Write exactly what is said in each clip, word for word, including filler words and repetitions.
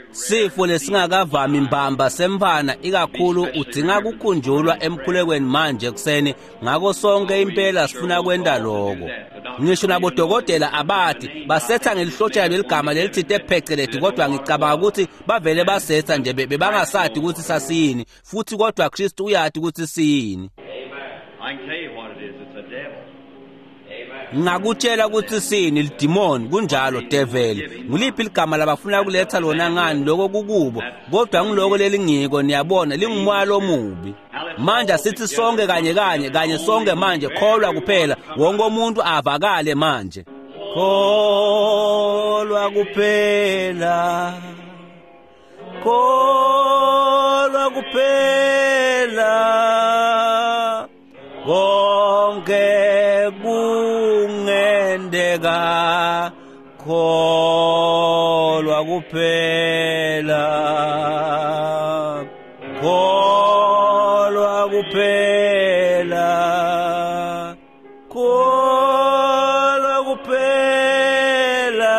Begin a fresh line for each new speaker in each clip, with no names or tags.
sifo lesingakavami imbamba semphana ikakhulu udinga kukhunjulwa emkhulekweni manje kuseni ngako sonke impela sifuna kwenda lokho. Ngisho nabodokotela abathi basetha ngelihlotshana leligama lelithithe epheceledi kodwa ngicabanga ukuthi bavele basetha nje bebangasathi ukuthi sasiyini futhi kodwa Kristu uyathi ukuthi siyini. Ngakutshela ukuthi sini lidemon kunjalo devil nguliphi igama labafuna ukuletha lona ngani lokho kukubo kodwa ngiloko lelingiko niyabona lingimoya lomubi. Manje sithi sonke kanye kanye kanye sonke manje kholwa kuphela wonke umuntu avakale manje. Kholwa kuphela kholwa kuphela wonke kungendeka kholwa kuphela kholwa kuphela kholwa kuphela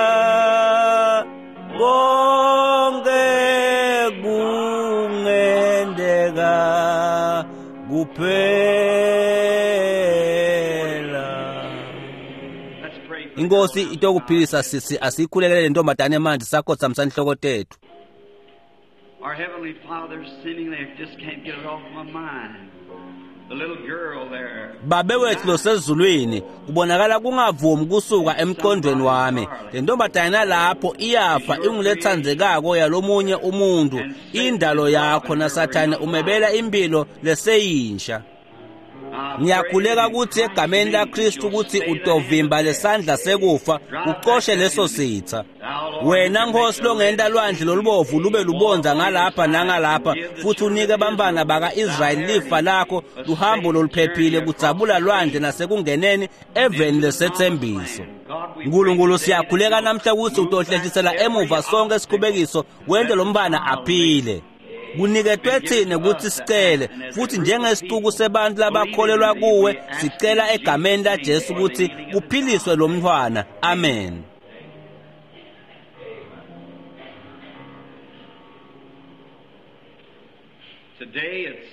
wonke kungendeka kuphela. Inkosi itokuphilisa sisi asikhulekele lentombazane manje sakhoza msanhloko tethu.
Our Heavenly Father, seemingly I just can't get it off my mind. The little girl there.
Babe wethu losezulwini kubonakala kungavumi kusuka emqondweni wami. Lentombazane lapho iyafa ingulethandzekako yalomunye umuntu indalo yakho naSathane umebela impilo leseyinsha. Ngiyakhuleka ukuthi egameni laKristu ukuthi utovimba lesandla sekufa uqoshe leso sitha. Wena Nkosi longenda lwandle lolubovu lube lubonza ngalapha nangalapha futhi unike abantwana baka-Israyeli lifa lakho luhambo loluphephile kudzabula lwandle nasekungeneni eveni lesethembiso. Nkulunkulu siyakhuleka namhla ukuthi utohlehlisela emuva sonke isikhubekiso wende lo mbana aphile. Kuniketwe thina ukuthi sicele futhi njengesicuku sebantu labakholelwa kuwe sicela egameni laJesu ukuthi kuphiliswe lo mntwana. Amen.
Today it's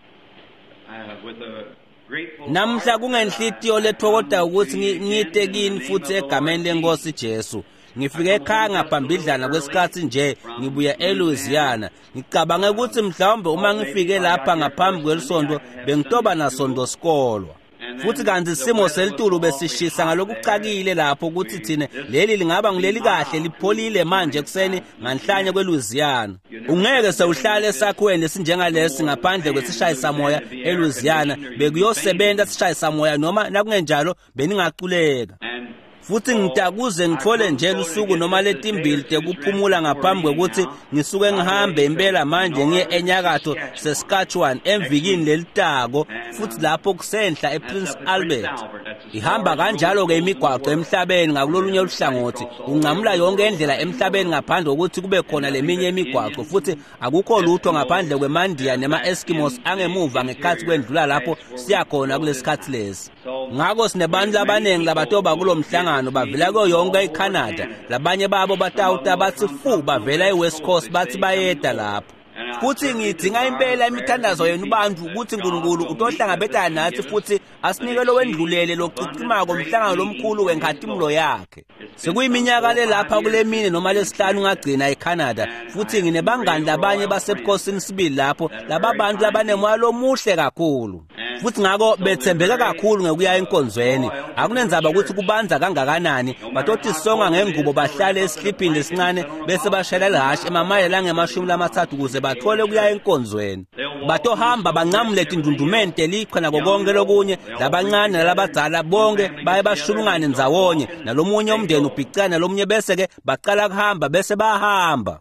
uh, with a grateful
namhla kungenhlitiyo lethokoda ukuthi ngite kini futhi egameni leNkosi Jesu. Ngifike ekhaya ngaphambidlana kwesikhathi nje ngibuya eLouisiana. Ngicabanga ukuthi mhlawumbe uma ngifike lapha ngaphambi kwelisondo bengitoba nasondo sikolwa. Futhi kanti isimo selitulu besishisa ngalokucakile lapho ukuthi thina leli lingaba ngileli kahle lipholile manje kuseni nganhlanye kweLouisiana. Ungeke sewuhlale esakhiweni esinjengalesi ngaphandle kwesishayisa moya eLouisiana bekuyosebenza sishayisa moya noma nakungenjalo beningaculeka. Futhi ngitakuze ngithole nje usuku noma letimbili tekuphumula ngaphambi kwekuthi ngisuke ngihambe impela manje ngiye enyakatho seSaskatchewan emvikini lelitako futhi lapho kusenhla ePrince Albert. Ihamba kanjalo ke imigwaqo emhlabeni ngakulolunye uhlangothi unqamula yonke indlela emhlabeni ngaphandle kokuthi kube khona leminye imigwaqo futhi akukho lutho ngaphandle kweMandia nema Eskimos angemuva ngekhathi kwendlula lapho siyakhona kulesikhathi lesi. Ngako sinebantu abanengi labatoba kulomhlangano bavela ko yonke eCanada labanye babo batawuta bathi fu bavela eWest Coast bathi bayeda lapho. Futhi ngidinga impela imithandazo yenu bantu ukuthi uNkulunkulu utohlangabetana nathi futhi asinike lo wendlulele lokucicima komhlangano lomkhulu wenkhatimulo yakhe. Sekuyiminyaka le lapha kule mine noma lesihlanu ngagcina eCanada futhi nginebangani labanye basebukhosini sibili lapho laba bantu labanemoya lomuhle kakhulu. Futhi ngako bethembeka kakhulu ngekuya enkonzweni. Akunenzaba ukuthi kubanza kangakanani batothi songa ngengubo bahlale esihlipini lesincane bese bashela lehash emamayela ngemashumi lamathathu kuze bathole kuya enkonzweni. Batohamba bancamule indundumente likhona konke lokunye labancane nalabadala bonke baye bashulungane ndzawonye nalomunye umndeni ubhicana nalomunye bese ke baqala kuhamba bese bahamba.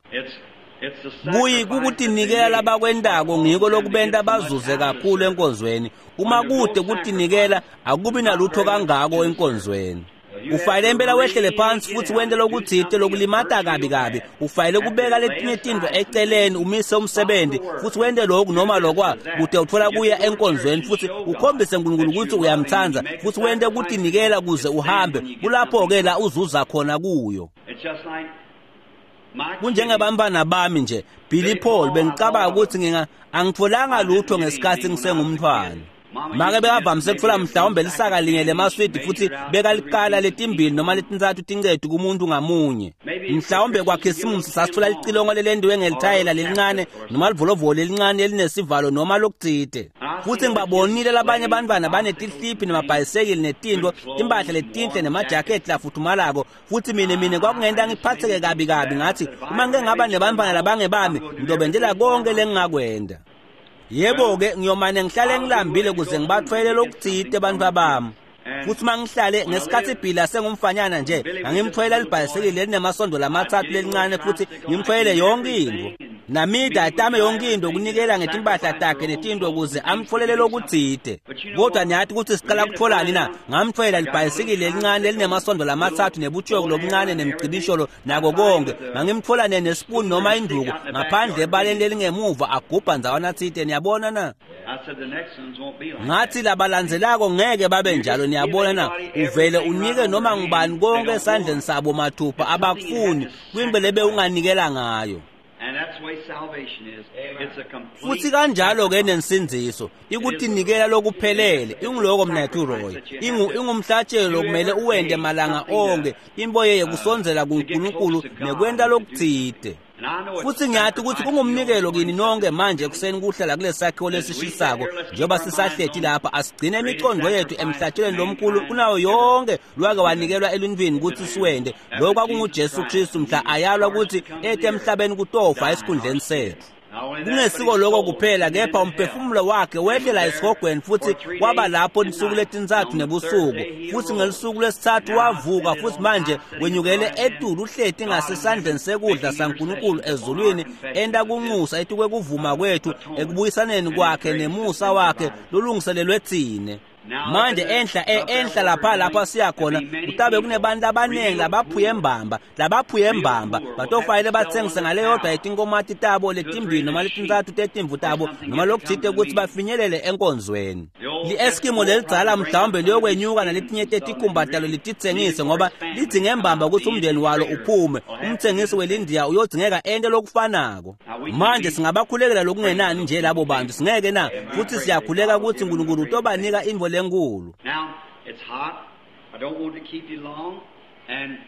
Kuyi ukuthi nikela labakwendako ngiko lokubenta bazuze kakhulu enkonzweni. Uma kude ukuthi nikela akubi nalutho kangako enkonzweni. Ufayile impela wehlele phansi futhi wende lokuthithe lokulimata kabi kabi. Ufayile kubeka letinye tindwe eceleni umise umsebenzi futhi wende lokhu noma lokwa kude uthola kuya enkonzweni futhi ukhombise uNkulunkulu ukuthi uyamthanza futhi wende ukuthi nikela kuze uhambe kulapho ke la uzuza khona kuyo. kunjengebantwana bami nje Billy Paul bengicabanga ukuthi nginga angitholanga lutho ngesikhathi ngisengumntwana make bekavamise kuthola mhlawumbe lisaka linye lemaswidi futhi bekalikala letimbili noma letintathu tincedu kumuntu ngamunye mhlawumbe kwakhisimusi sasithola licilongo lelendiwe ngelithayela lelincane noma livolovolo lelincane elinesivalo noma lokucide futhi ngibabonile labanye abantwana banetihliphi nemabhayisekili netinto timpahla letinhle nemajaketi lafuthumalako futhi mina mina kwakungenda ngiphatheke kabi kabi ngathi uma ngeke ngaba nebantwana labangebami ngizobenzela konke lengingakwenda yebo ke ngiyomane ngihlale ngilambile kuze ngibathwele lokucide abantu babami futhi mangihlale ngesikhathi iBhila sengumfanyana nje ngangimthwela libhayisekile linemasondo lamathathu lelincane futhi ngimthwele yonke into namida atame yonke into kunikela ngetimpahla takhe netinto kuze amtfolele lokucide kodwa niyathi ukuthi siqala kutholani na ngamthwela libhayisekile lelincane linemasondo lamathathu nebutshoko lobuncane nemcibisholo nako konke ngangimthola nespoon noma induku ngaphandle ebaleni lelingemuva agubha nzawana thite niyabona na ngathi labalandzelako ngeke babe njalo niyabona na uvele unike noma ngibani konke esandleni sabo mathupha abakufuni kwimbe lebe unganikela ngayo futhi kanjalo ke nensinziso ikuthi nikela lokuphelele inguloko mnethu Roy ingu ingumhlatshelo kumele uwende malanga onke imboye yekusonzela kuNkulunkulu nekwenta lokucide futhi ngiyathi ukuthi kungumnikelo kini nonke manje ekuseni kuhlala kulesakhiwo lesishisako njengoba sisahlethi lapha asigcine imicondo yethu emhlatshelweni lomkhulu kunayo yonke lwake wanikelwa elwini ukuthi siwende lokho kwakunguJesu Kristu mhla ayalwa ukuthi ethe emhlabeni kutofa esikhundleni sethu kungesiko lokho kuphela kepha umphefumulo wakhe wehlela esihogweni futhi kwaba lapho insuku letintathu nebusuku futhi ngelisuku lesithathu wavuka futhi manje wenyukele etulu uhlethi ngasesandleni sekudla saNkulunkulu ezulwini enda kunxusa ethi kwekuvuma kwethu ekubuyisaneni kwakhe nemusa wakhe lolungiselelwe thine manje enhla enhla lapha lapha siya khona utabe kunebantu abanengi labaphuye embamba labaphuye embamba batofayile bathengise ngale yodwa etinkomati tabo letimbili noma letintathu tetimvu tabo noma lokuthite ukuthi bafinyelele enkonzweni lieskimo lelidzala mhlawumbe liyokwenyuka naletinye tetikumbatalo litithengise ngoba lidzinge embamba ukuthi umndeni walo uphume umthengisi welindiya uyodzingeka ende lokufanako manje singabakhulekela lokungenani nje labo bantu singeke na futhi siyakhuleka ukuthi uNkulunkulu utobanika invo lenkulu.
Now it's hot. I don't want to keep you long, and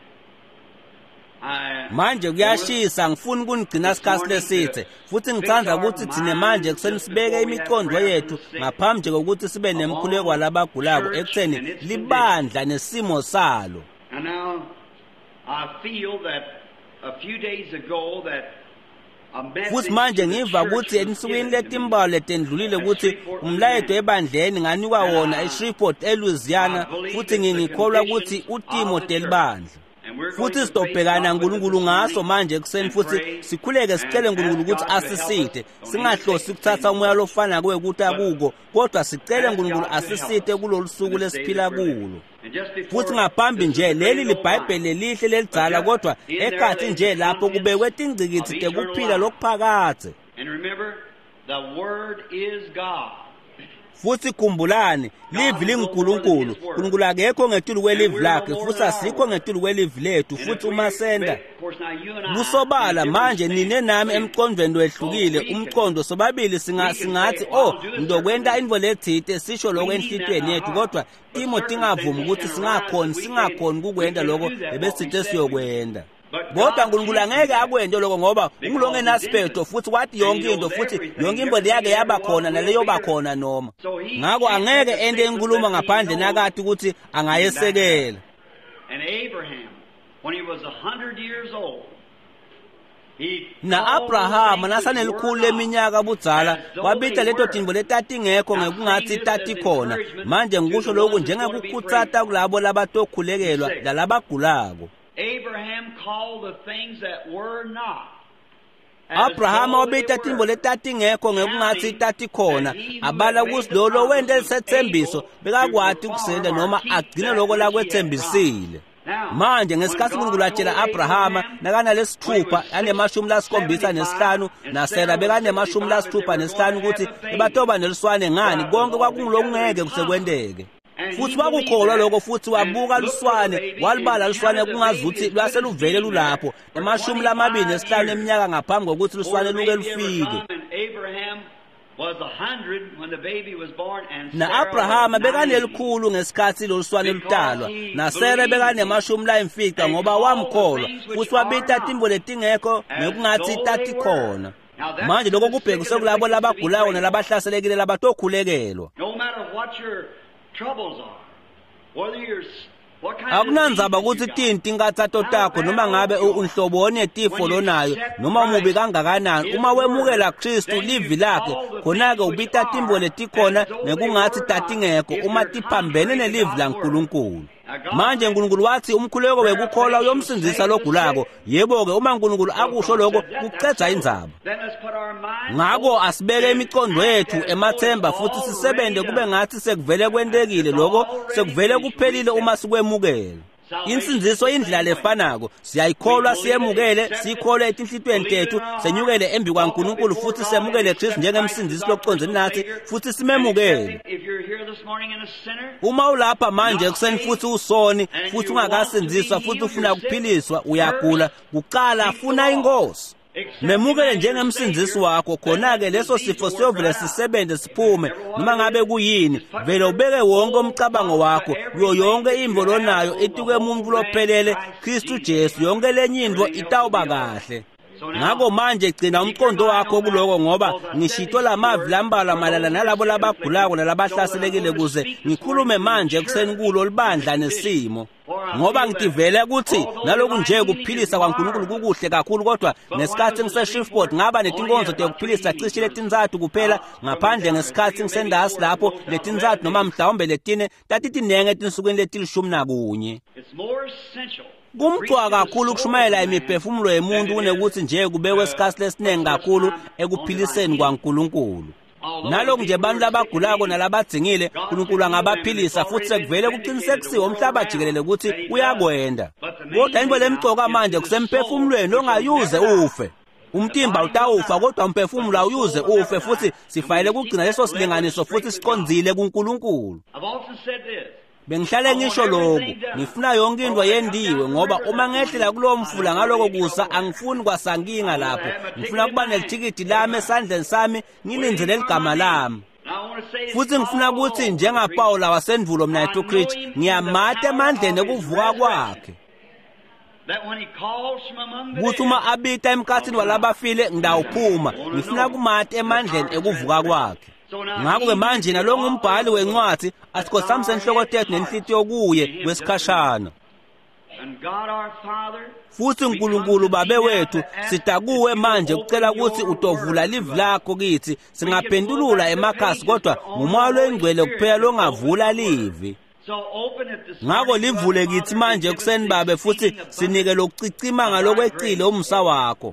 I
manje kuyashisa ngifuna kunigcina isikhathi lesithe futhi ngicandza ukuthi thine manje kuseni sibeke imicondo yethu ngaphambi nje kokuthi sibe nemkhuleko labagulako ekutheni libandla nesimo salo.
And now I feel that a few days ago that
futhi manje ngiva ukuthi ensukwini letimbawo letendlulile ukuthi umlayeto ebandleni nganikwa wona eShreveport eLouisiana futhi ngingikholwa ukuthi uTimo delibandla futhi sitobhekana uNkulunkulu ngaso manje ekuseni futhi sikhuleke sicele uNkulunkulu ukuthi asisithe singahlosi ukuthatha umoya lofana kuwe ukuthi akuko kodwa sicele uNkulunkulu asisithe kulolu suku lesiphila kulo futhi ngaphambi nje leli liBhayibheli lihle lelidzala kodwa ekhathi nje lapho kubekwe tingcikithi tekuphila lokuphakathe futhi khumbulani livi linguNkulunkulu uNkulunkulu akekho ngetulu kwelivi lakhe futhi asikho ngetulu kwelivi lethu futhi uma senda kusobala manje nine nami emcondweni wehlukile umcondo sobabili singathi oh ndokwenda invo lethite sisho lokho enhlitweni yethu kodwa Timo tingavuma ukuthi singakhoni singakhoni kukwenda lokho ebesithe siyokwenda kodwa uNkulunkulu angeke akwende lokho ngoba ungulonge aspect futhi kwathi yonke into futhi yonke imbo yake yaba khona naleyo bakhona noma ngakho angeke ende inkulumo ngaphandle nakathi ukuthi angayesekela.
And Abraham when he was one hundred years old
na Abraham nasanelikhulu leminyaka budzala wabitha leto timbo letati ngekho ngekungathi tati khona manje ngikusho lokho njengekukhutsata kulabo labatokhulekelwa lalabagulako.
Abraham called the things that were not.
Abraham wabitha timbo letati ngekho ngekungathi tati khona abala ukuthi lolo wende sethembiso bekakwati ukusenda noma agcine lokho lakwethembisile. Manje ngesikhathi uNkulunkulu atshela Abrahama nakana lesithupha anemashumi lasikhombisa nesihlanu naSara bekanemashumi lasithupha nesihlanu ukuthi ebatoba neliswane ngani konke kwakungilokungeke kusekwendeke. futhi wakukholwa lokho futhi wabuka luswane walibala luswane kungazuthi lwase luvele lulapho emashumi lamabili nesihlanu eminyaka ngaphambi kokuthi luswane luke lufike. Na Abraham bekanelikhulu ngesikhathi loluswane lutalwa, na Sara bekanemashumi layimfica ngoba wamkholwa futhi wabita timbo letingekho nekungathi tati khona. Manje lokho kubhekiswe kulabo labagulayo nalabahlaselekile labatokhulekelwa. Akunanzaba ukuthi tinti ingathatho takho noma ngabe unhlobone tifo lonayo noma mubi kangakanani, uma wemukela Kristu livi lakhe khona ke ubita timbo letikhona nekungathi tatingekho uma tiphambene nelivi laNkulunkulu. Manje uNkulunkulu wathi umkhuleko wekukholwa uyomsindisa logulako. Yebo ke uma uNkulunkulu akusho lokho kucedza indzaba. Ngakho asibeke imicondo yethu emathemba futhi sisebende kube ngathi sekuvele kwentekile lokho sekuvele kuphelile uma sikwemukela. Insinziso indlela efanako siyayikholwa siyemukele sikholwe etinhlitweni tethu senyukele embi kwaNkulunkulu futhi semukele Kristu njengemsindisi lokucondzene nathi futhi simemukele. Uma ulapha manje ekuseni futhi usoni futhi ungakasinziswa futhi ufuna ukuphiliswa uyagula kuqala afuna inkosi memukele njengemsindisi wakho khona ke leso sifo siyovela sisebenze siphume noma ngabe kuyini vele ubeke wonke umcabango wakho kuyo yonke imvo lonayo etuke umuntu lophelele Kristu Jesu yonke lenyindvo itawuba kahle. Ngakho manje gcina umqondo wakho kuloko ngoba ngishito lamavi lambala malala nalabo labagulako nalabahlaselekile kuze ngikhulume manje ekuseni kulo libandla nesimo. Ngoba ngitivele ukuthi naloku nje kuphilisa kwaNkulunkulu kukuhle kakhulu kodwa nesikhathi ngiseshiftboard ngaba netinkonzo tekuphilisa cishe letinzathu kuphela ngaphandle ngesikhathi ngisendasi lapho letinzathu noma mhlawumbe letine tatitinenge etinsukwini letilishumi nakunye. Kumcwa kakhulu kushumayela imiphefumulo yemuntu kunekuthi nje kubekwe isikhathi lesiningi kakhulu ekuphiliseni kwaNkulunkulu. Naloku nje abantu labagulako nalabadzingile uNkulunkulu angabaphilisa futhi sekuvele kuqinisekisiwe umhlaba jikelele ukuthi uyakwenda. Kodwa into lemcoka manje kusemphefumulweni ongayuze ufe. Umtimba utawufa kodwa umphefumulo awuyuze ufe futhi sifayele kugcina leso silinganiso futhi siqondzile kuNkulunkulu. Bengihlale ngisho lokho ngifuna yonke into yendiwe ngoba uma ngehlela kulo mfula ngaloko kusa angifuni kwasankinga lapho. Ngifuna kuba nelithikiti lami esandleni sami ngilinzele igama lami. Futhi ngifuna ukuthi njengaPaula wasendulo mina eTukrich ngiyamata emandleni ekuvuka kwakhe. Kuthi uma abita emkhathini walabafile ngidawuphuma ngifuna kumata emandleni ekuvuka kwakhe. Ngakho manje nalongo umbhali wencwadi asikhosamse enhloko tethu nenhlitiyo kuye kwesikhashana. Futhi uNkulunkulu babe wethu sitakuwe manje ukucela ukuthi utovula livi lakho kithi singaphendulula emakhasi kodwa ngumoya lwengcwele kuphela longavula livi. Ngakho livule kithi manje kuseni babe futhi sinike lokucicima ngalokweqile umsa wakho.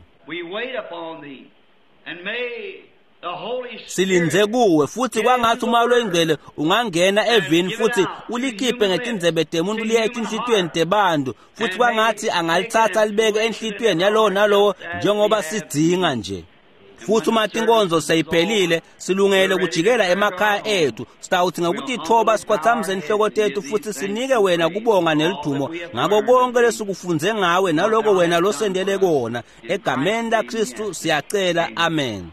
Silinze kuwe futhi kwangathi umoya lwengcwele ungangena evini futhi ulikhiphe ngetindzebe temuntu liyethi inhlitweni tebantu futhi kwangathi angalithatha libeke enhlitweni yalowo nalowo njengoba sidinga nje. Futhi uma tinkonzo seyiphelile silungele kujikela emakhaya ethu sitawuthi ngokuthi ithoba sikwathamze enhloko tethu futhi sinike wena kubonga nelidumo ngako konke lesikufunze ngawe naloko wena losendele kona egameni laKristu siyacela amen.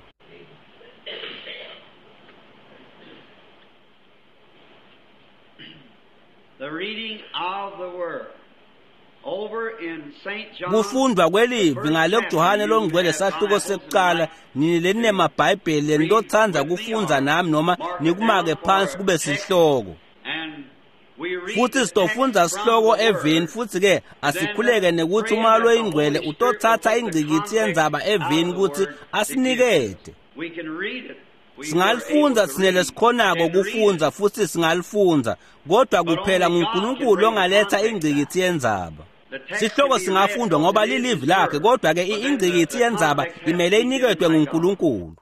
The reading of the word over in Saint John.
Kufundwa kwelivi ngale kuJohane longcwele sahluko sekuqala nile nemabhayibheli lendothanza kufunza nami noma nikumake phansi kube sihloko. Futhi sitofunza sihloko evini futhi ke asikhuleke nekuthi umoya lwengcwele utothatha ingcikithi yendzaba evini ukuthi asinikede.
We can read it.
Singalifunza sinele sikhonako kufunza futhi singalifunza kodwa kuphela nguNkulunkulu ongaletha ingcikithi yendzaba. Sihloko singafundwa ngoba lilivi lakhe kodwa ke ingcikithi yendzaba imele inikedwe nguNkulunkulu.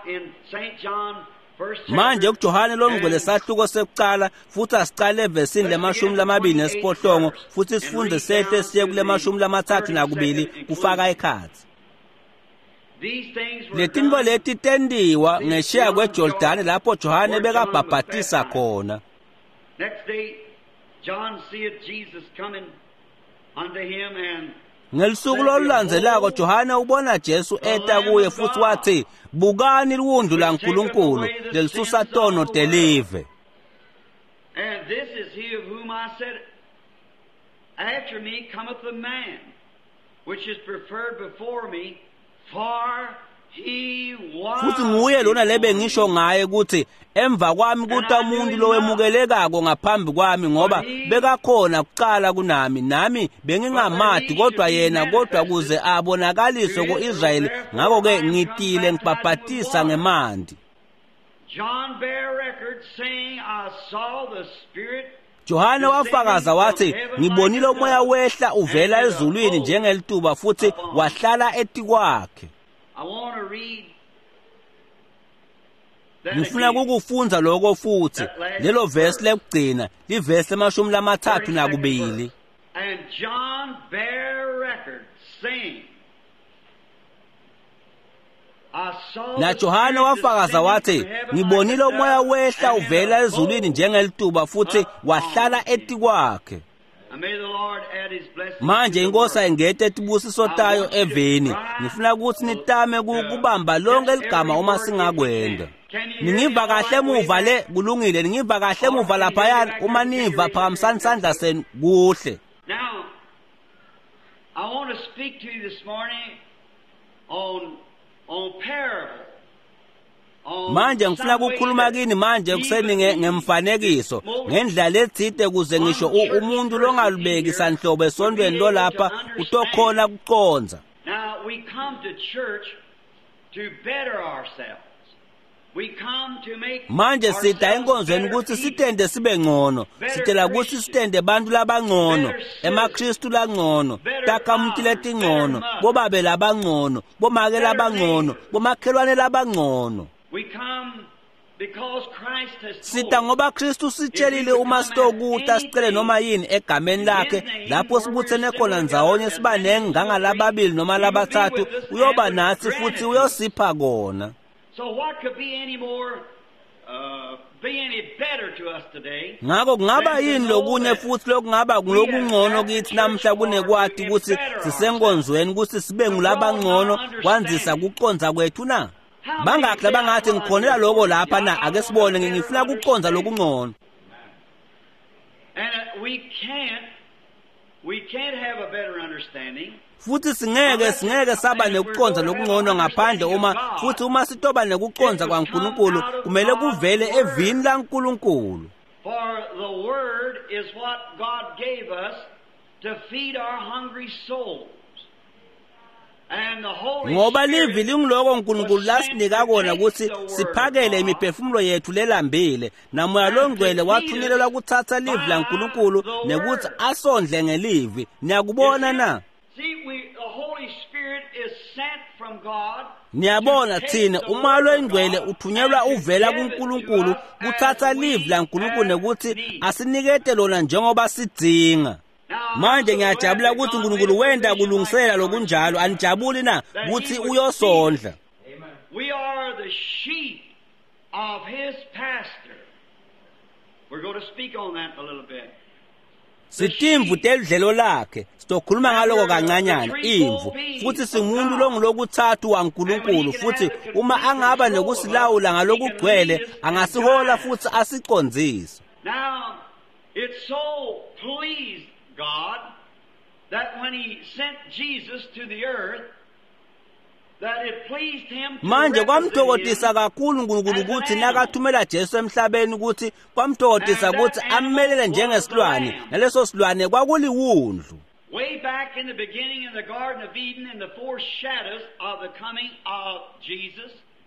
Manje kuJohane longcwele sahluko sekuqala futhi asiqale evesini lemashumi lamabili nesiphohlongo futhi sifunde sehle siye kule mashumi lamathathu nakubili kufaka ikhathi. Letinto leti tendiwa ngeshiya kweJordani lapho Johane bekabhabhatisa khona.
Next day, John seeth Jesus coming unto him, and
Ngelisuku lolulandzelako Johana ubona Jesu eta kuye futhi wathi, "Bukani iwundlu laNkulunkulu lelisusa tono delive."
And this is he of whom I said, After me cometh the man, which is preferred before me, for he was.
Futhi nguye lona lebe ngisho ngaye ukuthi emva kwami kuta umuntu lowemukelekako ngaphambi kwami ngoba bekakhona kuqala kunami, nami bengingamathi kodwa yena kodwa kuze abonakaliswe ku-Israyeli, ngakho ke ngitile ngibhabhatisa ngemanti.
John bare record saying, I saw the Spirit.
Johana wafakaza wathi, ngibonile umoya wehla uvela ezulwini njengelituba futhi wahlala eti kwakhe.
I want to read.
Ngifuna kukufunza lokho futhi lelo verse lekugcina livesi lemashumi lamathathu nakubili.
And John bare record saying,
Na Johana wafakaza wathi, ngibonile umoya wehla uvela ezulwini njengelituba futhi wahlala eti kwakhe. Manje inkosi ayingete etibusiso tayo eveni. Ngifuna ukuthi nitame kubamba lonke ligama uma singakwenda. Ningiva kahle emuva le kulungile, ningiva kahle emuva laphayana uma niva phakamisana isandla senu kuhle.
Now, I want to speak to you this morning on on parable.
Manje ngifuna ukukhuluma kini manje kuseni ngemfanekiso ngendlela ethide kuze ngisho umuntu longalubeki sanhlobo esondweni lo lapha utokhona kuconza.
Now we come to church to better ourselves. We come to make
manje sita enkonzweni ukuthi sitende sibe ngcono, sitela ukuthi sitende bantu labangcono, emakristu langcono, takamuti letingcono, bobabe labangcono, bomake labangcono, bomakhelwane labangcono.
We come because Christ has told.
Sita ngoba Kristu sitshelile uma sitokuta sicele noma yini egameni lakhe, lapho sibuthene khona ndzawonye sibanenge ngangalababili noma labathathu, uyoba nathi futhi uyosipha kona.
So what could be any more uh, be any better to us today?
Ngakho kungaba yini lokunye futhi lokungaba kulokungcono kithi namhla kunekwati ukuthi sisenkonzweni ukuthi sibe ngulabangcono kwanzisa kuconza kwethu na? Bangakho labangathi ngikhonela lokho lapha na, ake sibone ngifuna ukuconza lokungcono.
And uh, we can't we can't have a better understanding.
Futhi singeke singeke saba nekuconza lokungcono ngaphandle uma futhi uma sitoba nekuconza kwaNkulunkulu kumele kuvele evini laNkulunkulu.
For the word is what God gave us to feed our hungry souls. And the Holy
ngoba livi lingiloko uNkulunkulu lasinika kona ukuthi siphakele imiphefumulo yethu lelambile, namoya longcwele wathunyelelwa ukuthatha livi laNkulunkulu nekuthi asondle ngelivi. Niyakubona na?
See, we, the Holy Spirit is sent from God.
Niyabona thina umoya oyingcwele uthunyelwa uvela kuNkulunkulu kuthatha livi laNkulunkulu nekuthi asinikete lona njengoba sidinga. Manje ngiyajabula ukuthi uNkulunkulu wenda kulungisela lokunjalo, anijabuli na ukuthi uyosondla.
We are the sheep of his pasture. We're going to speak on that a little bit.
Sitimvu telidlelo lakhe, sitokhuluma ngaloko kancanyana imvu, futhi singumuntu longilokuthathu waNkulunkulu futhi uma angaba nokusilawula ngalokugcwele angasihola futhi asicondzise.
Now, it so pleased God that when he sent Jesus to the earth, that it pleased him to
manje kwamthokozisa kakhulu uNkulunkulu ukuthi nakathumela Jesu emhlabeni ukuthi kwamthokozisa ukuthi ammelele njengesilwane, naleso silwane kwakuliwundlu.
Way back in the beginning in the Garden of Eden, in the foreshadows of the coming of Jesus,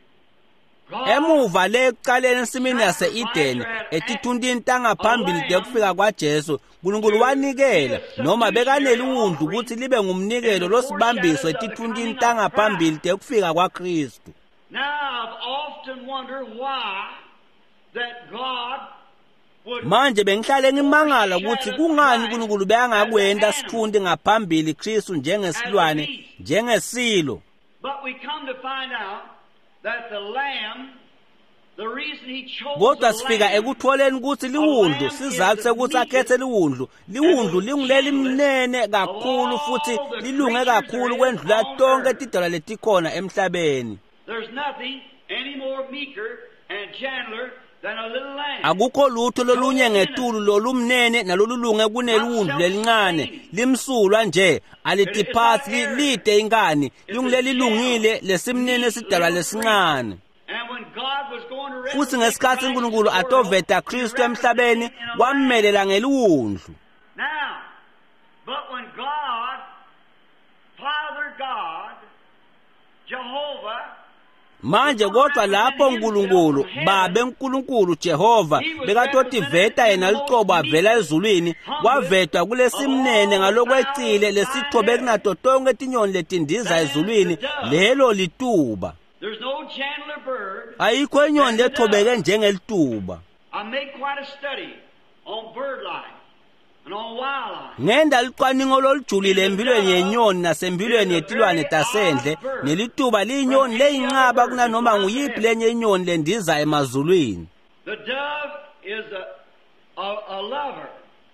emuva lekuqaleni esimini yase-Edeni etithundini tangaphambili tekufika kwaJesu, uNkulunkulu wanikela noma bekaneli uwundlu ukuthi libe ngumnikelo losibambiso etithundini tangaphambili tekufika kwaKristu.
Now I've often wondered why that God would
manje bengihlale ngimangala ukuthi kungani uNkulunkulu beyangakwenda sithundi ngaphambili Kristu njengesilwane njengesilo.
But we come to find out that the lamb The reason he chose
kodwa
the
sifika
lamb,
ekutholeni ukuthi liwundlu sizathu sekuthi akhethe liwundlu liwundlu linguleli mnene kakhulu futhi lilunge kakhulu kwendlula tonke tidalwa letikhona emhlabeni.
there's nothing any more meeker and gentler than a little lamb.
Akukho lutho lolunye ngetulu lolumnene nalolulunge kuneliwundlu lelincane limsulwa nje alitiphasi lide ingani linguleli lungile lesimnene sidalwa lesincane.
And when God was going to
Futhi ngesikhathi uNkulunkulu atoveta Kristu emhlabeni wamelela ngeliwundlu.
Now, but when God, Father God, Jehovah,
Manje kodwa lapho uNkulunkulu babe uNkulunkulu Jehova bekatoti veta yena liqobo avela ezulwini wavetwa kulesimnene ngalokwecile lesithobe kunato tonke tinyoni letindiza ezulwini lelo lituba.
there's no gentler bird.
Ayikho inyoni lethobeke njengelituba.
I made quite a study on bird life and on wildlife.
Ngenda liqwaningo lolujulile empilweni yenyoni nasempilweni yetilwane tasendle nelituba liyinyoni leyincaba kunanoma nguyiphi lenye inyoni lendiza emazulwini.
The dove is a, a, a lover.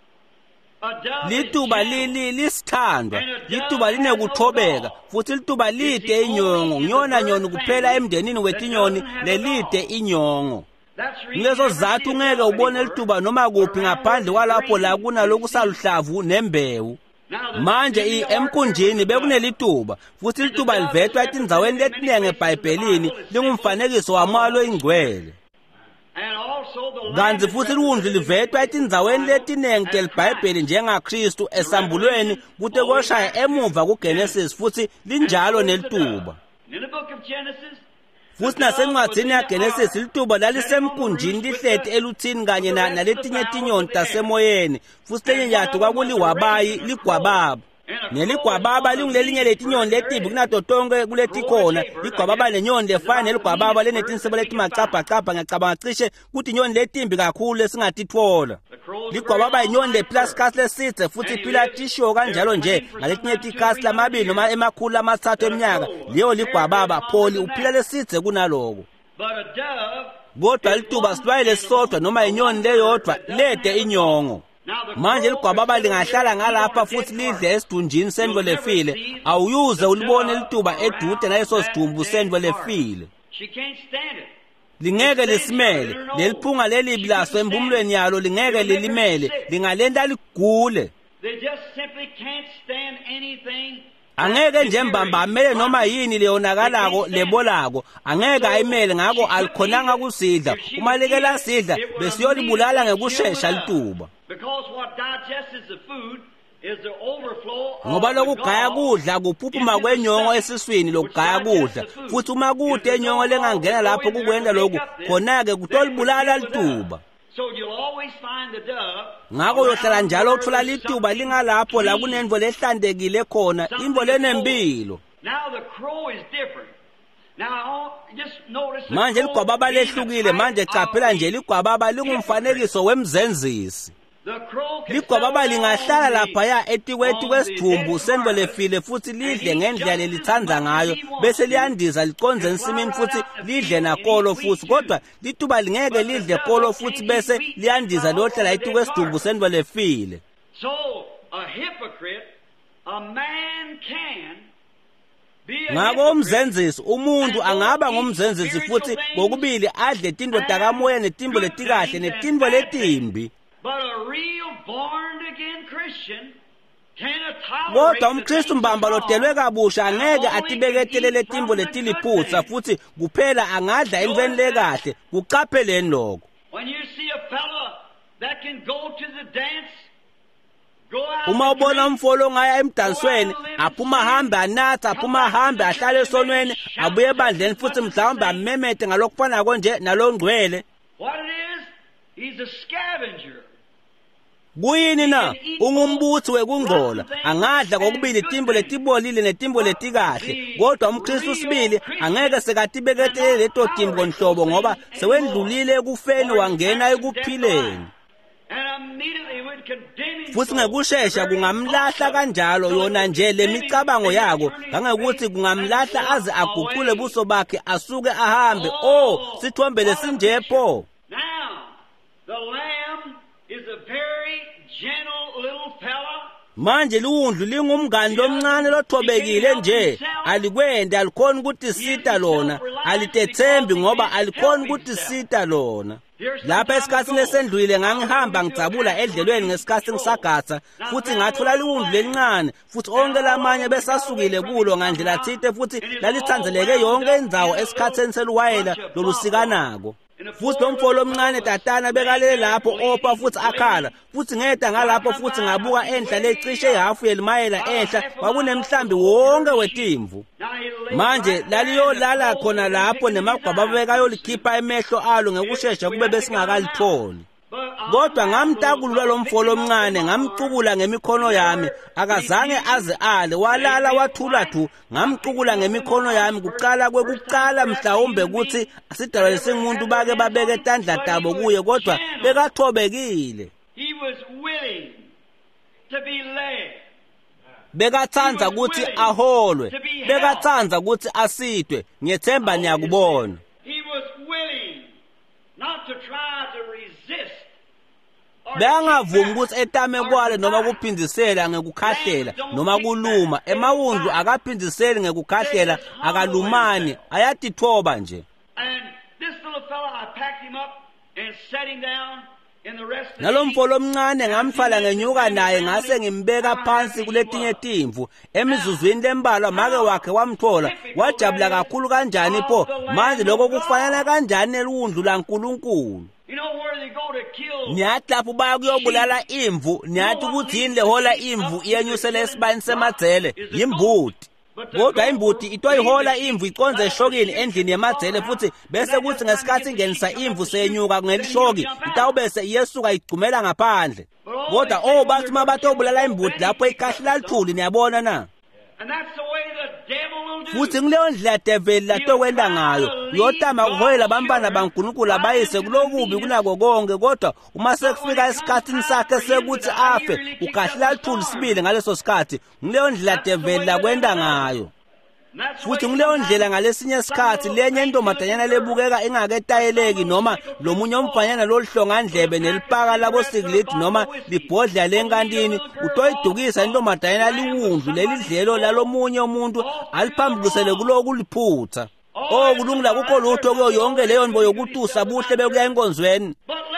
A dove
Lituba
is gentle.
lili lisithandwa lituba linekuthobeka futhi lituba lide inyongo ngiyona nyoni kuphela emndenini wetinyoni lelide inyongo.
That's the reason
Ngezo
you never
zathu
see a
ngeke
dove
ubone
anywhere
lituba noma kuphi ngaphandle kwalapho la kunalokusaluhlavu nembewu.
Now, the-
Manje
in the
i
Ark
emkhunjini
there was a dove.
bekunelituba futhi lituba livetwa etindzaweni letinenge eBhayibhelini lingumfanekiso wamalo oyingcwele.
And also the lamb
Kanzi
is
futhi liwundlu livetwa etindzaweni letinenge telibhayibheli njengaKristu esambulweni kute koshaya emuva kuGenesis futhi linjalo nelituba.
In the book of Genesis,
Futhi nasencwadzini yaGenesis lituba lalisemkhunjini lihleti eluthini kanye na- naletinye tinyoni tasemoyeni futhi lenye nyatu kwakuliwabayi ligwababa. Neligwababa lingulelinye letinyoni letibi kunato tonke kuletikhona ligwababa lenyoni lefana neligwababa lenetinsebo letimacabhacabha ngiyacabanga cishe kuti inyoni letimbi kakhulu lesingatitfola.
the crows
Ligwababa inyoni lephilasikhasi lesidze futhi iphila tisho kanjalo nje ngaletinye tikhasi lamabili noma emakhulu amathathu eminyaka leyo ligwababa pholi uphila lesidze kunaloko.
But a dove,
Kodwa lituba silwayile sodwa noma inyoni leyodwa lede inyongo.
now the
Manje
crow
ligwababa
is
lingahlala ngalapha futhi lidle esidunjini sendwe lefile awuyuze ulibone lituba edude naleso sidumbu sendwe lefile.
she can't stand it.
Lingeke lisimele leliphunga lelibi laso embumlweni yalo lingeke lilimele lingalenta ligule.
They just simply can't stand anything.
Angeke nje mbamba amele noma yini leyonakalako lebolako angeke ayimele ngako alikhonanga kusidla uma lekela sidla besiyolibulala ngekusheshsha lituba.
Because what digests the food is the overflow of
Ngoba
the
lokugaya
gall
kudla kuphuphuma kwenyongo esiswini lokugaya kudla futhi uma kude inyongo lengangena lapho kukwenda lokhu khona-ke kutolibulala lituba.
So you'll always find the dove.
Ngako uyohlala njalo uthola lituba lingalapho la kunendvo lehlantekile khona indvo lenempilo.
Now the crow is different. Now just notice the
Manje
crow
ligwababa
being a
lehlukile manje
type
chaphela
of
nje ligwababa lingumfaneliso wemzenzisi.
the crow can
Ligwababa
settle
lingahlala
on
laphaya etikwetu
on the
kwesidumbu
dead
sendwe
carcass,
lefile futhi lidle
and he
ngendlela
just
lelitsandza
as much
ngayo
as he wants
bese
to,
liyandiza liconze
and
ensimini
fly
futhi
right out the
lidle
field
nakolo
and eat
futhi
wheat
kodwa
too.
lituba lingeke
But the
lidle
dove
kolo
can't
futhi
eat
bese
wheat
liyandiza
from
lohlala
the
etu
dead
kwesidumbu
carcass.
sendwe lefile.
So a hypocrite, a man can be a
Ngako
hypocrite
umzenzisi umuntu angaba ngumzenzisi futhi kokubili adle tindvo takamoya netindvo letikahle netindvo letimbi.
But a real born-again Christian cannot
Kodwa
tolerate the
umKristu
things
mbamba
of
lodelwe
God.
kabusha angeke
Only
atibeketelele
eat
timbo
from the
letiliphutsa
good
futhi kuphela angadla emveni lekahle kuqapheleni lokho.
When you see a fellow that can go to the dance, go out
Uma
and
ubona
drink,
umfolo ngaya emdansweni aphuma hambe anatha aphuma hambe ahlale esonweni abuye ebandleni futhi mhlawumbe amemete ngalokufana konje nalongcwele.
what it is, he's a scavenger.
Kuyini na ungumbuthi wekungcola angadla kokubili timbo letibolile netimbo letikahle kodwa umKristu sibili angeke sekatibeketelele leto timbo nhlobo ngoba sewendlulile ekufeni wangena ekuphileni. futhi ngekusheshsha kungamlahla kanjalo yona nje lemicabango yako ngangekuthi kungamlahla aze aguqule buso bakhe asuke ahambe. Oh, sithombe lesinje pho.
Now, the lamb is a very gentle little fella.
Manje liwundlu lingumngani lomncane lothobekile nje, alikwende alikhona ukuthi sita lona, alitethembi ngoba alikhona ukuthi sita lona. Lapha esikhathini esendlule ngangihamba ngicabula edlelweni ngesikhathi ngisagatha futhi ngathola liwundlu lencane futhi onke lamanye besasukile kulo ngandlela thite futhi lalithanzeleke yonke indzawo esikhatheni seluwayela lolusikanako. Futhi lomfolo omncane tatana bekalele lapho opha futhi akhala futhi ngeda ngalapho futhi ngabuka enhla lecishe ihafu yelimayela enhla kwakunemhlambi wonke wetimvu. Manje laliyolala khona lapho nemagwaba bekayolikhipha emehlo alo ngekusheshsha kube besingakalitholi. Kodwa ngamtakulula lomfolo omncane ngamcukula ngemikhono yami akazange aze ale walala wathula thu ngamcukula ngemikhono yami kuqala kwekuqala mhlawumbe ukuthi asidalwa lesingumuntu bake babeke tandla tabo kuye kodwa bekathobekile.
He was willing to be led.
Bekathanza ukuthi aholwe, bekathanza ukuthi asidwe. Ngiyethemba niyakubona.
He was willing not to try to resist.
Bengavumi ukuthi etame kwale noma kuphindisela ngekukhahlela noma kuluma. Emawundlu akaphindiseli ngekukhahlela akalumani ayatithoba nje.
And this little fella, I packed him up and set him down.
Nalomfolo omncane ngamfala ngenyuka naye ngase ngimbeka phansi kuletinye timvu emizuzwini lembalwa make wakhe wamthola wajabula kakhulu kanjani pho manje lokho kufanele kanjani eliwundlu laNkulunkulu. Nyathi lapho bayakuyobulala imvu nyathi ukuthi yini lehola imvu iyenyusela esibani semadzele yimbuti. Kodwa imbuti itoyihola imvu iconze eshokini endlini yemadzele futhi bese kuthi ngesikhathi ingenisa imvu senyuka ngelishoki itawubese iyesuka igcumela ngaphandle. Kodwa oh bathi mabatobulala imbuti lapho ikhahlila lithuli niyabona na. Futhi ngileyo ndlela devil latokwenda ngayo yotama kuhoyela abantwana baNkulunkulu abayise kulokubi kunako konke kodwa uma sekufika esikhathini sakhe sekuthi afe ukhahlila lithuli sibili ngaleso sikhathi ngileyo ndlela devil lakwenda ngayo. Futhi ngileyo ndlela ngalesinye isikhathi lenye intombazanyana lebukeka engaketayeleki noma lomunye umfanyana lolihlongandlebe nelipaka labo sigliti noma libhodla lenkantini utoyidukisa intombazanyana liwundlu lelidlelo lalomunye umuntu aliphambukisele kuloku liphutha. Oh kulungila kukho lutho kuyo yonke leyo nto yokutusa buhle bekuya enkonzweni.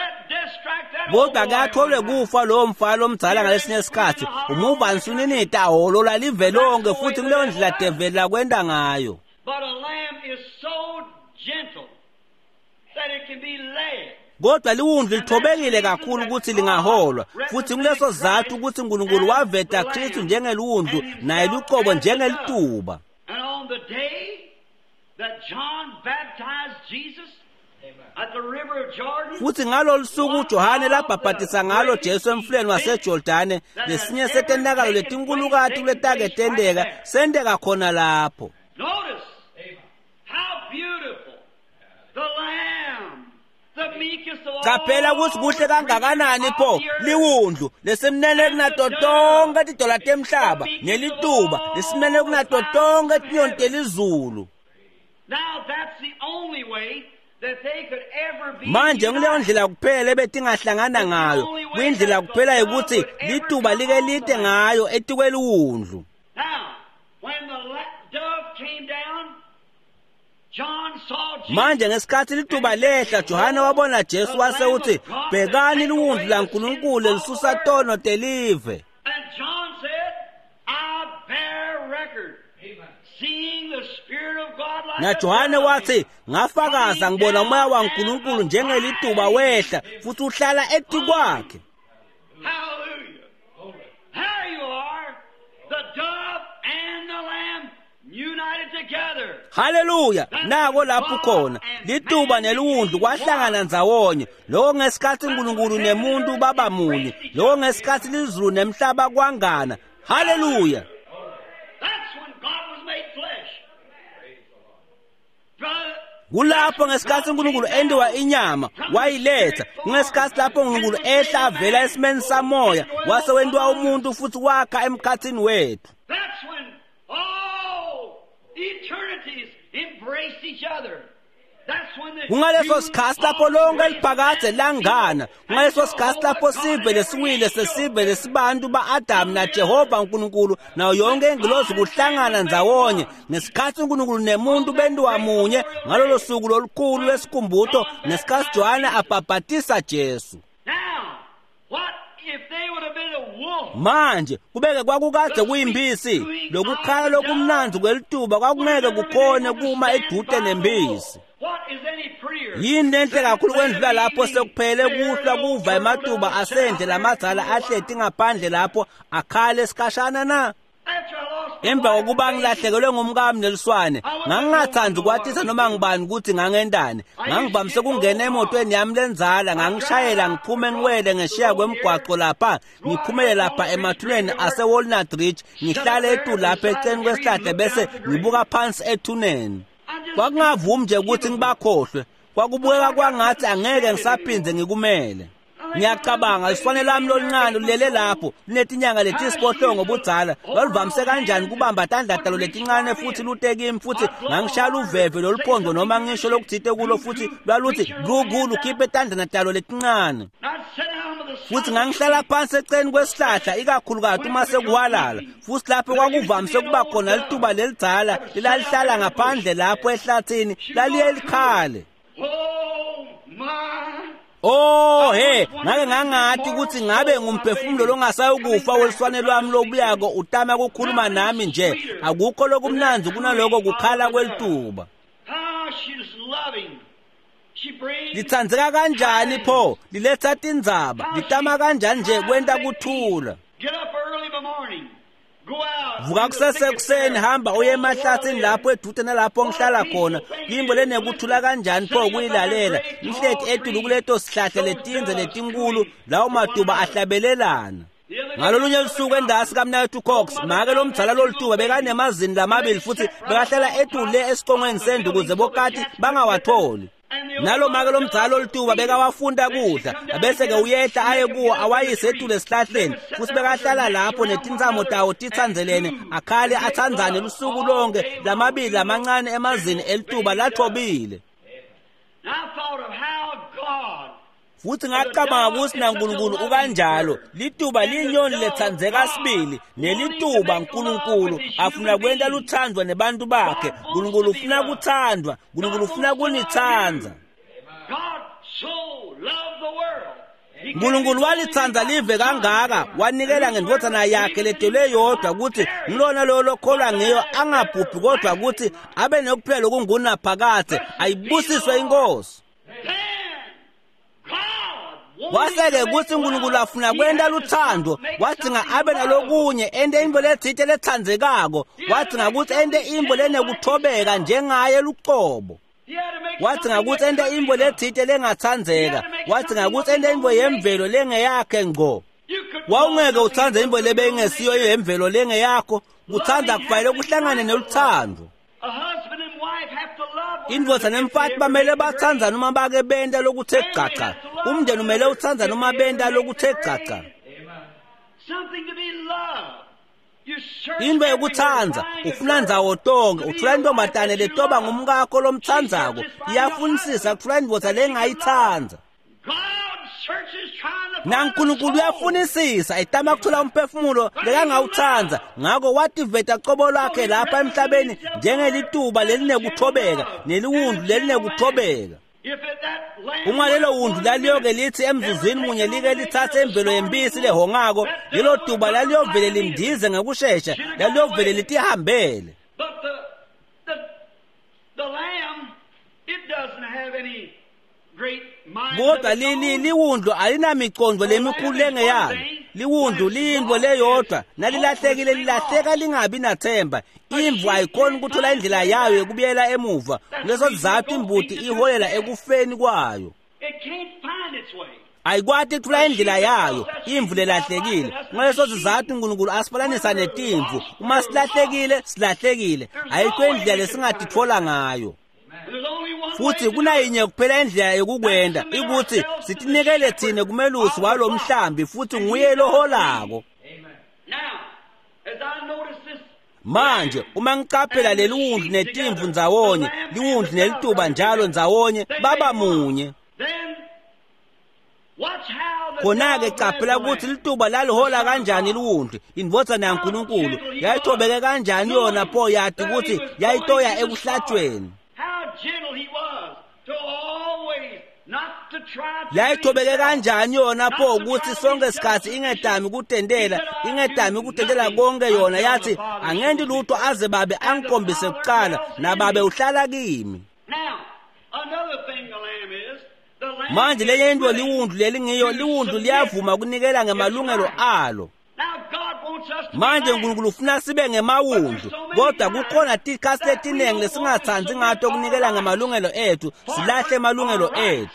Kodwa kathole kufa lo mfana lomdzala ngalesinye isikhathi umuva nsunini itaholo lalive lonke futhi kuleyo ndlela devil lakwenda ngayo.
But a lamb is so gentle that it can be led.
Kodwa liwundlu lithobekile kakhulu ukuthi lingaholwa futhi kuleso zathu ukuthi uNkulunkulu waveta Kristu njengeliwundlu naye luqobo njengelituba.
And on the day that John baptized Jesus at the river of Jordan,
futhi ngalolu suku uJohane labhaphathisa ngalo Jesu emfuleni waseJordani lesinye setendakalo letinkulukati kuletaketendeka sendeka khona lapho.
Notice how beautiful the lamb, the meekest of all.
Qaphela ukuthi kuhle kangakanani pho liwundlu lesimnene kunato tonke tidola temhlaba nelituba lesimnene kunato tonke tinyonte lizulu.
Now that's the only way that they could ever be.
Manje ngileyo ndlela kuphela betingahlangana ngayo kwindlela kuphela ukuthi lituba like lite ngayo etikweli wundlu.
Now when the dove came down, John saw Jesus.
Manje ngesikhathi lituba lehla Johana wabona Jesu wase uthi bhekani liwundlu laNkulunkulu lisusa tono telive.
And John said, I bear record. Seeing the Spirit of God like
na Johane wathi ngafakaza ngibona umoya waNkulunkulu njengelituba wehla futhi uhlala ethi kwakhe.
Hallelujah. There you are, the dove and the lamb united together.
Hallelujah. Nako lapho khona lituba neliwundlu kwahlangana ndzawonye lo ngesikhathi uNkulunkulu nemuntu baba munye lo ngesikhathi lizulu nemhlaba kwangana. Hallelujah. kulapho ngesikhathi uNkulunkulu endiwa inyama wayiletha, ngesikhathi lapho uNkulunkulu ehla vela esimeni samoya wase wendiwa umuntu futhi wakha emkhathini wethu.
That's when all eternities embrace each other. That's when the
Kungaleso sikhathi lapho lonke liphakade langana, kungaleso sikhathi lapho sive lesiwile sesive lesibantu ba-Adamu naJehova uNkulunkulu nayo yonke ingilosi kuhlangana ndzawonye ngesikhathi uNkulunkulu nemuntu bendiwa munye ngalolo suku lolukhulu lwesikhumbuzo nesikhathi Johana abhabhatisa Jesu.
Now, what if they would have been a wolf?
Manje kubeke kwakukade kuyimbisi, lokukhala lokumnanzi kwelituba kwakungeke kukhone kuma edute nembisi.
What is any prettier?
Yini enhle kakhulu kwendlula lapho sekuphele kuhlwa kuva ematuba asendle lamadzala ahleti ngaphandle lapho akhale esikhashana na.
After I lost my
Emva
wife,
kokuba ngilahlekelwe ngumkami neliswane, ngangingathanzi kwathisa noma ngibani ukuthi ngangendane. Ngangivamise kungena emotweni yami lenzala, ngangishayela ngiphume ngiwele ngeshiya kwemgwaqo lapha, ngiphumele lapha emathuneni ase-Walnut Ridge, ngihlale etu lapha eceleni kwesihlahla bese ngibuka phansi ethuneni. Kwakungavumi nje ukuthi ngibakhohlwe, kwakubukeka kwangathi angeke ngisaphindze ngikumele. Ngiyacabanga isifane lami lolincane lilele lapho linetinyanga letisiphohlongo obudzala, loluvamise kanjani kubamba tandlatalo letincane futhi lutekimi futhi ngangishala uveve loluphondo noma ngisho lokuthite kulo futhi lwaluthi gugu lukhiphe tandlatalo letincane.
I'd sit down with the
Futhi ngangihlala phansi eceleni kwesihlahla ikakhulukazi uma sekuhwalala, futhi lapho kwakuvamise kuba khona lituba lelidzala lilalihlala ngaphandle lapho ehlathini laliye likhale.
Oh my!
Oh he, ngake ngangathi ukuthi ngabe ngumphefumulo longasayikufa weliswane lwami lobuyako utama ukukhuluma nami nje, akukho lokumnanzi kunaloko kukhala kwelituba.
How she's loving. She brings
Litsandzeka kanjani pho, liletha tindzaba, litama kanjani nje kwenta kuthula.
Get up early in the morning. Go out.
Vuka kusesekuseni hamba uye emahlathini lapho edute nalapho ngihlala khona. Yimbo lenekuthula kanjani pho kuyilalela. Ngihleki etulu kuleto sihlahla letinze letinkulu lawo matuba ahlabelelana. Ngalolunye usuku endasi kaMnayethu Cox, make lo mdzala lolutuba bekanemazini lamabili futhi bekahlala etule esiqongweni sendu kuze bokati bangawatholi. Nalo make lo mdzala lolutuba bekawafunda kudla, bese ke uyehla aye kuwo awayise etule esihlahleni, futhi bekahlala lapho netintsamo tawo titsanzelene akhale athandzane lusuku lonke lamabili amancane emazini elituba lathobile.
Now I thought of how God
Futhi ngacabanga ukuthi naNkulunkulu ukanjalo, lituba linyoni letsandzeka sibili, nelituba uNkulunkulu afuna kwenta luthandwa nebantu bakhe. uNkulunkulu ufuna kuthandwa, uNkulunkulu ufuna kunithandza.
God so loved the world. He gave
uNkulunkulu
his
walithanda
only
live kangaka, wanikela ngendvodzana yakhe ledelwe yodwa ukuthi ngilona lo lokholwa ngiyo angabhubhi kodwa ukuthi abe nokuphela okungunaphakade, ayibusiswe inkosi.
Then God
Waseke ukuthi uNkulunkulu afuna kwenta luthando, wadzinga abe nalokunye ende imbo lethite lethandzekako, wadzinga ukuthi ende imbo lenekuthobeka njengaye luqobo. Wadzinga ukuthi ende imbo lethite lengatsandzeka, wadzinga ukuthi ende imbo yemvelo lengeyakhe ngqo. Wawungeke uthande imbo lebengesiyo yemvelo lengeyakho, kuthanda kufanele kuhlangane noluthando.
A husband and wife have to love one
Indvodza
another.
nemfati bamele batsandzane uma bake benta lokuthe gaca. Umndeni umele utsandzane uma benta lokuthe gaca.
Something to be loved. You search
Into
everywhere,
yokuthandza,
trying to
ufuna ndzawo tonke, uthola intombatane letoba ngumkakho lomthandzako, iyafunisisa kuthola indvodza lengayitsandza.
God searches trying to find
NaNkulunkulu
a soul.
uyafunisisa itama kuthola umphefumulo lekangawutsandza, ngako wativeta qobo lwakhe lapha emhlabeni njengelituba lelinekuthobeka neliwundu lelinekuthobeka.
If it, that lamb
Uma lelo wundu laliyoke lithi emzuzwini munye like lithathe imvelo yembisi lehongako, lelo tuba laliyovele limdize ngekushesha, laliyovele litihambele.
But the, the, the lamb, it doesn't have any great mind. of
Kodwa
its
lili
own.
liwundu alinamicondvo lemikhulu lengeyalo. Liwundu liyintfo leyodwa, nalilahlekile lilahleka lingabi nathemba. Imvu ayikhoni ukuthola indlela yayo yokubuyela emuva, leso sizathu imbuti iholela ekufeni kwayo.
It can't find its way.
Ayikwati kuthola indlela yayo, imvu lelahlekile. Ngaleso sizathu uNkulunkulu asifalanisa netimvu, uma silahlekile silahlekile, ayikho indlela lesingatitfola ngayo.
There's only one
futhi kunayinye kuphela indlela yokukwenda ukuthi sitinikele thina kumelusi walomhlambi futhi nguye loholako. Manje uma ngicaphela leliwundlu netimvu ndzawonye, liwundlu nelituba njalo ndzawonye baba munye. Khona-ke caphela ukuthi lituba lalihola kanjani liwundlu, indvodzana yaNkulunkulu yayithobeke kanjani yona pho yathi ukuthi yayitoya ekuhlatshweni. Yayithobeke kanjani yona pho ukuthi sonke isikhathi ingetami kutendela, ingetami kutendela konke yona yathi angendi lutho aze babe angikhombise kuqala nababe uhlala kimi. Manje lenye into liwundlu lelingiyo liwundlu liyavuma ukunikela ngemalungelo alo. Manje uNkulunkulu ufuna sibe ngemawundlu, kodwa kukhona tikhasi letinengi lesingathanzi ngato ukunikela ngemalungelo ethu, silahle emalungelo ethu.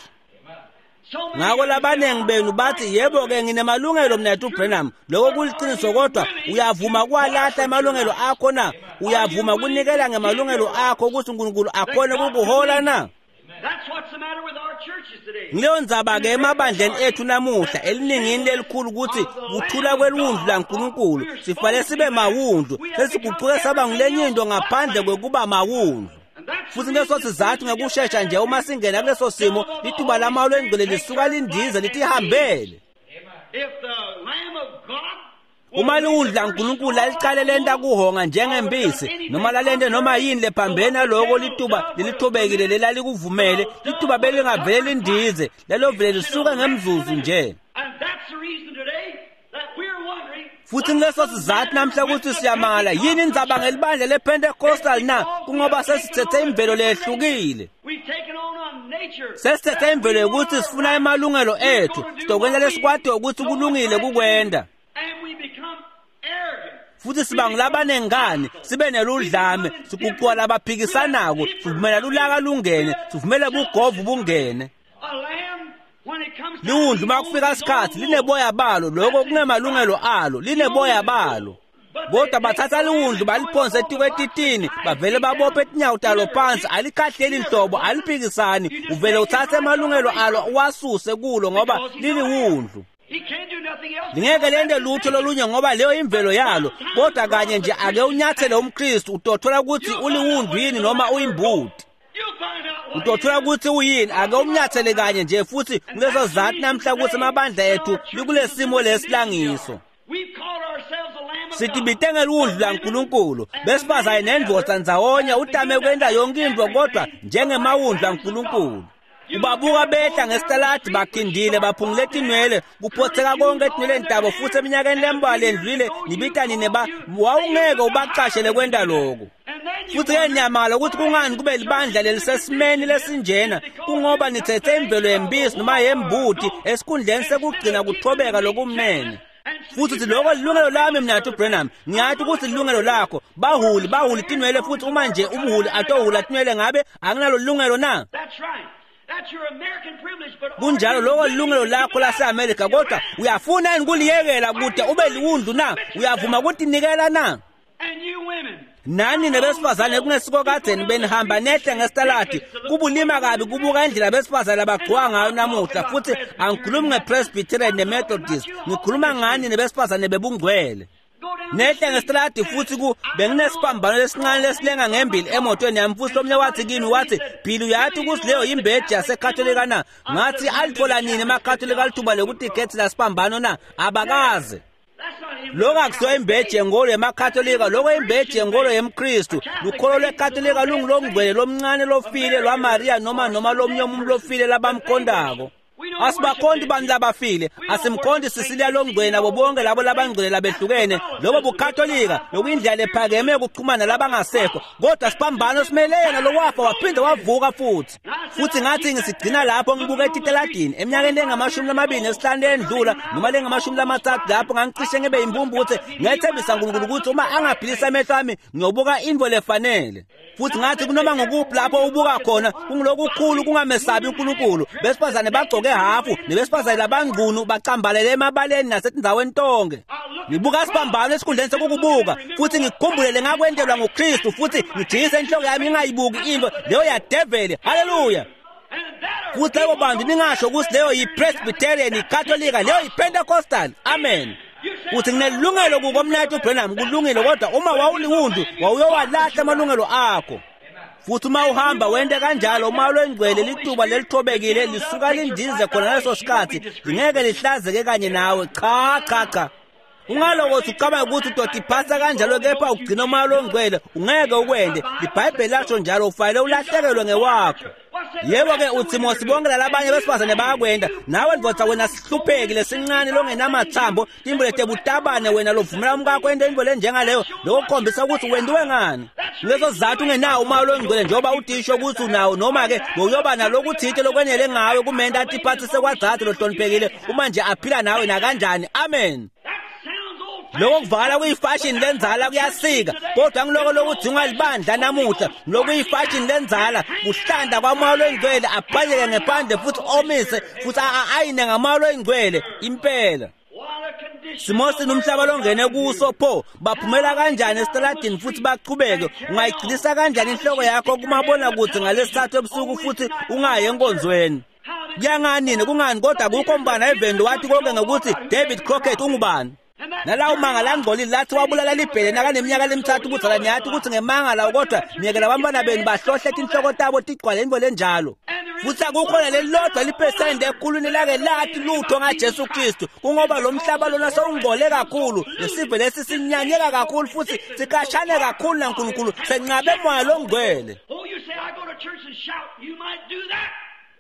Ngako labanengi benu bathi yebo ke nginemalungelo mina uBrenham, lokho kuliqiniso kodwa uyavuma kwalahla emalungelo akho na? Uyavuma ukunikela ngemalungelo akho ukuthi uNkulunkulu akhone ukukuhola na?
That's what's the matter with our churches today.
Ngile ndzaba ke emabandleni ethu namuhla eliningini lelikhulu ukuthi kuthula kweliwundlu laNkulunkulu sifale sibe mawundlu sesiguquke saba ngulenye into ngaphandle kwekuba mawundlu. Futhi leso sizathu ngekusheshsha nje uma singena kuleso simo lituba lamalo engcwele lisuka lindize litihambele.
If the Lamb of God
uma liwundlu laNkulunkulu laliqale lenta kuhonga njengembisi noma lalende noma yini lephambene lokho lituba lelithobekile lelalikuvumele lituba belingavele lindize lelo vele lisuka ngemzuzu nje.
and that's the reason today that we're wondering
futhi ngaleso sizathu namhla ukuthi siyamala yini indzaba ngelibandla lePentecostal na kungoba sesithethe imvelo lehlukile.
we've taken on a nature
Sesithethe imvelo ukuthi sifuna emalungelo ethu sitokwenza lesikwade ukuthi kulungile kukwenda.
and we become arrogant.
Futhi siba ngulabanengane sibe neludlame sikuqwa labaphikisanako sivumela lulaka lungene sivumela kugovu bungene.
A lamb when it comes to
Liwundlu makufika isikhathi lineboya balo lokho kunemalungelo alo lineboya balo. Kodwa bathatha liwundlu baliphonse etikwetitini bavele babophe etinyawo talo phansi alikhahleli inhlobo aliphikisani uvele uthathe emalungelo alo uwasuse kulo ngoba liliwundlu.
he can't do nothing else.
Lingeke lende lutho lolunye ngoba leyo imvelo yalo kodwa kanye nje ake unyathele umKristu utothola ukuthi uliwundlu yini noma uyimbuti.
You'll find out what
Utothola ukuthi uyini ake umnyathele kanye nje futhi kulezo zathi namhla ukuthi amabandla ethu likulesimo lesilangiso.
we've called ourselves a lamb of
Sithi
God.
bitenge liwundlu laNkulunkulu besifazayo nendvodza ndzawonye utame kwenda yonke into kodwa njengemawundlu laNkulunkulu. Ubabuka behla ngestaladi bakhindile baphungule tinwele kuphotheka konke etinwele ntabo futhi eminyakeni lembalwa endlule nibita nine ba wawungeke ubaqashele kwenda lokho.
and then you
Futhi ke nyamala ukuthi kungani kube libandla lelisesimeni lesinjena kungoba nithethe imvelo yembisi noma yembuti esikhundleni sekugcina kuthobeka lokumnene. Futhi uthi lokho lilungelo lami mina uBrenham ngiyathi ukuthi lilungelo lakho bahuli bahuli tinwele futhi uma nje umhuli atohula tinwele ngabe akunalo lilungelo na.
that's right. That's your American privilege, but
Kunjalo lokho lilungelo lakho laseAmerica kodwa uyafuna yini kuliyekela kude ube liwundlu na uyavuma ukuthi nikela na.
and you women
Nani nebesifazane kungesiko kadzeni benihamba nehle ngestaladi kubulima kabi kubuka indlela besifazane abagqoka ngayo namuhla futhi angikhulumi ngePresbyterian neMethodist ngikhuluma ngani nebesifazane bebungcwele.
go down
Nehle ngestaladi futhi ku benginesiphambano lesincane lesilenga ngembili emotweni yami futhi omnye wathi kimi wathi phila uyathi ukuthi leyo imbeji yaseKatolika na ngathi alithola nini emakatolika lithuba lokuthi ikhethi lasiphambano na abakaze.
that's not him.
Lokho akusiyo imbeji yengolo yemakatolika lokho imbeji yengolo yemKristu lukholo lweKatolika lungilongcwele lomncane lofile lwaMaria noma noma lomnyomu lofile labamkhondako. Asibakhondi bani labafile asimkhondi Sisilia longcwele nabo bonke labo labangcwele labehlukene lobo buKatolika lokuyindlela ephakeme ukuxhumana labangasekho kodwa siphambano simelene lokwafa waphinda wavuka futhi.
And I
futhi ngathi ngisigcina lapho ngibuka etiteladini eminyakeni engamashumi amabili nesihlanu endlula noma lengamashumi amathathu lapho ngangicishe ngibe imbumbuthe ngethembisa uNkulunkulu ukuthi uma angaphilisa amehlo ami ngiyobuka into lefanele futhi ngathi kunoma ngokuphi lapho ubuka khona kungilokukhulu kungamesabi uNkulunkulu besifazane bagcoke hafu nebesifazane labangqunu bacambalele emabaleni nasetindaweni tonke ngibuka sibambana esikhundleni sokukubuka futhi ngikukhumbulele ngakwendelwa ngoKristu futhi ngijikise inhloko yami ingayibuki into leyo yadevele haleluya futhi labo bantu ningasho ukuthi leyo yi-Presbyterian i-Katolika leyo yi-Pentecostal amen uthi nginelungelo kukomnathi uBrenham kulungile kodwa uma wawuliwundu wawuyowalahla amalungelo akho futhi uma uhamba wende kanjalo uma lwengcwele lituba lelithobekile lisuka lindize khona leso sikhathi lingeke lihlazeke kanye nawe cha cha cha ungalokothi ucabanga ukuthi utotiphasa kanjalo kepha ugcina uma lwengcwele ungeke ukwende iBhayibheli lasho njalo ufanele ulahlekelwe ngewakho yebo ke uthi mosibongela labanye besifazane bayakwenda nawe ndvodza wena sihluphekile sincane longenamathambo imbo letebutabane wena lovumela umkakho ende into lenjengaleyo lokukhombisa ukuthi wendiwe ngani lezo zathu ungenawo uma lwengcwele njengoba udisho ukuthi unawo noma ke ngokuyoba nalokuthithe lokwenele ngawe kumenda atiphathise kwadzathu lohloniphekile uma nje aphila nawe na kanjani amen lokho kuvala kuyifashion lenzala kuyasika kodwa ngiloko lokuthi ungalibandla namuhla lokho kuyifashion lenzala kuhlanda kwamalo engcwele abhaleke ngephandle futhi omise futhi ayine ngamalo engcwele impela Simosi nomhlaba longene kuso pho baphumela kanjani esitaladini futhi baqhubeke ungayigcilisa kanjani inhloko yakho kumabona ukuthi ngalesithathu ebusuku futhi ungaye enkonzweni kuyanganini kungani kodwa kukho mbana evendo wathi konke ngokuthi David Crockett ungubani nalawo mangala ngcolile lathi wabulala libhele nakaneminyaka lemithathu ukuthala nyathi ukuthi ngemangala kodwa niyekela abantwana benu bahlohla inhloko tabo tigcwale into lenjalo futhi akukhona lelodwa liphesende ekhulwini lake lathi lutho ngaJesu Kristu kungoba lo mhlaba lona sowungcole kakhulu lesifo lesi sinyanyeka kakhulu futhi sikashane kakhulu naNkulunkulu senqabe emoya longcwele
Oh, you say I go to church and shout, you might do that.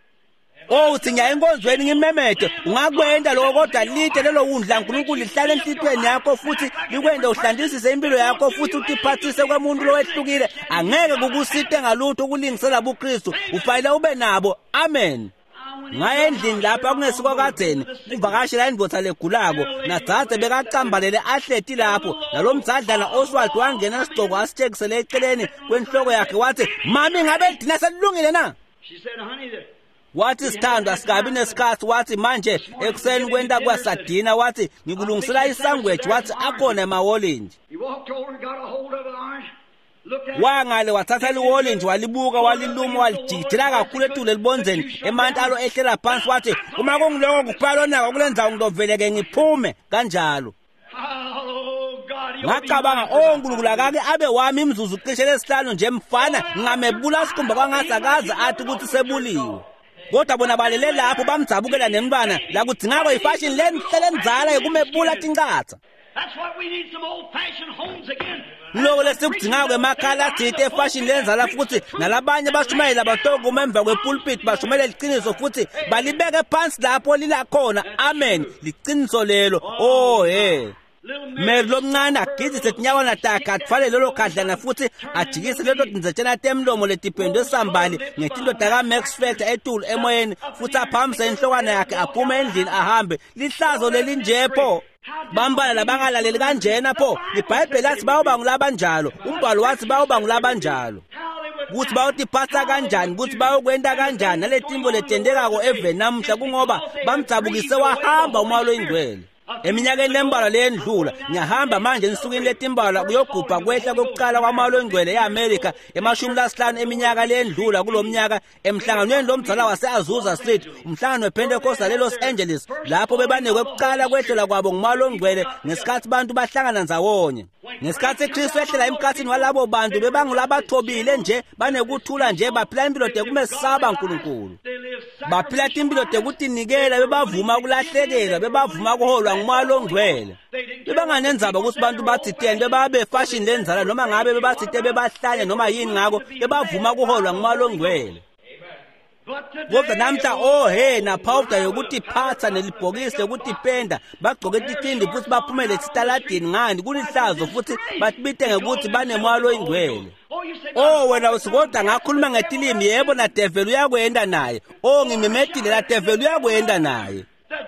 Oh uthi ngiya enkonzweni ngimemede ungakwenda lokho kodwa lide lelo wundla uNkulunkulu lihlale enhlitweni yakho futhi likwende uhlandisise impilo yakho futhi utiphathise kwemuntu lowehlukile angeke kukusite ngalutho ukulingisela uKristu ufanele ube nabo amen ngaye endlini lapha kungesiko kadzeni kuvakashela indvodza legulako nadzadze bekacambalele ahleti lapho nalomdzadlana Oswald wangena sigcoko asitshekisele eceleni kwenhloko yakhe wathi mami ngabe dina selungile na
She said, honey, that
wathi sithandwa sikabi nesikhathi wathi manje ekuseni kwenta kwasadina wathi ngikulungisela isangweji wathi akhona emawolenji
he walked over and got a hold of the orange, looked at it.
wangale wathatha liwolenji walibuka waliluma walijikijela kakhulu etule libonzeni emantalo ehlela phansi wathi uma kungiloko kuphela lonaka kulenza ngiloveleke ngiphume kanjalo
Oh, God, he
ngacabanga oh uNkulunkulu akake abe wami imzuzu cishe lesihlanu nje mfana ngamebula sikhumba kwangasakaza athi ukuthi sebuliwe kodwa bona balele lapho bamdzabukela nemntwana la kudzingako ifashion lenhle lenzala yekumebula tinkatha
That's what we need, some old-fashioned homes again.
loko lesikudingako emakhala athithe efashion lenzala futhi nalabanye bashumayela batokuma emva kwepulpit bashumele liqiniso futhi balibeke phansi lapho lilakhona amen liqiniso lelo oh hey Mary lomncane agidise tinyawana takhe atfale lelo khadlana futhi ajikise leto tinzetshela temlomo letiphendwe sambali ngetinto taka Max Factor etulu emoyeni futhi aphamise inhlokwana yakhe aphume endlini ahambe lihlazo lelinjepho bambala labangalaleli kanjena pho iBhayibheli lathi bayoba ngulabanjalo umbhalo wathi bayoba ngulabanjalo ukuthi bayotiphatha kanjani ukuthi bayokwenda kanjani naletimbo letendekako eveni namuhla kungoba bamdzabukise wahamba umalo ingcwele eminyakeni lembala lendlula ngiyahamba manje ensukwini letimbala kuyogubha kwehla kokuqala kwamalo engcwele eAmerica emashumi lasihlanu eminyaka lendlula kulomnyaka emhlanganweni lomdzala waseAzusa Street umhlangano wePentecostal eLos Angeles lapho bebanekwe kuqala kwehlela kwabo ngumalo engcwele ngesikhathi abantu bahlangana nzawonye ngesikhathi uKristu ehlela emkhathini walabo bantu bebangulabathobile nje banekuthula nje baphila impilo tekumesaba uNkulunkulu baphila impilo tekutinikela bebavuma ukulahlekela bebavuma kuholwa ngumalo ongcwele bebanganenzaba ukuthi abantu bathithe bebabe fashion lenzala noma ngabe bebathithe bebahlanye noma yini ngako bebavuma kuholwa ngumalo ongcwele kodwa namhla ohe naphawuda yokuthi phatha nelibhokisi lokuthi penda bagqoke itikindi futhi baphumele esitaladini ngani kulihlazo futhi bathibite ngekuthi banemoya oyingcwele. Oh wena usikodwa ngakhuluma ngetilimi yebo na devil uyakwenda naye. Oh ngimemethile la devil uyakwenda naye.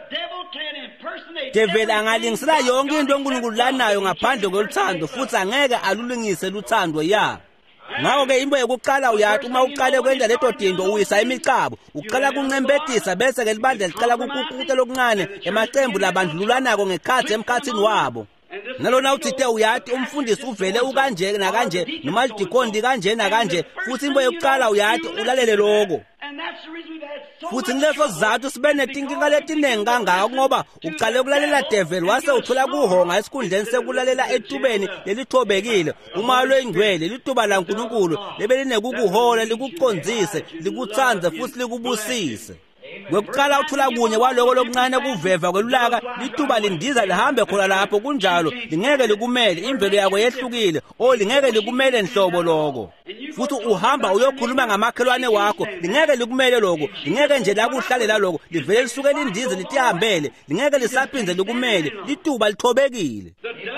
Devil angalingisela yonke into uNkulunkulu lanayo ngaphandle kweluthando futhi angeke alulungise luthando ya. Ngawo ke imbo yokuqala uyathi uma uqale kwenza leto dinto uyisa imicabo uqala kuncembedisa bese ke libandla liqala kukukuke lokuncane emaqembu labandlululanako ngekhathi emkhathini wabo. Nalona uthithe uyathi umfundisi uvele ukanje na kanje noma lidikondi kanje na kanje futhi imbo yokuqala uyathi ulalele lokho. Futhi ngileso sizathu sibe netinkinga letinengi kangaka ngoba uqale ukulalela devil wase uthola kuhonga esikhundleni sekulalela etubeni lelithobekile uma lwengcwele lituba la uNkulunkulu lebe linekukuhola likuqondzise likutsanze futhi likubusise. Wekuqala uthola kunye kwaloko lokuncane kuveva kwelulaka lituba lindiza lihambe khona lapho kunjalo lingeke likumele imvelo yakho yehlukile o lingeke likumele nhlobo lokho. Futhi uhamba uyokhuluma ngamakhelwane wakho lingeke likumele lokho lingeke nje la kuhlale la lokho livele lisuke lindize litihambele lingeke lisaphinze likumele lituba lithobekile.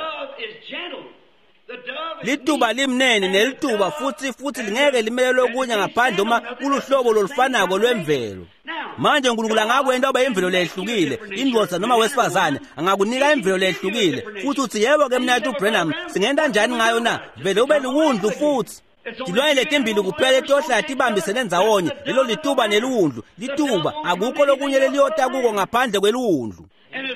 Lituba limnene nelituba futhi futhi lingeke limele lokunye ngaphandle uma kuluhlobo lolufanako lwemvelo. Manje uNkulunkulu angakwenda oba imvelo lehlukile indoda noma wesifazane angakunika imvelo lehlukile futhi uthi yebo ke mina uBrenham singenda kanjani ngayo na vele ube liwundlu futhi tilwayele timbili kuphela etohla tibambisene ndzawonye lelo lituba neluwundlu lituba akukho lokunye leliyota kuko ngaphandle kweluwundlu.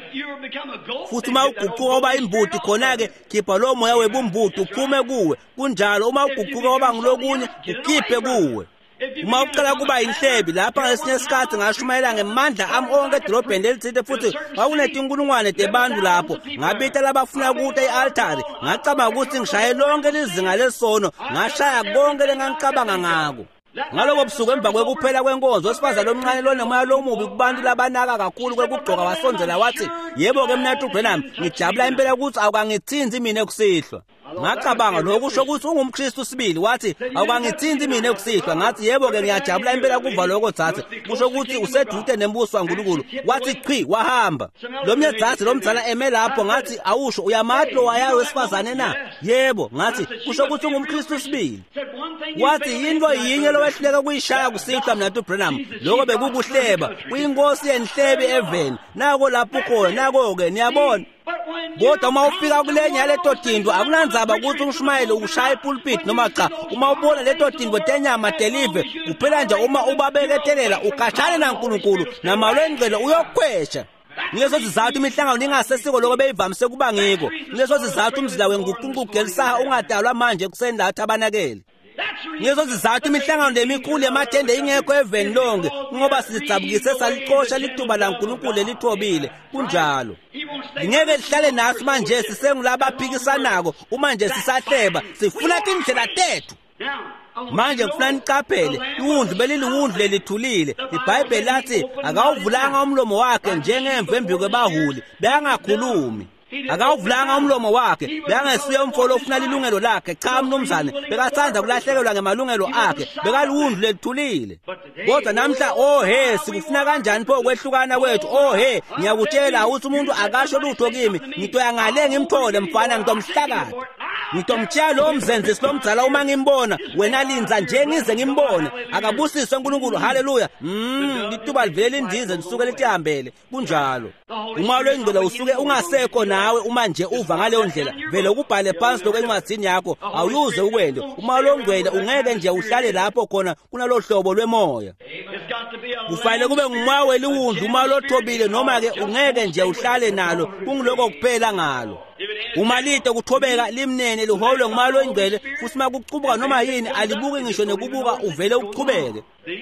Futhi uma uguquka oba imbuti khona-ke khipha lo moya webumbuti uphume kuwe kunjalo uma uguquka oba ngulokunye ukhiphe kuwe. Uma uqala kuba inhlebi lapha ngesinye isikhathi ngashumayela ngemandla ami onke edolobheni lelithithe futhi kwakunetinkulungwane tebantu lapho ngabita labafuna ukuthi i-altari ngacabanga ukuthi ngishaye lonke lizinga lesono ngashaya konke lengangicabanga ngako. Ngaloko busuku emva kwekuphela kwenkonzo wesifazane omncane lo nomoya lomubi kubantu labanaka kakhulu kwekugqoka wasonzela wathi yebo ke mina uBrenham ngijabula impela ukuthi awukangithinzi mina ekusihlwa. Ngacabanga lokho kusho ukuthi ungumKristu sibili wathi awukangithinzi mina ekusihlwa ngathi yebo ke ngiyajabula impela kuva lokho thathe kusho ukuthi useduze nembuso waNkulunkulu wathi qhi wahamba. Lo myedzazi lomdzala eme lapho ngathi awusho uyamatlo wayayo wesifazane na yebo ngathi kusho ukuthi ungumKristu sibili wathi into yinye lowehluleka kuyishaya kusihlwa mina uBrenham lokho bekukuhleba uyinkosi yenhlebe eveni nako lapho khona nako ke niyabona. Kodwa uma ufika kulenye leto tindwa akunandzaba ukuthi umshumayeli ushaya ipulpit noma cha uma ubona leto tindwa tenyama deliver kuphela nje uma ubabeketelela ukashane naNkulunkulu namalwengcele uyokhwesha. Ngileso sizathu imihlangano ningasesiko lokho beyivamise kuba ngiko ngileso sizathu umzila wenguqunqugelisaha ungadalwa manje ekuseni lathi abanakele. Ngileso sizathu imihlangano lemikhulu ematende ingekho eveni lonke ngoba sizicabukise saliqosha lituba laNkulunkulu elithobile kunjalo. Ngeke lihlale nathi manje sisengulabaphikisanayo uma nje sisahleba sifuna indlela tethu. Manje kufuna niqaphele iwundlu beliliwundlu lelithulile iBhayibheli lathi akawuvulanga umlomo wakhe njengemvu embi kwebahuli beyangakhulumi. Akawuvulanga umlomo wakhe beyangesiye umfolo ofuna lilungelo lakhe cha mnumzane bekathanda kulahlekelwa ngemalungelo akhe bekaluwundlu lelithulile. Kodwa namhla oh he sikufuna kanjani pho kwehlukana kwethu oh he ngiyakutshela ukuthi umuntu akasho lutho kimi ngitoya ngale ngimthole mfana ngitomhlakala ngitomtshela lo mzenzisi lomdzala uma ngimbona wena linza nje ngize ngimbone akabusiswe uNkulunkulu haleluya. Mm lituba livele lindize lisuke litihambele kunjalo. Uma lwengcele usuke ungasekho nawe uma nje uva ngaleyo ndlela vele ukubhale phansi lokwencwadzini yakho awuze ukwende. Uma longcwele ungeke nje uhlale lapho khona kunalohlobo lwemoya. Kufanele kube ngumoya weliwundlu uma lothobile noma ke ungeke nje uhlale nalo kungiloko kuphela ngalo. Uma lito kuthobeka limnene liholwe ngumoya longcwele futhi makuqubuka noma yini alibuki ngisho nekubuka uvele uqhubeke.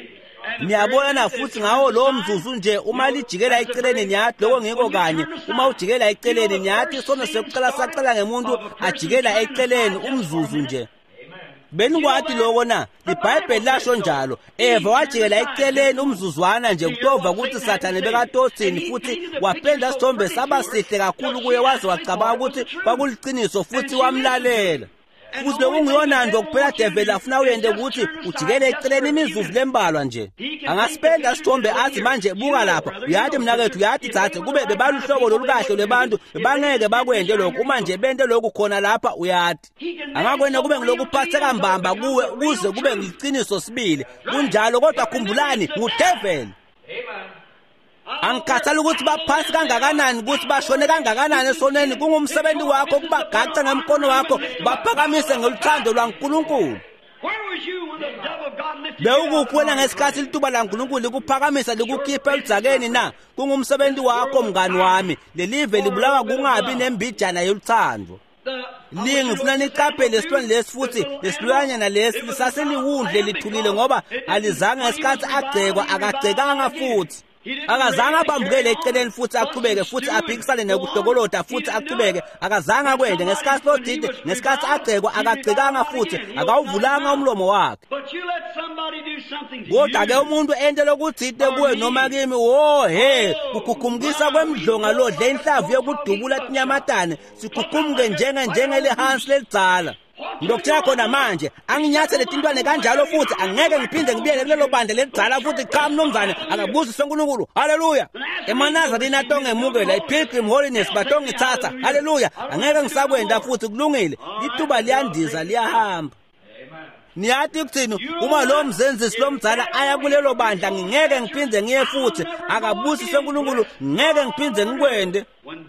Niyabona futhi ngawo lo mzuzu nje uma lijikela eceleni nyathi lokho ngiko kanye uma ujikela eceleni nyathi sona sekuqala saqala ngemuntu ajikela eceleni umzuzu nje. Benikwathi lokho na iBhayibheli lasho njalo Eva wajikela eceleni umzuzwana nje kutova ukuthi Sathane bekatothini futhi wapenda isithombe saba sihle kakhulu kuye waze wacabanga ukuthi kwakuliqiniso futhi wamlalela. futhi lokungiyona nje kuphela devil afuna uyende ukuthi ujikele eceleni imizuzu lembalwa nje angasipenda sithombe athi manje buka lapha uyathi mina kethu uyathi thathe kube bebaluhlobo lolukahle lebantu bangeke bakwende lokho uma nje bente lokhu khona lapha uyathi angakwena kube ngilokuphatheka mbamba kuwe ukuze kube ngiqiniso sibili kunjalo kodwa khumbulani ngudevil angikhathali ukuthi baphansi kangakanani ukuthi bashone kangakanani esoneni kungumsebenzi wakho kuba gaca ngemkono wakho baphakamise ngoluthando lwaNkulunkulu bewukukhwela ngesikhathi lituba laNkulunkulu likuphakamisa likukhipha eludzakeni na kungumsebenzi wakho mngani wami lelive libulawa kungabi nembijana yoluthando lingifuna niqaphele lesibani lesi futhi lesilwanyana lesi lisaseliwundle lithulile ngoba alizange ngesikhathi agcekwa akagcekanga futhi akazange abambukele eceleni futhi aqhubeke futhi aphikisane nokuhlokolota futhi aqhubeke akazange akwende ngesikhathi lodide ngesikhathi agcekwa akagcekanga futhi akawuvulanga umlomo wakhe kodwa ke umuntu ente lokuthide kuwe noma kimi wo he ukukhumbukisa kwemdlonga lodle inhlavu yokudubula tinyamatane sikhukhumuke njenge njenge lehansi lelidzala ngokutshela khona manje anginyathele tintwane kanjalo futhi angeke ngiphinde ngibiyele kulelo bande lelidzala futhi cha mnumzane akabuzi seNkulunkulu haleluya emanazareni atonge emukela iPilgrim Holiness batonge thatha haleluya angeke ngisakwenda futhi kulungile lituba liyandiza liyahamba niyathi ukuthini uma lo mzenzisi lomdzala aya kulelo bandla ngingeke ngiphinde ngiye futhi akabuzi seNkulunkulu ngeke ngiphinde ngikwende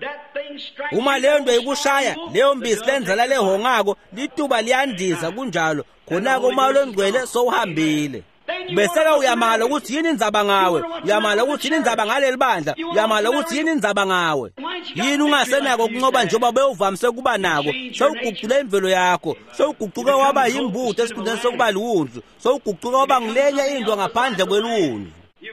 uma leyo nto ikushaya leyo mbisi lenzala lehongako lituba liyandiza kunjalo khona uma lo ngcwele sowuhambile beseka uyamala ukuthi yini indzaba ngawe uyamala ukuthi yini indzaba ngaleli bandla uyamala ukuthi yini indzaba ngawe yini ungasenako ukunqoba njengoba bewuvamise kuba nako sewuguqule imvelo yakho sewuguquka waba yimbutho esikhundleni sokuba liwundlu sewuguquka waba ngilenye into ngaphandle kweluwundlu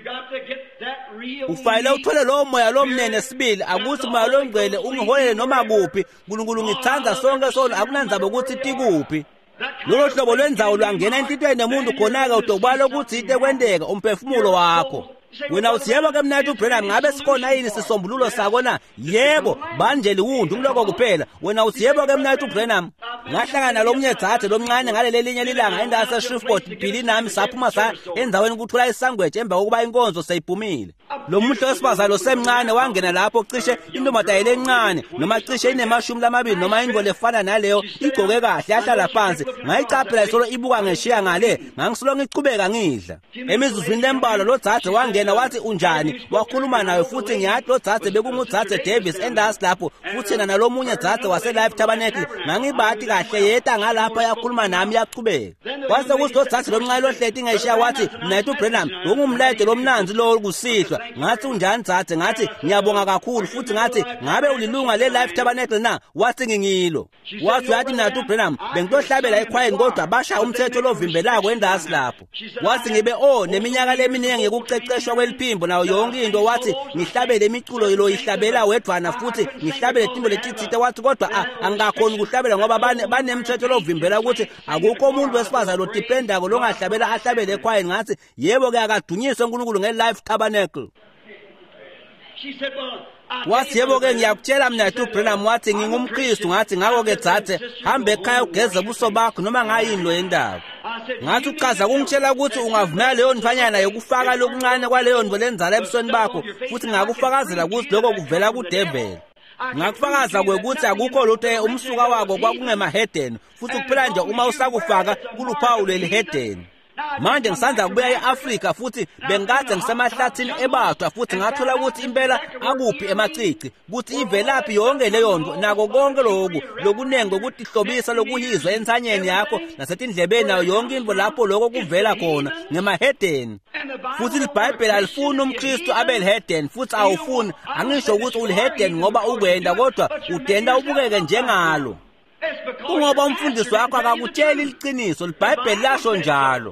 ufanele uthole lowo moya lomnene sibili akuthi moya longcwele ungiholele noma kuphi uNkulunkulu ngithanda sonke sona akunandzaba ukuthi tikuphi lolo hlobo lwenzawo lwangena enhlitweni nemuntu khona-ke udokubala ukuthi ite kwendeka umphefumulo wakho wena uthi yebo ke mnathi uBrenham ngabe sikhona yini sisombululo sako na yebo banje liwundu kuloko kuphela wena uthi yebo ke mnathi uBrenham ngahlangana lomunye dzathe lomncane ngaleli linye lilanga endase Shreveport Billy nami saphuma sa endaweni ukuthula isangweje emva kokuba inkonzo seyiphumile lo muhlo wesifazane lo semncane wangena lapho cishe intombazane encane noma cishe inemashumi lamabili noma indvo lefana naleyo igcoke kahle yahlala phansi ngayicaphela isolo ibuka ngeshiya ngale ngangisolo ngichubeka ngidla emizuzwini lembalo lo dzathe wangena wathi unjani wakhuluma nawe futhi ngiyathi lo dzathe bekungudzathe Davis endasi lapho futhi yena nalomunye dzathe wase Life Tabernacle ngangibati kahle yeta ngalapha yakhuluma nami yachubeka kwase kuthi lo dzathe lomncane lohleti ngeshiya wathi mnathi uBrenham ungumlede lomnanzi lo kusihlwa ngathi unjani dzathe ngathi ngiyabonga kakhulu futhi ngathi ngabe ulilunga le Life Tabernacle na wathi ngingilo wathi yathi mnathi uBrenham bengitohlabela ekhwayeni kodwa basha umthetho lovimbelako endasi lapho wathi ngibe oh neminyaka leminingi ngikuceceshwa kweliphimbo nayo yonke into wathi ngihlabele imiculo lo ihlabela wedwana futhi ngihlabele timbo letithite wathi kodwa angakhona ukuhlabela ngoba banemthetho lovimbela ukuthi akukho umuntu wesifazane lo dependako longahlabela ahlabele ekhwayeni ngathi yebo ke akadunyiswe uNkulunkulu ngeLife Tabernacle wathi yebo ke ngiyakutshela mnathi uBrenham wathi ngingumKristu ngathi ngako ke dzathe hambe ekhaya ugeze ubuso bakho noma ngayini lo yendaba ngathi uchaza kungitshela ukuthi ungavumela leyo nthwanyana yokufaka lokuncane kwaleyo ndvo lenzala ebusweni bakho futhi ngakufakazela ukuthi lokho kuvela kuDevil ngakufakaza kwekuthi akukho lutho umsuka wako kwakungemahedeni futhi kuphela nje uma usakufaka kuluphawu lelihedeni manje ngisanza kubuya eAfrika futhi bengikade ngisemahlathini ebathwa futhi ngathola ukuthi impela akuphi emacici ukuthi ivelaphi yonke leyo nto nako konke lokhu lokunenge ukuthi hlobisa lokuhizwa ensanyeni yakho nasetindlebeni nayo yonke into lapho lokho kuvela khona ngemahedeni futhi iBhayibheli alifuni umKristu abe lihedeni futhi awufuni angisho ukuthi ulihedeni ngoba ukwenda kodwa udenda ubukeke njengalo kungoba umfundisi wakho akakutsheli iqiniso iBhayibheli lasho njalo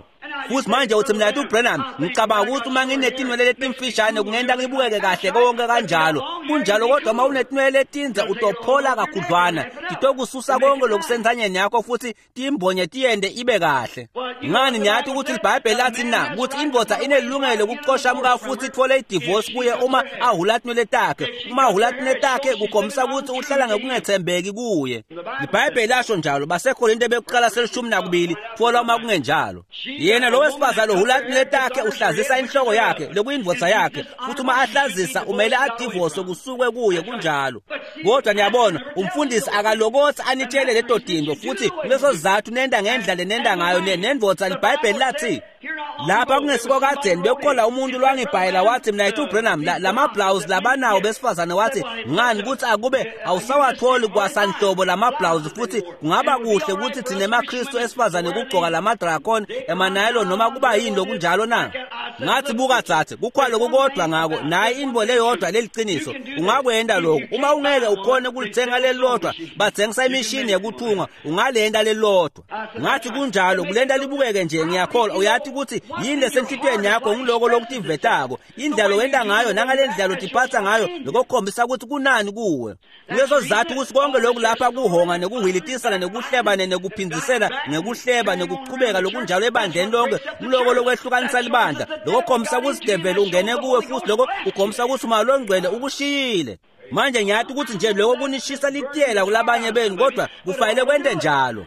futhi manje uthi mina uBranham ngicabanga ukuthi uma nginetinwele letimfishane kungenda ngibukeke kahle konke kanjalo kunjalo kodwa uma unetinwele letinze utophola kakhudlwana titokususa konke lokusenzanyeni yakho futhi timbonye tiyende ibe kahle ngani nyathi ukuthi iBhayibheli lathi na ukuthi indvodza inelungelo ukuxosha umka futhi ithole idivorce kuye uma ahula tinwele takhe uma ahula tinwele takhe kukhombisa ukuthi uhlala ngokungethembeki kuye iBhayibheli lasho njalo baseKorinte bekuqala selishumi nakubili fola uma kungenjalo yena lo wesifazane ohula tinwele takhe uhlazisa inhloko yakhe lokuyindvodza yakhe futhi uma ahlazisa umele adivorce kusuke kuye kunjalo kodwa niyabona umfundisi akalokothi anitshele leto dinto futhi leso sizathu nenda ngendlela nenda ngayo nendvodza iBhayibheli lathi lapha kungesiko kadzeni bekhola umuntu lwangibhayela wathi mina yithi uBranham lama blouse labanawo besifazane wathi ngani ukuthi akube awusawatholi kwasanhlobo lama blouse futhi kungaba kuhle ukuthi thina emaKristu esifazane kugqoka lama dracon emanayilo noma kuba yini lokunjalo na ngathi buka thathe kukhwalo kukodwa ngako nayi inbo leyodwa leliciniso ungakwenda lokho uma ungeke ukhone kulithenga lelodwa bathengisa imishini yekuthunga ungalenda lelodwa ngathi kunjalo kulenda libukeke nje ngiyakholwa uyathi ukuthi yini lesenhlitweni yakho ngiloko lokuthi ivetako indlela wenda ngayo nangalendlela utiphatha ngayo lokukhombisa ukuthi kunani kuwe leso sizathu ukuthi konke lokhu lapha kuhonga nekuhwilitisana nekuhlebana nekuphinzisela ngekuhleba nekuqhubeka lokunjalo ebandleni lonke ngiloko lokwehlukanisa libandla lokukhombisa ukuthi devele ungene kuwe futhi lokho ukhombisa ukuthi umalo ongcwele ukushiyile manje ngiyathi ukuthi nje lokho kunishisa litiyela kulabanye benu kodwa kufanele kwende njalo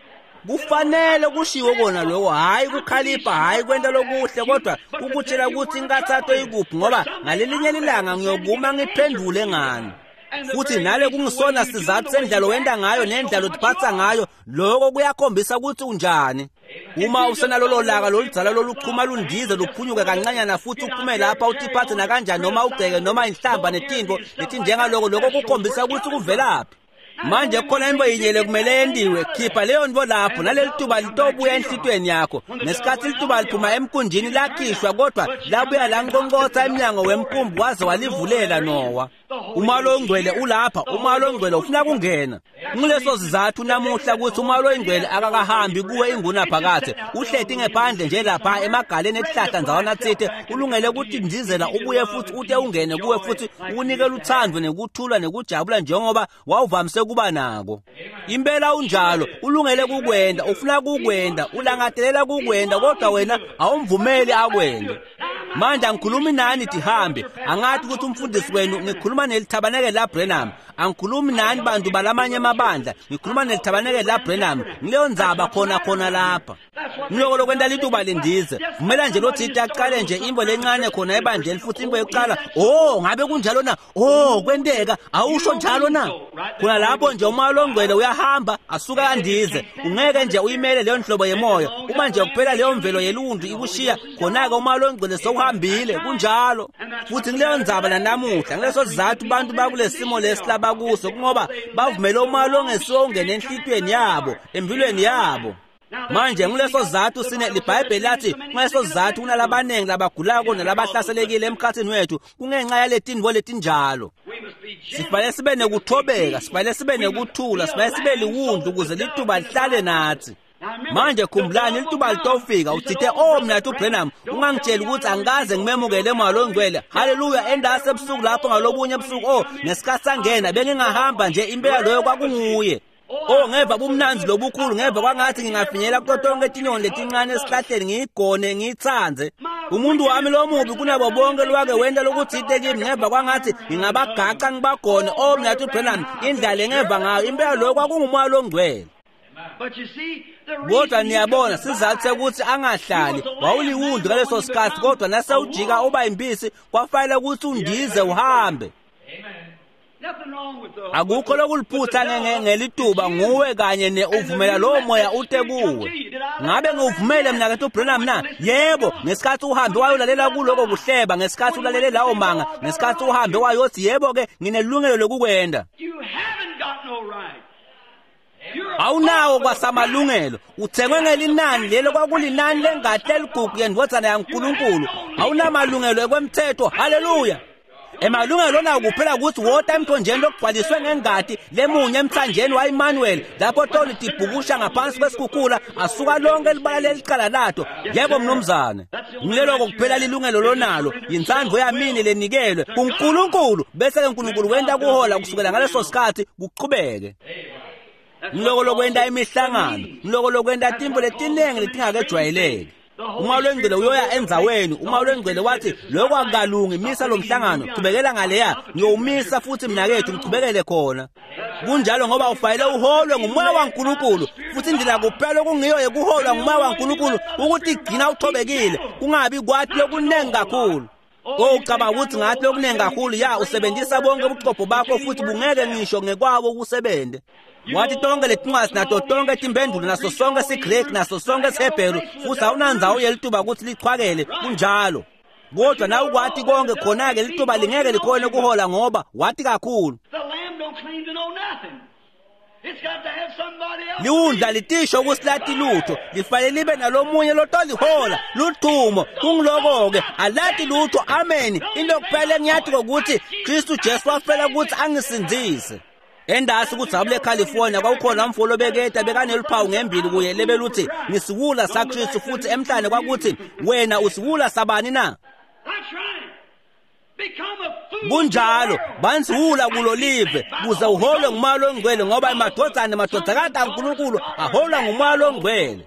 kufanele kushiwo kona lokho hayi kukhalipha hayi kwenta lokuhle kodwa ukutshela ukuthi inkathatho ikuphi ngoba ngalelinye ilanga ngiyokuma ngiphendule ngani futhi nale kungisona sizathu sendlalo wenda ngayo nendlalo tiphatha ngayo lokho kuyakhombisa ukuthi unjani uma usenalolo laka loludzala loluchuma lundize luphunyuke kancanyana futhi uphume lapha utiphathe na kanjani noma ugceke noma inhlamba netinto letinjengaloko lokho kukhombisa ukuthi kuvelaphi manje khona into yinyele kumele yendiwe khipha leyo nto lapho naleli tuba litobuya enhlitweni yakho nesikhathi lituba liphuma emkunjini lakhishwa kodwa labuya lanqonqotha eminyango wemkumbi waze walivulela Nowa umalo ongcwele ulapha umalo ongcwele ufuna kungena ngileso sizathu namuhla ukuthi umalo ongcwele akakahambi kuwe inguna phakathe uhleti ngephandle nje lapha emagaleni ehlahla nzawana tsithe ulungele ukuthi ndizela ubuye futhi ute ungene kuwe futhi unikele uthando nekuthula nekujabula njengoba wawuvamise kuba nako impela unjalo ulungele kukwenda ufuna kukwenda ulangathelela kukwenda kodwa wena awumvumeli akwende manje angikhulumi nani tihambe angathi ukuthi umfundisi wenu ngikhuluma nelithabaneke la Branham angikhulumi nani bantu balamanye amabandla ngikhuluma nelithabaneke la Branham ngileyo ndzaba khona khona lapha ngiloko lokwenda lituba lendize vumela nje lothi aqale nje imbo lencane khona ebandleni futhi imbo eqala oh ngabe kunjalo na oh kwenteka awusho njalo na khona lapho nje umalo ongcwele uyahamba asuka kandize ungeke nje uyimele leyo nhlobo yemoya uma nje kuphela leyo mvelo yelundu ikushiya khona ke umalo ongcwele sokuhambile kunjalo futhi ngileyo ndzaba lanamuhla ngileso sizathu abantu bakulesimo lesilaba kuso ngoba bavumela umalo ongesongene enhlitweni yabo empilweni yabo manje ngileso sizathu sine iBhayibheli lathi ngileso sizathu kunalabanengi labagulako nalabahlaselekile emkhathini wethu kungenxa yaletinvo letinjalo sifanele sibe nekuthobeka sifanele sibe nekuthula sifanele sibe liwundu ukuze lituba lihlale nathi manje khumbulani lituba litofika uthithe oh mina uBranham ungangitshela ukuthi angikaze ngimemukele emalo ongcwele haleluya endase ebusuku lapho ngalobunye ebusuku oh nesikhathi sangena bengingahamba nje impela loyo kwakunguye oh ngeva bumnanzi lobukhulu ngeva kwangathi ngingafinyela kutonke etinyoni letincane esihlahleni ngiyigone ngiyithanze umuntu wami lomubi kunabo bonke lwake wenda lokuthi itekimi ngeva kwangathi ngingabagaqa ngibagone oh mina uBranham indlale ngeva ngayo impela loyo kwakungumalo ongcwele kodwa niyabona sizathu ukuthi angahlali wawuliwundu ngaleso sikhathi kodwa nasewujika uba imbisi kwafanele ukuthi undize uhambe akukho lokuliphutha ngelituba nguwe kanye ne uvumela lo moya ute kuwe ngabe ngivumele mina ke uBranham na yebo ngesikhathi uhambe wayolalela kuloko kuhleba ngesikhathi ulalele lawo manga ngesikhathi uhambe wayothi yebo ke nginelungelo lokukwenda awunawo kwasamalungelo uthengwe ngelinani lelo kwakulinani lengahle ligugu yendvodzana yaNkulunkulu awunamalungelo ekwemthetho haleluya emalungelo lona kuphela ukuthi wota emthonjeni lokugcwaliswe ngengadi lemunye emthanjeni waEmmanuel lapho toli tibhukusha ngaphansi kwesikhukhula asuka lonke libala lelicala lato. Yebo mnumzane, ngilelo kuphela lilungelo lonalo, yintsandvo yamini lenikelwe kuNkulunkulu, bese ke uNkulunkulu wenda kuhola kusukela ngaleso sikhathi kuqhubeke. Ngiloko lokwenda imihlangano, ngiloko lokwenda timbo letinenge letingakejwayeleki. Uma lwengcwele uyoya endzaweni, uma lwengcwele wathi lokho akalungi misa lo mhlangano, qhubekela ngaleya, ngiyomisa futhi mina kethu ngiqhubekele khona. Kunjalo ngoba ufanele uholwe ngumoya waNkulunkulu, futhi indlela kuphela kungiyo ekuholwa ngumoya waNkulunkulu ukuthi igcina uthobekile, kungabi kwathi lokunengi kakhulu. Oh cabanga ukuthi ngathi lokunengi kakhulu ya usebenzisa bonke ubuchopho bakho futhi bungeke ngisho ngekwabo kusebende. Wathi tonke letincwadi nato tonke timpendulo naso sonke isiGreek naso sonke isiHebheru futhi awunandzawo yelituba ukuthi lichwakele kunjalo. Kodwa na ukwathi konke khona-ke lituba lingeke likhone kuhola ngoba wathi kakhulu. Liwundla litisho ukuthi lathi lutho lifanele libe nalomunye lotolihola luthumo kungiloko-ke alathi lutho. Amen. Into kuphela engiyathi ukuthi Kristu Jesu wafela ukuthi angisinzise. Endasi ukuthi abule California kwakukhona umfolo beketa bekaneluphawu ngembili kuye lebeluthi ngisiwula saKristu futhi emhlane kwakuthi wena usiwula sabani na. Kunjalo banziwula kulolive kuze uholwe ngumoya ongcwele ngoba emadodana emadodakazi kaNkulunkulu ahola ngumoya ongcwele.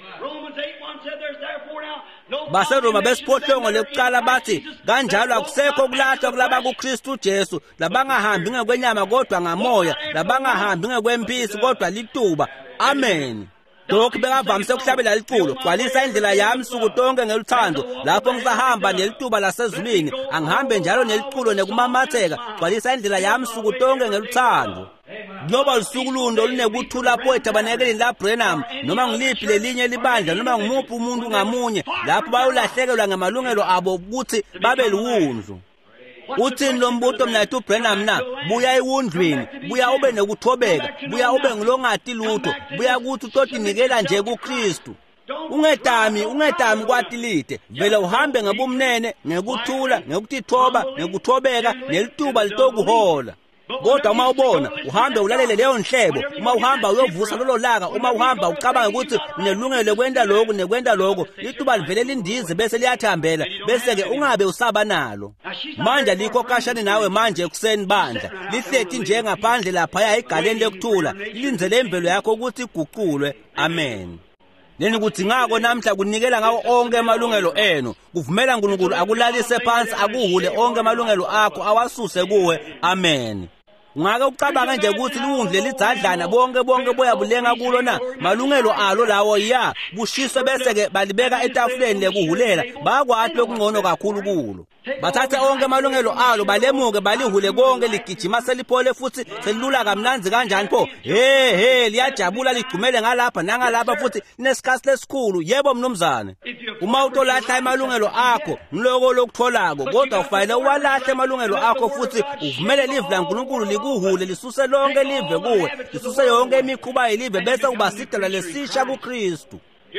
BaseRoma besiphohlongo lekuqala bathi kanjalo akusekho kulahlwa kulaba kuKristu Jesu labangahambi ngekwenyama kodwa ngamoya, labangahambi ngekwempisi kodwa lituba. Amen. Lokhu bekavamise ukuhlabela liculo, gcwalisa indlela yami suku tonke ngeluthando, lapho ngisahamba nelituba lasezulwini angihambe njalo neliculo nekumamatheka, gcwalisa indlela yami suku tonke ngeluthando. Ngoba usuku lundo lunekuthula lapho etabanekeleni la Branham noma ngiliphi lelinye libandla noma ngimuphi umuntu ngamunye lapho bayolahlekelwa ngamalungelo abo ukuthi babe luwundlu. Uthini lo mbuto mnathu Branham na buya ewundlwini, buya ube nekuthobeka, buya ube ngilongati lutho, buya kuthi toti nikela nje kuKristu. Ungetami, ungetami kwatilite, vele uhambe ngabumnene, ngekuthula, ngekutithoba, ngekuthobeka, nelituba litokuhola. Kodwa uma ubona uhambe ulalele leyo nhlebo, uma uhamba uyovusa lolo laka, uma uhamba ucabanga ukuthi unelungelo kwenda lokho nekwenda lokho, lituba livele lindize bese liyathambela, bese ke ungabe usaba nalo. Manje likho kashani nawe manje ekuseni bandla, lihlethi nje ngaphandle lapha egaleni lekuthula, linzele imvelo yakho ukuthi iguqulwe. Amen. Neni kuthi ngako namhla kunikela ngawo onke amalungelo enu, kuvumela uNkulunkulu akulalise phansi akuhule onke amalungelo akho awasuse kuwe. Amen. Ungake ucabanga nje ukuthi liwundle lidzadlana bonke bonke boyabulenga kulo na malungelo alo lawo ya bushiswe bese ke balibeka etafuleni lekuhulela bakwathi lokungcono kakhulu kulo. Bathatha onke amalungelo alo balemuke balihule konke ligijima seliphole futhi selilula kamnanzi kanjani pho. He he liyajabula ligcumele ngalapha nangalapha futhi nesikhathi lesikhulu. Yebo mnumzane, uma utolahla amalungelo akho ngiloko lokutholako kodwa ufanele uwalahle amalungelo akho futhi uvumele live laNkulunkulu likuhule lisuse lonke live kuwe, lisuse yonke imikhuba yelive bese kuba sidala lesisha kuKristu.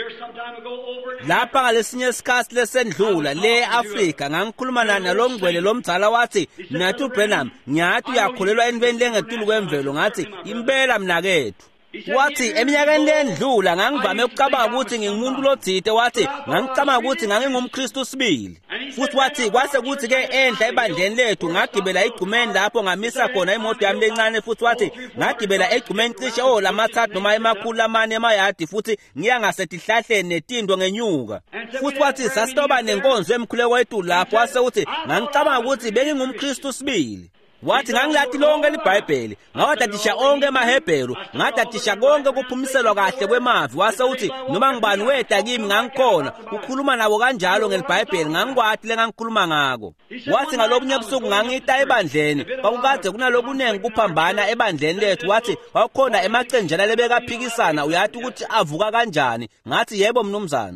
Lapha ngalesinye isikhathi lesendlula le Afrika ngangikhuluma nalo mngcwele lomdzala wathi nathi uBranham ngiyathi uyakholelwa entweni lengetulu kwemvelo, ngathi impela mina kethu. Wathi eminyakeni lendlula ngangivame ukucabanga ukuthi ngingumuntu lodzite, wathi ngangicabanga ukuthi ngangingumKristu sibili. Futhi wathi kwase kuthi ke endla ebandleni lethu ngagibela igcumeni lapho ngamisa khona imoto yami lencane, futhi wathi ngagibela egcumeni cishe oh lamathathu noma emakhulu amane emayadi futhi ngiya ngasetihlahleni netindo ngenyuka. Futhi wathi sasitoba nenkonzo emkhuleko etulu lapho, wase uthi ngangicabanga ukuthi bengingumKristu sibili. Wathi ngangilathi lonke liBhayibheli, ngawadatisha onke emaHebheru, ngadatisha konke kuphumiselwa kahle kwemavi. Wase uthi noma ngibani weda kimi ngangikhona ukhuluma nabo kanjalo ngeLibhayibheli ngangikwathi lengangikhuluma ngako. Wathi ngalobunye busuku ngangita ebandleni, kwakukade kunalokunengi kuphambana ebandleni lethu. Wathi wakhona emacenjana lebekaphikisana uyathi ukuthi avuka kanjani. Ngathi yebo mnumzane.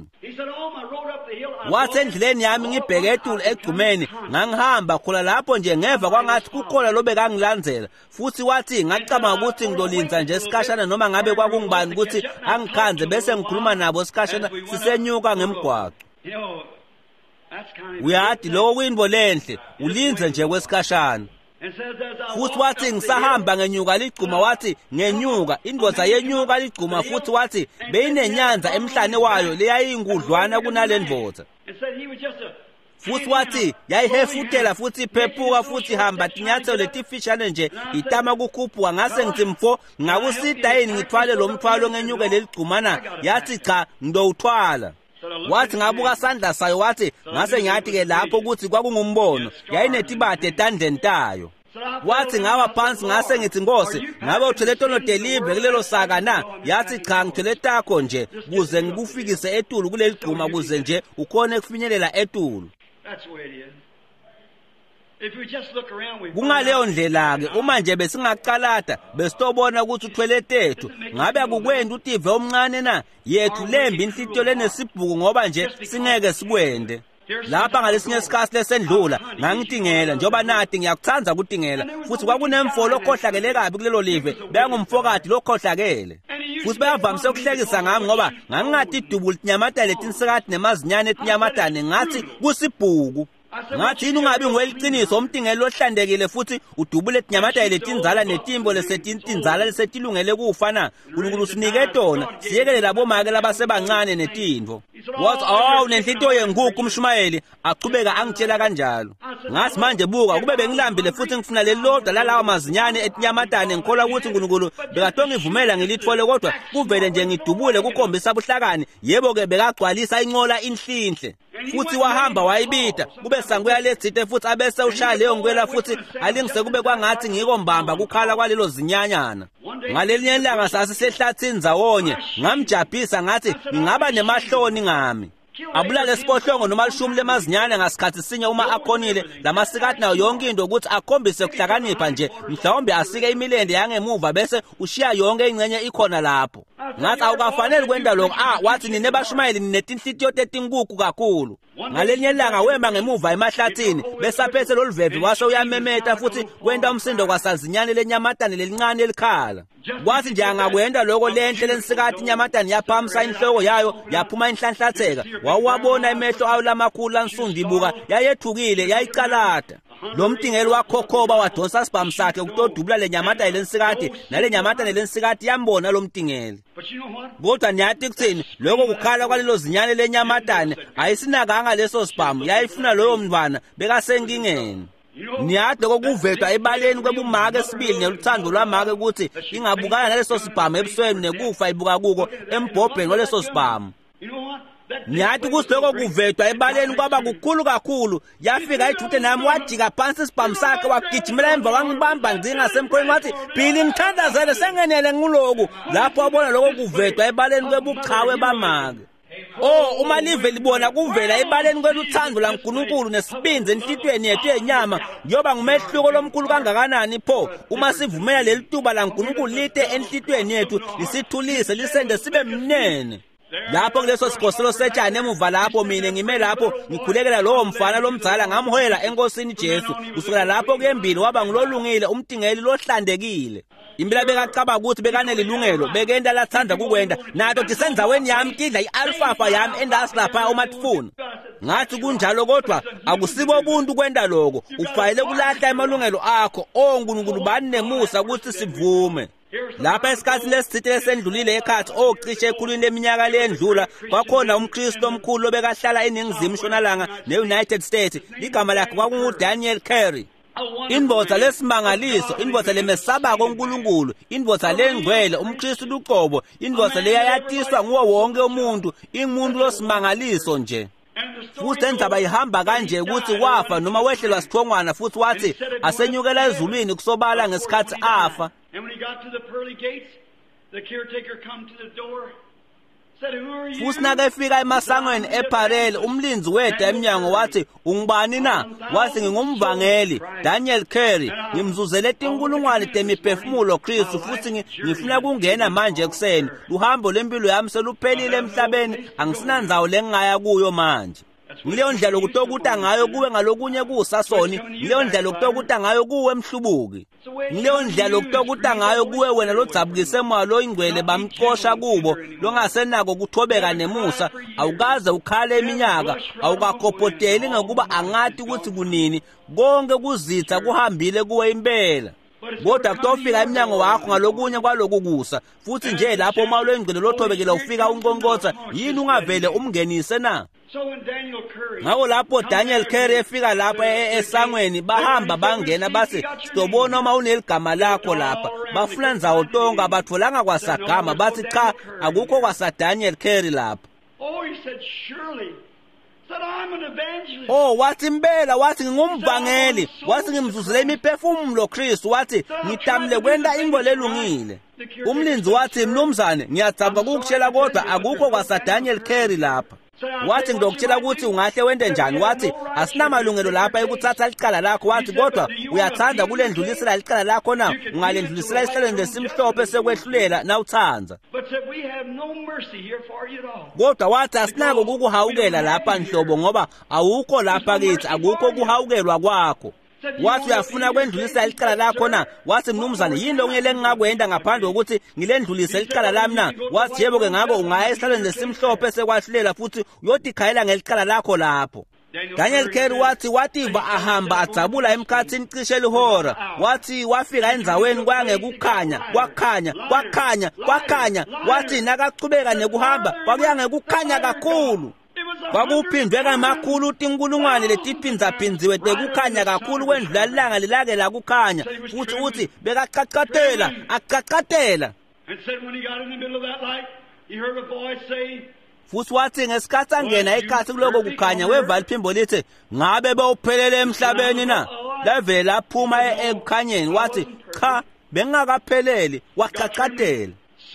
Wathi endleleni yami ngibheke etulu egcumeni ngangihamba khona lapho nje ngeva kwangathi kukhona lobe kangilandzela, futhi wathi ngacabanga ukuthi ngilolinza nje isikashana noma ngabe kwakungibani ukuthi angikhanze bese ngikhuluma nabo isikashana sisenyuka ngemgwaqo. uyathi lo window lenhle ulinze nje kwesikhashana. Futhi wathi ngisahamba ngenyuka ligcuma wathi ngenyuka indoda yenyuka ligcuma futhi wathi beyinenyanza emhlane wayo leyayingudlwana kunale ndvodza. Futhi wathi yayihefutela futhi iphephuka futhi hamba tinyathelo letifishane nje itama kukhuphuka ngase ngithi mfo ngakusida yini ngithwale lo mthwalo ngenyuka leligcumana yathi cha ngidowuthwala. Wathi ngabuka sandla sayo wathi ngase ngiyathi ke lapho ukuthi kwakungumbono yayinetibade etandleni tayo. Wathi ngawa phansi ngase ngithi Nkosi ngabe uthele tono deliver kulelo saka na yathi cha ngithele takho nje kuze ngikufikise etulu kuleli gcuma kuze nje ukhone kufinyelela etulu. Kungaleyo ndlela ke uma nje besingaqalata besitobona ukuthi uthwele tethu ngabe akukwenda uTive omncane na yethu lembi inhlitiyo lenesibhuku ngoba nje singeke sikwende. Lapha ngalesinye isikhathi lesendlula ngangitingela njoba nathi ngiyakuthanza ukutingela futhi kwakunemfolo okhohlakele kabi kulelo live bengumfokati lokhohlakele futhi bayavamise ukuhlekisa ngami ngoba ngangingati double tinyamata letinsikati nemazinyane etinyamatane ngathi kusibhuku. Ngathi yini ungabi ngweliqiniso umtingelo ohlandekile futhi udubule tinyamata letinzala netimbo lesetinzala lesetilungele kufana uNkulunkulu sinike tona siyekele labo make labasebancane netindvo. Wathi awu nenhlito yenguku umshumayeli aqhubeka angitshela kanjalo. Ngathi manje buka kube bengilambile futhi ngifuna lelodwa lalawa mazinyane etinyamatane ngikholwa ukuthi uNkulunkulu bekatongivumela ngilithole kodwa kuvele nje ngidubule kukhombisa ubuhlakani yebo ke bekagcwalisa inqola inhlinhle. Futhi wahamba wayibita kube sanguya lezithe futhi abese ushaya leyo ngwela futhi alingise kube kwangathi ngikombamba kukhala kwalelo zinyanyana. Ngalelinye ilanga sasisehlathini zawonye ngamjabhisa ngathi ngingaba nemahloni ngami. Abulale sipohlongo noma lishumi lemazinyane ngasikhathi sinye uma akhonile lamasikati nayo yonke into ukuthi akhombise ukuhlakanipha nje mhlawumbe asike imilende yangemuva bese ushiya yonke ingcenye ikhona lapho. Ngathi awukafanele kwenda lokho ah wathi nine bashumayeli ninetinhlitiyo tetinkuku kakhulu. Ngalenye ilanga wema ngemuva emahlathini besaphethe loluveve washo uyamemeta futhi kwenda umsindo kwasazinyane lenyamatane lelincane elikhala. Kwathi nje angakwenda lokho lenhle lensikati inyamatane yaphamisa inhloko yayo yaphuma inhlanhlatheka wawabona emehlo ayo lamakhulu lansunda ibuka yayethukile yayicalata. Lo mtingeli wakhokhoba wadonsa sibhamu sakhe ukutodubula lenyamatane lensikati nale nyamatane lensikati yambona lo mtingeli. Kodwa niyathi kuthini lokho kukhala kwalelo zinyane lenyamatane ayisinakanga leso sibhamu yayifuna loyo mntwana bekasenkingeni. Niyathi lokho kuvetwa ebaleni kwebumake sibili neluthando lwamake ukuthi ingabukana naleso sibhamu ebusweni nekufa ibuka kuko embhobheni kwaleso sibhamu. Niyathi ukuthi lokho kuvetwa ebaleni kwaba kukhulu kakhulu yafika ejute nami wajika phansi isibhamu sakhe wagijimela emva wangibamba ngingasemkhweni wathi Billy ngithandazele sengenele nguloku lapho wabona lokho kuvetwa ebaleni kwebuchawe bamake. Oh uma live libona kuvela ebaleni kweluthando laNkulunkulu nesibinze enhlitweni yethu yenyama njoba ngumehluko lomkhulu kangakanani pho uma sivumela lelituba laNkulunkulu lite enhlitweni yethu lisithulise lisende sibe mnene. Lapho kuleso sikhoselo setshane emuva lapho mina ngime lapho ngikhulekela lowo mfana lomdzala ngamhoyela enkosini Jesu kusukela lapho kuyembili waba ngilolungile umtingeli lohlandekile. Impela bekacaba ukuthi bekanelilungelo bekenda lathanda kukwenda nato disenzaweni yami kidla ialfafa yami endasilapha umathifuna. Ngathi kunjalo kodwa akusibo ubuntu kwenda lokho ufayele kulahla emalungelo akho oNkulunkulu bani nemusa ukuthi sivume. Lapha esikhathi lesithe lesendlulile ekhathi ocishe ekhulwini leminyaka lendlula kwakhona umKristu omkhulu obekahlala eningizimu Ntshonalanga neUnited States igama lakhe kwakunguDaniel Carey. Indvodza lesimangaliso, indvodza lemesaba koNkulunkulu, indvodza lengcwele, umKristu luqobo, indvodza leyayatiswa nguwo wonke umuntu, ingumuntu losimangaliso nje. Futhi endzaba ihamba kanje ukuthi wafa noma wehlelwa sithongwana futhi wathi asenyukela ezulwini kusobala ngesikhathi afa. Futhi nakefika emasangweni ePharrell umlinzi weda eminyango wathi ungubani na wathi ngingumvangeli Daniel Carey ngimzuzele tinkulungwane temiphefumulo Kristu futhi ngifuna kungena manje ekseni uhambo lempilo yami seluphelile emhlabeni angisinandzawo lengaya kuyo manje. Ngileyo ndlela ukutokuta ngayo kuwe ngalokunye kusasoni, ngileyo ndlela ukutokuta ngayo kuwe emhlubuki. Ngileyo ndlela ukutokuta ngayo kuwe wena lodzabukise moya lo ingcwele bamxosha kubo, longasenako kuthobeka nemusa, awukaze ukhale iminyaka, awukakopoteli ngokuba angathi ukuthi kunini, konke kuzitha kuhambile kuwe impela. Kodwa kutofika eminyango wakho ngalokunye kwaloku kusa, futhi nje lapho uma lwengcwele lothobekile ufika unkonkotha, yini ungavele umngenise na? Ngako lapho Daniel Carey efika lapha esangweni, bahamba bangena bathi sitobona uma uneligama lakho lapha, bafuna nzawo tonke abatholanga kwasagama, bathi cha akukho kwasa Daniel Carey lapha.
Oh, he said, surely. Said, I'm an evangelist.
Oh, wathi impela, wathi ngingumvangeli, wathi ngimzuzele imiphefumulo Kristu, wathi ngitamle kwenda ingcwele elungile. Umlinzi wathi mnumzane, ngiyadzaba ukukutshela kodwa akukho kwasa Daniel Carey lapha. Wathi ngidokutshela ukuthi ungahle wende njani, wathi asinamalungelo lapha ekuthatha licala lakho, wathi kodwa uyathanda kulendlulisela licala lakho na, ungalendlulisela esihlalweni lesimhlophe sekwehlulela na uthanza. Kodwa wathi asinako kukuhawukela lapha nhlobo ngoba awukho lapha kithi, akukho kuhawukelwa kwakho. Wathi uyafuna kwendlulisela licala lakho na, wathi mnumzane yini lokungele ngingakwenda ngaphandle ukuthi ngilendlulise licala lami na, wathi yebo ke ngako ungaya esihlalweni lesimhlophe sekwahlulela futhi uyoti khayela ngelicala lakho lapho. Daniel Carey wathi wativa ahamba adzabula emkhathini cishe lihora, wathi wafika endzaweni kwangekukhanya, kwakhanya, kwakhanya, kwakhanya, wathi nakachubeka nekuhamba kwakuyangekukhanya kakhulu. Kwakuphindwe kamakhulu tinkulungwane letiphindzaphindziwe tekukhanya kakhulu kwendlula lilanga lilake lakukhanya, futhi uthi bekaqaqatela aqaqatela. Futhi wathi ngesikhathi angena ekhathi kuloko kukhanya weva liphimbo lithi ngabe bewuphelele emhlabeni na, lavele laphuma ekukhanyeni, wathi cha bengakapheleli, waqaqatela.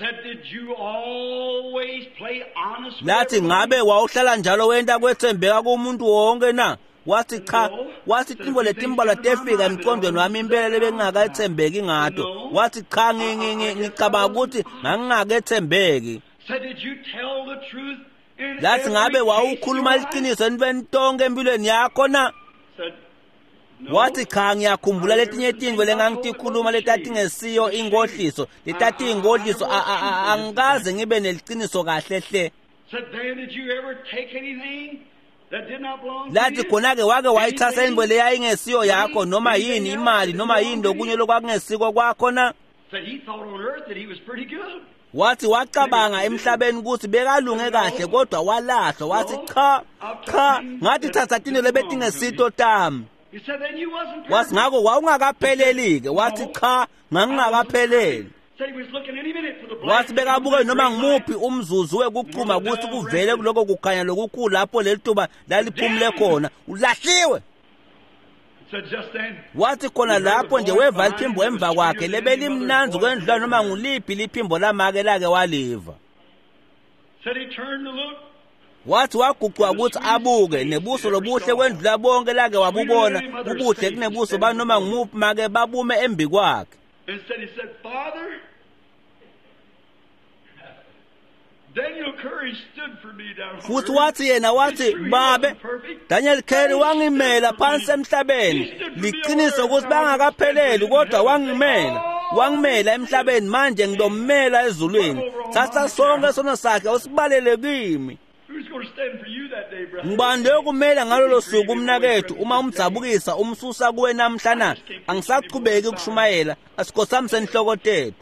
Lathi ngabe wawuhlala njalo wenda kwethembeka kumuntu wonke na, wathi cha, wathi timbo letimbalwa tefika emqondweni wami impela lebengakayethembeki ngato, wathi cha ngicabanga ukuthi ngangingakethembeki. Lathi ngabe wawukhuluma iqiniso entweni tonke empilweni yakho na, wathi cha ngiyakhumbula letinye tintwe lengangikhuluma letatingesiyo ingohliso, letati ingohliso angikaze ngibe neliqiniso kahle hle. Lathi khona-ke wake wayithatha ingcwele yayingesiyo yakho, noma yini imali noma yini lokunye lokwakungesiko kwakho na? Wathi wacabanga emhlabeni ukuthi bekalunge kahle kodwa walahlwa, wathi cha cha ngathi thatha tino lebetingesito tami. Wathi ngako wawungakapheleli-ke, wathi cha ngangingakapheleli. Wathi bekabuke noma ngimuphi umzuzu wekuchuma ukuthi kuvele kuloko kukhanya lokukhulu lapho leli tuba laliphumule khona, ulahliwe. Wathi khona lapho nje weva liphimbo emva kwakhe lebelimnanzi kwendlula noma nguliphi liphimbo lamake lake waliva. Wathi waguqwa ukuthi abuke nebuso lobuhle kwendlula bonke lake wabubona, ubuhle kunebuso ba noma ngumuphi make babume embi kwakhe.
Daniel Carey stood for me down here.
Futhi wathi yena wathi babe Daniel Carey wangimela phansi emhlabeni, liqiniso ukuthi bangakapheleli kodwa wangimela, wangimela emhlabeni, manje ngidomela ezulwini, thatha sonke sono sakhe usibalele kimi.
Who's going to stand for you that day, brother?
Ngibani lokumela ngalolo suku umnakethu uma umdzabukisa umsusa kuwe namhlanje, angisaqhubeki ukushumayela, asikosami senhloko tethu.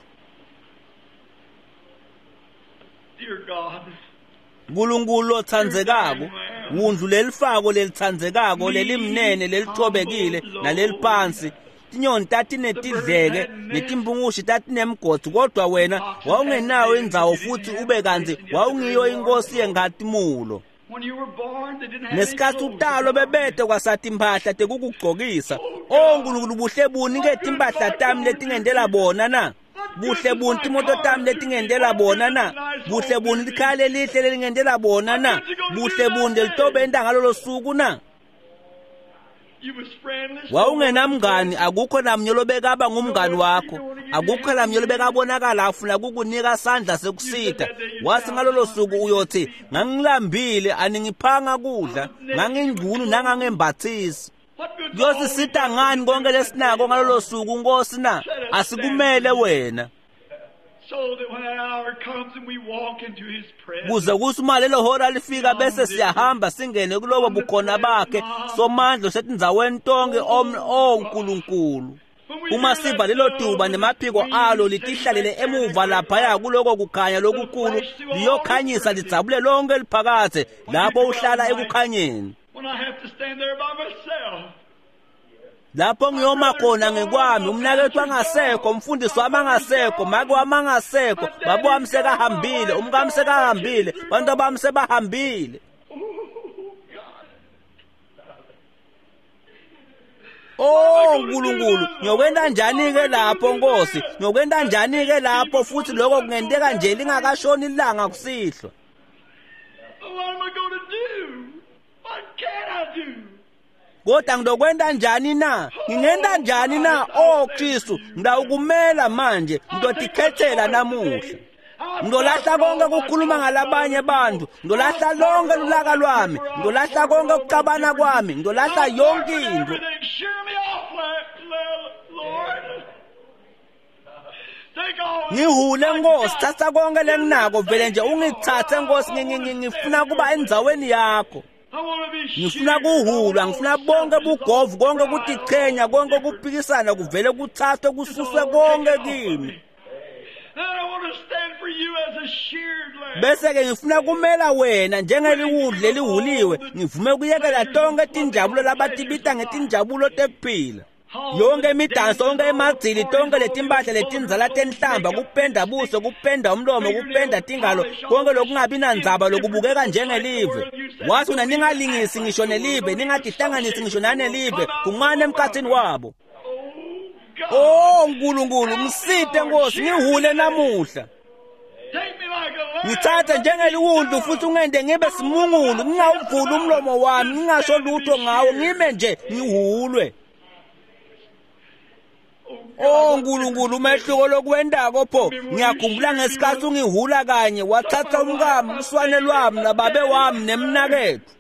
Dear God,
Nkulunkulu othandzekako, wundlu lelifako lelithandzekako lelimnene lelithobekile naleliphansi, tinyoni tatinetidleke netimbungushi tatinemgodzi, kodwa wena wawungenayo indzawo futhi ube kanti wawungiyo inkosi yenkhatimulo.
when you were born, they didn't have
Nesikhathi
any
utalo bebete kwasatimphahla tekukugcokisa. Oh Nkulunkulu buhle buni ke timpahla tami letingendela bona na? Buhle buni timoto tami letingendela bona na? Buhle buni likhale lihle lelingendela bona na? Buhle buni litobe enda ngalolo suku na? wawungenamngani, akukho namnye bekaba ngumngani wakho, akukho namnye bekabonakala afuna kukunika sandla sekusitha. Wathi ngalolo suku uyothi, ngangilambile aningiphanga kudla, ngangingcunu nangangembathisi. Kuyosisitha ngani konke lesinako ngalolo suku Nkosi na? Asikumele wena.
So that when that hour comes and we walk into His presence,
kuze kusuma lelo hora lifika bese siyahamba singene kulobo bukhona bakhe somandla setindzaweni tonke onkulunkulu. Uma siva lelo duba nemaphiko alo litihlalele emuva laphaya kuloko kukhanya lokukhulu liyokhanyisa lidzabule lonke liphakathe lapho uhlala ekukhanyeni.
when I have to stand there by myself,
lapho ngiyoma khona ngekwami, umnakethu angasekho, umfundisi wami angasekho, make wami angasekho, babo wami sekahambile, umkami sekahambile, bantu bami sebahambile. Oh Nkulunkulu, ngiyokwenda njani ke lapho Nkosi? Ngiyokwenda njani ke lapho futhi lokho kungenteka nje lingakashoni ilanga kusihlwa?
what am I going to do? What can I do?
Kodwa ngizokwenda njani na? Ngingenda njani na? Oh Kristu, ngidawukumela manje, ngidodikhethela namuhla. Ngidolahla konke ukukhuluma ngalabanye abantu, ngidolahla lonke ulaka lwami, ngidolahla konke ukucabana kwami, ngidolahla yonke into. Ngihule Nkosi, thatha konke lenginako vele nje ungithathe Nkosi, ngifuna kuba endzaweni yakho. Ngifuna kuhulwa, ngifuna bonke bugovu, konke kutichenya, konke kuphikisana kuvele kuthathwe kususwe konke kimi. Bese ke ngifuna kumela wena njengeliwundle elihuliwe, ngivume kuyekela tonke tinjabulo labatibita ngetinjabulo tekuphila. Yonke imidanso, yonke emagcili, tonke letimpahla letinzala tenhlamba, kupenda buso, kupenda umlomo, kupenda tingalo, konke lokungabi nandzaba lokubukeka njengelive. Wathi una ningalingisi ngisho nelive, ningatihlanganisi ngisho nanelive, kungane emkhathini wabo. Oh Nkulunkulu, ngisithe Nkosi, ngihule namuhla. Ngithathe njengeliwundu futhi ungende ngibe simungulu, ngingawuvuli umlomo wami, ngingasho lutho ngawo, ngime nje ngihulwe. Oh Nkulunkulu, umehluko lokwendako pho, ngiyakhumbula ngesikhathi ungihula kanye, wathatha umkami, uswane lwami, nababe wami, nemnakethu.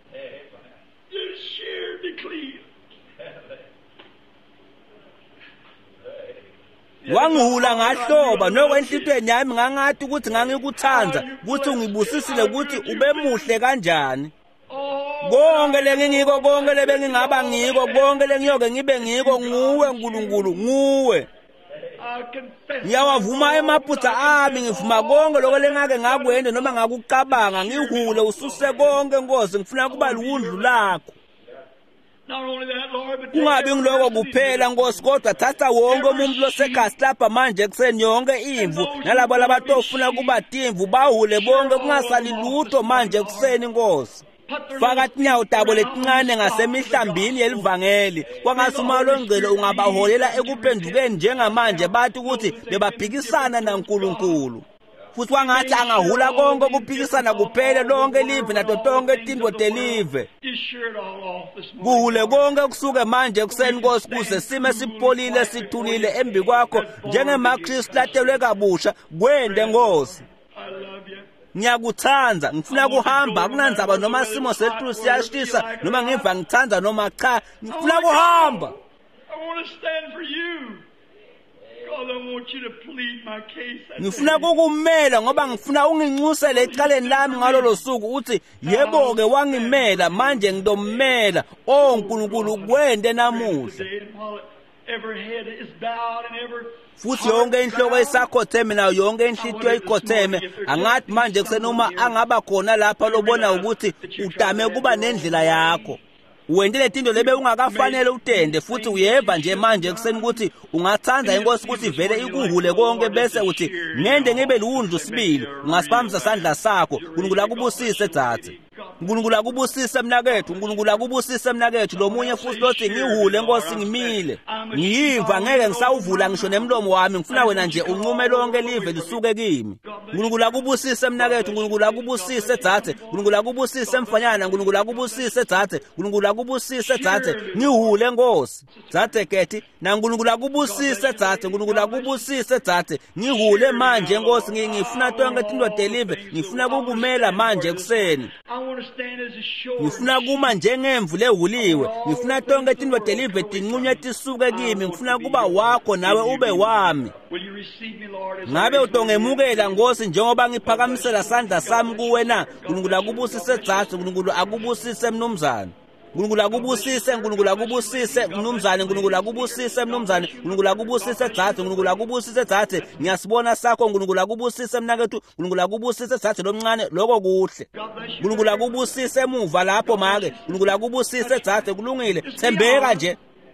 Wangihula ngahloba, nokwenhlitweni yami ngangathi ukuthi ngangikuthanza, ukuthi ungibusisile ukuthi ube muhle kanjani. Konke lengingiko, konke lebengingaba ngiko, konke lengiyoke ngibe ngiko, nguwe Nkulunkulu, nguwe. Ngiyawavuma emaphutsa ami, ngivuma konke lokho lengake ngakwenda noma ngakucabanga, ngihule ususe konke Nkosi, ngifuna kuba liwundlu lakho. Kungabi ngiloko kuphela Nkosi, kodwa thatha wonke umuntu losekhasi lapha manje ekuseni, yonke imvu nalabo labatofuna kuba timvu bahule bonke, kungasali lutho manje ekuseni Nkosi. Faka tinyawo tabo letincane ngasemihlambini yelivangeli, kwangathi umalongcelo ungabaholela ekuphendukeni njengamanje bathi ukuthi bebaphikisana naNkulunkulu. Futhi wangathi angahula konke kuphikisana kuphele lonke live nato tonke tintwe telive. Kuhule konke kusuke manje ekuseni Nkosi, kuze sime sipholile sithulile embi kwakho njengemaKristu latelwe kabusha, kwende Nkosi. Ngiyakuthanza, ngifuna kuhamba, akunandzaba noma simo sethu siyashisa noma ngiva ngithanza noma cha, ngifuna kuhamba. Ngifuna kukumela ngoba ngifuna unginxusele ecaleni lami ngalolo suku uthi yebo ke wangimela, manje ngidomela. Oh Nkulunkulu, kwende namuhla. Futhi yonke inhloko esakhotheme nayo yonke inhlithiyo ikhotheme, angathi manje kusenoma angaba khona lapha lobona ukuthi udame kuba nendlela yakho. Uwendele tinto lebe ungakafanele utende, futhi uyeva nje manje ekuseni ukuthi ungathanza iNkosi ukuthi vele ikuhule konke, bese uthi ngende ngibe liwundlu sibili, ungasibambisa sandla sakho, uNkulunkulu akubusise Dzathe. uNkulunkulu akubusise mnakethu, uNkulunkulu akubusise mnakethu. Lo munye futhi lothi ngihule Nkosi ngimile. Ngiyiva ngeke ngisawuvula ngisho nemlomo wami, ngifuna wena nje unqume lonke live lisuke kimi. uNkulunkulu akubusise mnakethu, uNkulunkulu akubusise Dzathe, uNkulunkulu akubusise mfanyana, uNkulunkulu akubusise Dzathe, uNkulunkulu akubusise Dzathe. Ngihule Nkosi. Dzathe kethi na uNkulunkulu akubusise Dzathe, uNkulunkulu akubusise Dzathe. Ngihule manje Nkosi, ngifuna tonke tinto deliver, ngifuna kukumela manje ekuseni. Ngifuna kuma njengemvu lehuliwe, ngifuna tonke tinto deliver tinqunywe tisuke kimi, ngifuna kuba wakho nawe ube wami. Ngabe utongemukela Nkosi njengoba ngiphakamisela sandla sami kuwe na? uNkulunkulu akubusise Dzathe, uNkulunkulu akubusise mnumzane. uNkulunkulu akubusise, uNkulunkulu akubusise mnumzane, uNkulunkulu akubusise mnumzane, uNkulunkulu akubusise Dzathe, uNkulunkulu akubusise Dzathe. Ngiyasibona sakho uNkulunkulu akubusise mnakethu, uNkulunkulu akubusise Dzathe lomncane lokho kuhle. uNkulunkulu akubusise emuva lapho make, uNkulunkulu akubusise Dzathe kulungile. Thembeka nje.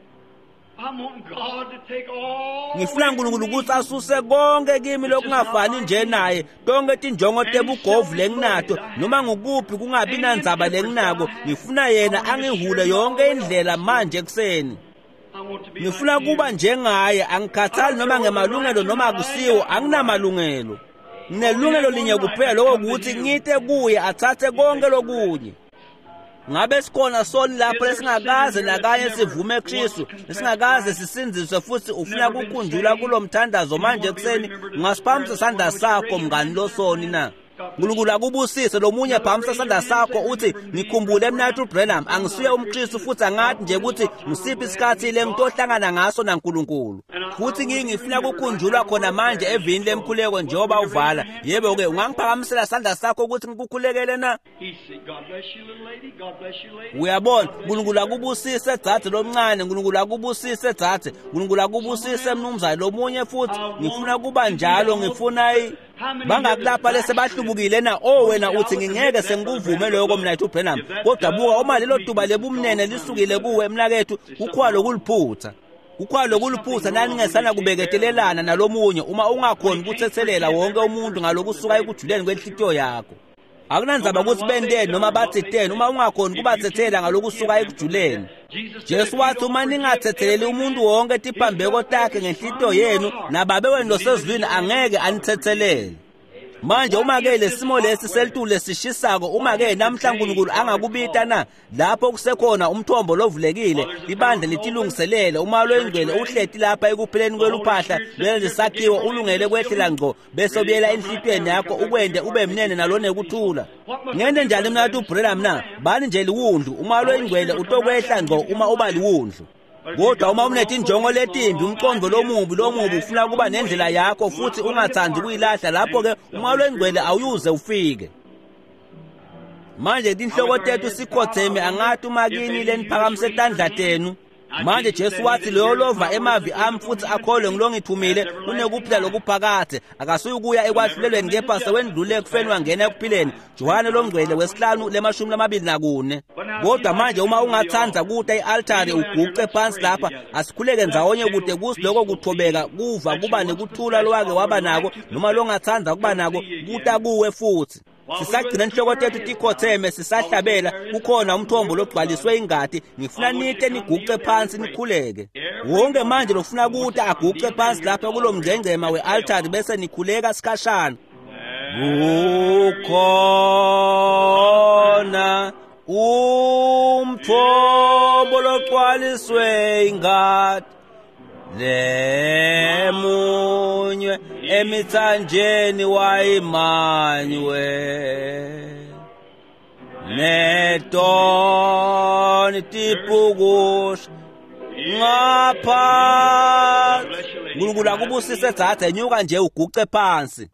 Ngifuna uNkulunkulu ukuthi asuse konke kimi lokungafani nje naye, tonke tinjongo tebugovu lenginato noma ngukuphi kungabi nandzaba lenginako. Ngifuna yena angihule yonke indlela manje ekuseni. Ngifuna kuba njengaye, angikhathali noma ngemalungelo noma akusiwo, anginamalungelo. Nginelungelo linye kuphela lokuthi ngite kuye athathe konke lokunye. Ngabe sikhona soni lapho lesingakaze nakanye sivume Kristu, lesingakaze sisinziswe futhi ufuna kukhunjula kulomthandazo manje ekuseni, ungasiphamisa sandla sakho mngani losoni na? uNkulunkulu akubusise lo munye phamisa sandla sakho uthi ngikhumbule mina uBrenham angisuye umKristu futhi angathi nje ukuthi ngisiphi isikhathi le ngitohlangana ngaso naNkulunkulu. Futhi ngingifuna kukhunjulwa khona manje evini lemkhuleko njengoba uvala. Yebo ke ungangiphakamisela sandla sakho ukuthi ngikukhulekele na? Uyabona, uNkulunkulu akubusise Dzathe lomncane, uNkulunkulu akubusise Dzathe, uNkulunkulu akubusise mnumzane lo munye futhi ngifuna kuba njalo. Ngifuna bangakulapha lese bahlubukile na? Oh wena uthi ngingeke sengikuvume lokho mina uBrenham, kodwa buka uma lelo tuba lebumnene lisukile kuwe mnakethu, kukhwa lokuliphutha. Kukhwa lokuliphutha nani ngesana kubeketelelana nalomunye uma ungakhoni ukuthethelela wonke umuntu ngalokusuka ekujuleni kwenhlitiyo yakho. Akunandzaba ukuthi bendeni noma bathetheni uma ungakhoni kubathethela ngalokusuka ekujuleni. Jesu wathi uma ningathetheleli umuntu wonke tiphambeko takhe ngenhlitiyo yenu, nababe wenu losezulwini angeke anithethelele. Manje uma ke lesimo lesi selitule sishisako, uma ke namhla uNkulunkulu angakubita na lapho kusekhona umthombo lovulekile, ibandla litilungiselele umalo oyingcwele uhleti lapha ekupheleni kweluphahla lezisakhiwo ulungele kwehlela ngqo, bese ubiyela enhlitweni yakho ukwende ube mnene nalone kuthula. Ngende njalo mina uBrenham na bani nje liwundlu, umalo oyingcwele utokwehla ngqo uma uba liwundlu. Kodwa uma unethi injongo letimbi, umqondo lomubi lomubi ufuna kuba nendlela yakho futhi ungathandi kuyilahla, lapho ke umalo wengcwele awuyuze ufike. Manje inhloko tethu sikhotheme angathi umakini leniphakamise tandla tenu. Manje Jesu wathi lo lova emavi ami futhi akholwe ngilongithumile unekuphila lokuphakathe, akasuyukuya ekwahlulelweni kepha sewendlule ekufeni wangena ekuphileni. Johane lomngcwele wesihlanu lemashumi lamabili nakune. Kodwa manje uma ungathanza kuta i-altare uguqe phansi lapha, asikhuleke ndzawonye kude kusi lokho kuthobeka kuva kuba nekuthula lwake waba nako, noma longathanza kuba nako kuta kuwe futhi. Sisagcina inhloko tethu tikhotheme sisahlabela, kukhona umthombo logcwaliswe ingadi. Ngifuna nite niguqe phansi nikhuleke. Wonke manje lofuna ukuthi aguqe phansi lapha kulomngcengcema we-altare bese nikhuleka sikhashana. Kukhona umthombo logcwaliswe ingadi, lemunywe emithanjeni wayimanywe, netoni tipukusha ngaphansi. uNkulunkulu akubusise Dzathe, nyuka nje uguqe phansi.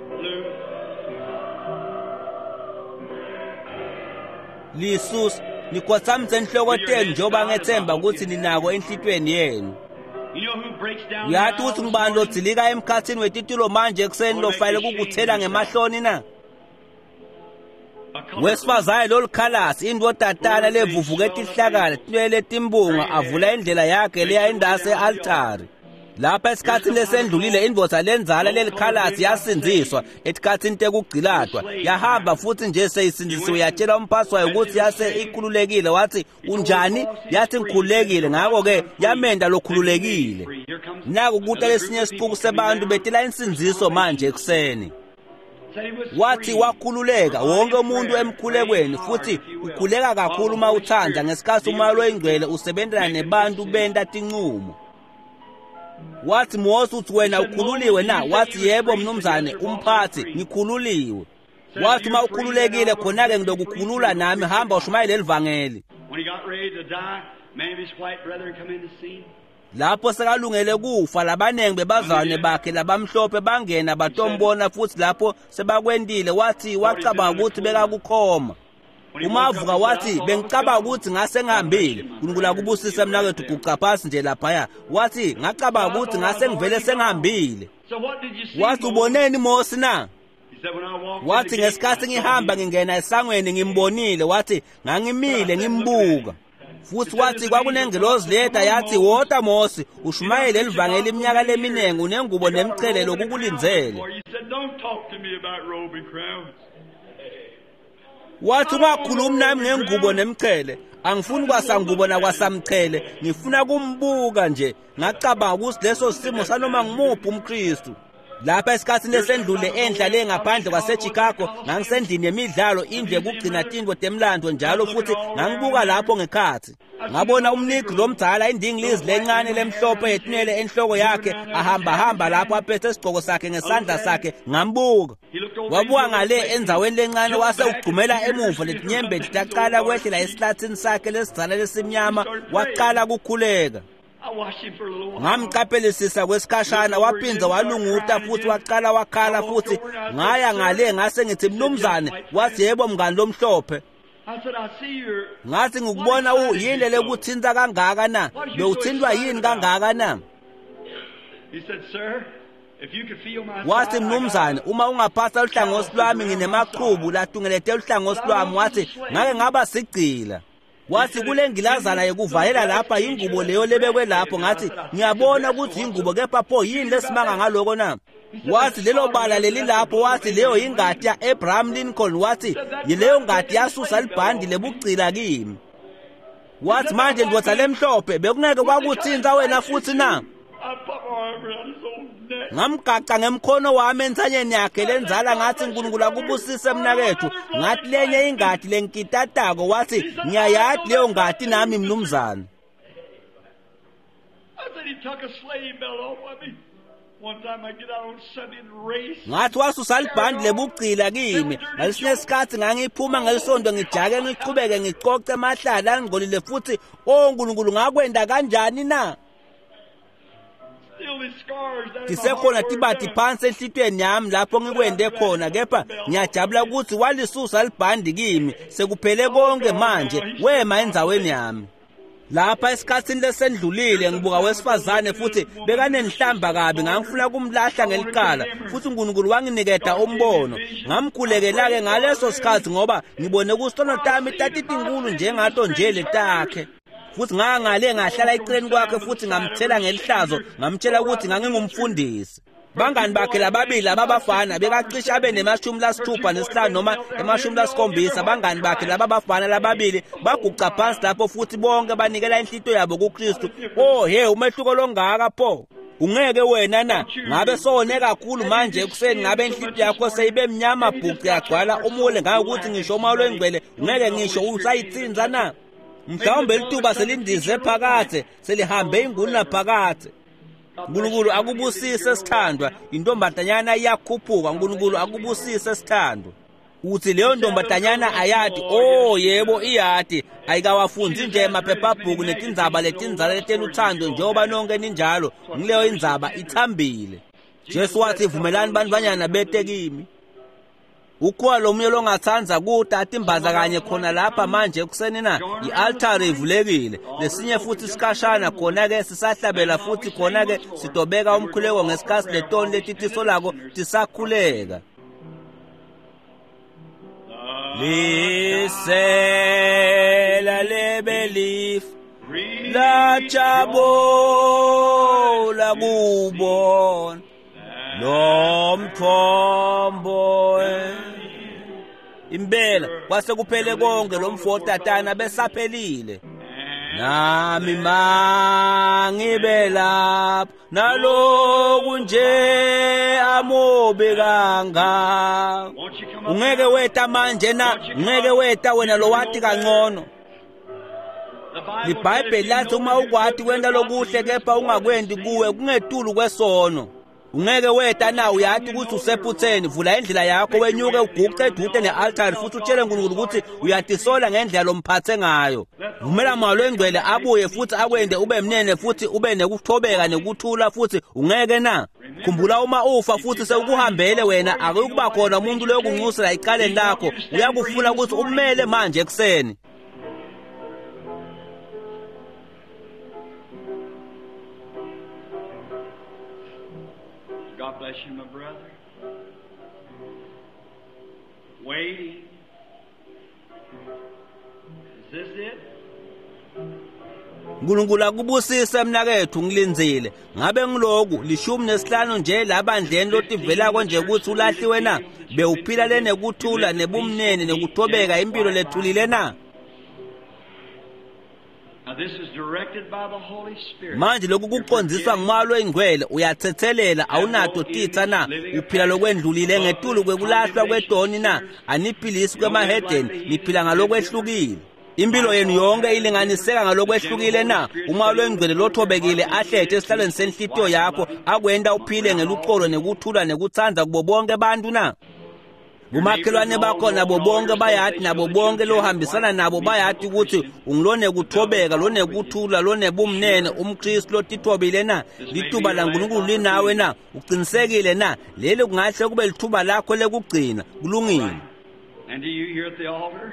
Lisusa nikhothamise inhloko tenu njengoba ngethemba ukuthi ninako enhlitweni yenu. Uyathi ukuthi ngubani lodzilika emkhathini wetitulo manje ekuseni lofayele kukuthela ngemahloni na? Wesifazane lolukhalasi indodatana levuvuka etihlakala tinwele timbunga avula indlela yakhe leya indase e-altare. lapha esikhathini lesendlulile indvodza lenzala lelikhalasi yasinziswa esikhathini tekugciladwa yahamba futhi nje seyisindisiwe yatshela umphathi wayo ukuthi yase ikhululekile wathi unjani yathi ngikhululekile ngakho ke yamenda lokhululekile naku ukuthi lesinye isiquku sebantu betela insinziso manje ekuseni wathi wakhululeka wonke umuntu emkhulekweni futhi ukhuleka kakhulu uma uthanda ngesikhathi umalo oyingcwele usebenzela nebantu benta tinqumo wathi Mose uthi wena ukhululiwe na wathi yebo mnumzane umphathi ngikhululiwe wathi uma ukhululekile khona ke ngizokukhulula nami hamba ushumayele levangeli lapho sekalungele kufa labanenge bebazalwane bakhe labamhlophe bangena batombona futhi lapho sebakwendile wathi wacabanga ukuthi bekakukhoma umavuka wathi bengicabanga ukuthi ngase ngihambile uNkulunkulu kubusisa mnakethu guqa phasi nje lapha wathi ngacabanga ukuthi ngase ngivele sengihambile wathi uboneni Mose na wathi ngesikhathi ngihamba ngingena esangweni ngimbonile wathi ngangimile ngimbuka futhi wathi kwakunengelozi leda yathi wota Mose ushumayele livangeli iminyaka leminengi unengubo nemichelelo kukulinzele wathi ungakhulumi nami ngengubo nemchele angifuni kwasangubo nakwasamchele ngifuna kumbuka nje ngacabanga ukuthi leso simo sanoma ngimuphi umKristu lapha esikhathini lesendlule endlale ngaphandle kwaseChicago ngangisendini yemidlalo indle kugcina tindwo temlando njalo futhi ngangibuka lapho ngekhathi ngabona umniki lomdala indingilizi lencane lemhlophe etinele enhloko yakhe ahamba hamba lapho aphethe isigqoko sakhe ngesandla sakhe ngambuka wabuka ngale enzaweni lencane wase ugcumela emuva letinyembeti taqala kwehlela esihlathini sakhe lesidzala lesimnyama waqala ukukhuleka ngamqaphelisisa kwesikhashana waphinza walunguta futhi waqala wakhala futhi ngaya ngale ngase ngithi mnumzane wathi yebo mngani lomhlophe ngathi ngikubona uyile lekuthinta kangaka na bewuthindwa yini kangaka na wathi mnumzane uma ungaphatha uhlangothi lwami nginemaqhubu latungelete uhlangothi lwami wathi ngake ngaba sigcila wathi kule ngilazana yekuvalela lapha ingubo leyo lebekwe lapho ngathi ngiyabona ukuthi ingubo kepha pho yini lesimanga ngaloko na wathi lelo bala leli lapho wathi leyo ingadi ya Abraham Lincoln wathi yileyo ngadi yasusa libhandi lebucila kimi wathi manje ndodza lemhlophe bekungeke kwakuthinta wena futhi na ngamgaqa ngemkhono wami ensanyeni yakhe lenzala ngathi uNkulunkulu akubusise mnakethu ngathi lenye ingadi lenkitatako wathi ngiyayathi leyo ngadi nami mnumzane ngathi wasusa libhandi lebucila kimi ngalesinye isikhathi ngangiphuma ngelisondo ngijake ngiqhubeke ngicoce emahlala angcolile futhi o uNkulunkulu ngakwenda kanjani na tisekhona tibati phansi enhlitweni yami lapho ngikwende khona kepha ngiyajabula ukuthi walisusa libhandi kimi sekuphele konke manje wema endzaweni yami lapha esikhathini lesendlulile ngibuka wesifazane futhi bekanenhlamba kabi ngangifuna kumlahla ngelikala futhi uNkulunkulu wanginiketa umbono ngamkhulekela-ke ngaleso sikhathi ngoba ngibone kusisono tami tatitinkulu njengato nje letakhe futhi ngangale ngahlala eceleni kwakhe futhi ngamthela ngelihlazo ngamtshela ukuthi ngangingumfundisi bangani bakhe lababili ababafana bekacisha abe nemashumi lasithupha nesihlanu noma emashumi lasikhombisa bangani bakhe lababafana lababili baguqa phansi lapho futhi bonke banikela inhlito yabo kuKristu oh he umehluko longaka pho ungeke wena na ngabe sone kakhulu manje ekuseni ngabe inhlito yakho seyibe mnyama bhuqi yagcwala umule ngayo ukuthi ngisho umalo engcwele ungeke ngisho usayitsinza na mhlawumbe lituba selindize phakathe selihambe inguna phakathe uNkulunkulu akubusise sithandwa intombatanyana iyakhuphuka uNkulunkulu akubusise sithandwa uthi leyo ntombatanyana ayathi oh yebo iyati ayikawafunzi nje emaphephabhuku netindzaba letindzala leteluthando njengoba nonke ninjalo ngileyo indzaba ithambile Jesu wathi vumelani bantwanyana bete kimi ukuwa lo moyo longathanza kutata imbaza kanye khona lapha manje ekuseni na ialtar ivulekile lesinye futhi sikashana khona ke sisahlabela futhi khona ke sidobeka umkhuleko ngesikhathi letoni letitiso lako tisakhuleka lisela lebelief lajabula kubona lo mthombo. Impela kwase kuphele konke lo mfo tatana besaphelile. Nami mangibe lapho naloku nje amobe kanga. Ungeke weta manje na, ungeke weta wena lo wathi kangcono. IBhayibheli lathi uma ukwathi kwenda lokuhle kepha ungakwendi kuwe kungetulu kwesono. Ungeke weta na uyathi ukuthi usephutheni, vula indlela yakho wenyuke uguqe eduze nealtar futhi utshele uNkulunkulu ukuthi uyatisola ngendlela lomphathe ngayo. Vumela malo engcwele abuye futhi akwende ube mnene futhi ube nekuthobeka nekuthula futhi ungeke na. Khumbula uma ufa futhi sekuhambele wena akukuba khona umuntu lokunxusela iqaleni lakho uyakufuna ukuthi umele manje ekseni.
God bless you, my brother. Waiting. Is this it?
uNkulunkulu akubusise mnakethu ngilinzile. Ngabe ngiloku lishumi nesihlanu nje labandleni lotivela konje ukuthi ulahliwe na, bewuphila lene kuthula nebumnene nekuthobeka impilo lethulile na.
Now this is directed by the Holy Spirit.
Manje lokhu kuqondiswa ngumalo engcwele uyathethelela awunato titha na, uphila lokwendlulile ngetulu kwekulahlwa kwedoni na, aniphilisi kwemahedeni niphila ngalokwehlukile. Impilo yenu yonke ilinganiseka ngalokwehlukile na, umalo engcwele lothobekile ahlethe esihlalweni senhlitiyo yakho akwenda uphile ngeluxolo nekuthula nekuthanza kubo bonke abantu na. Bumakhelwane bakho nabo bonke bayathi nabo bonke lohambisana nabo bayathi ukuthi ungilone kuthobeka lone kuthula lone bumnene umKristu lotithobile na, lithuba laNkulunkulu linawe na, uqinisekile na, leli kungahle kube lithuba lakho lekugcina kulungile.
And do you hear at the altar?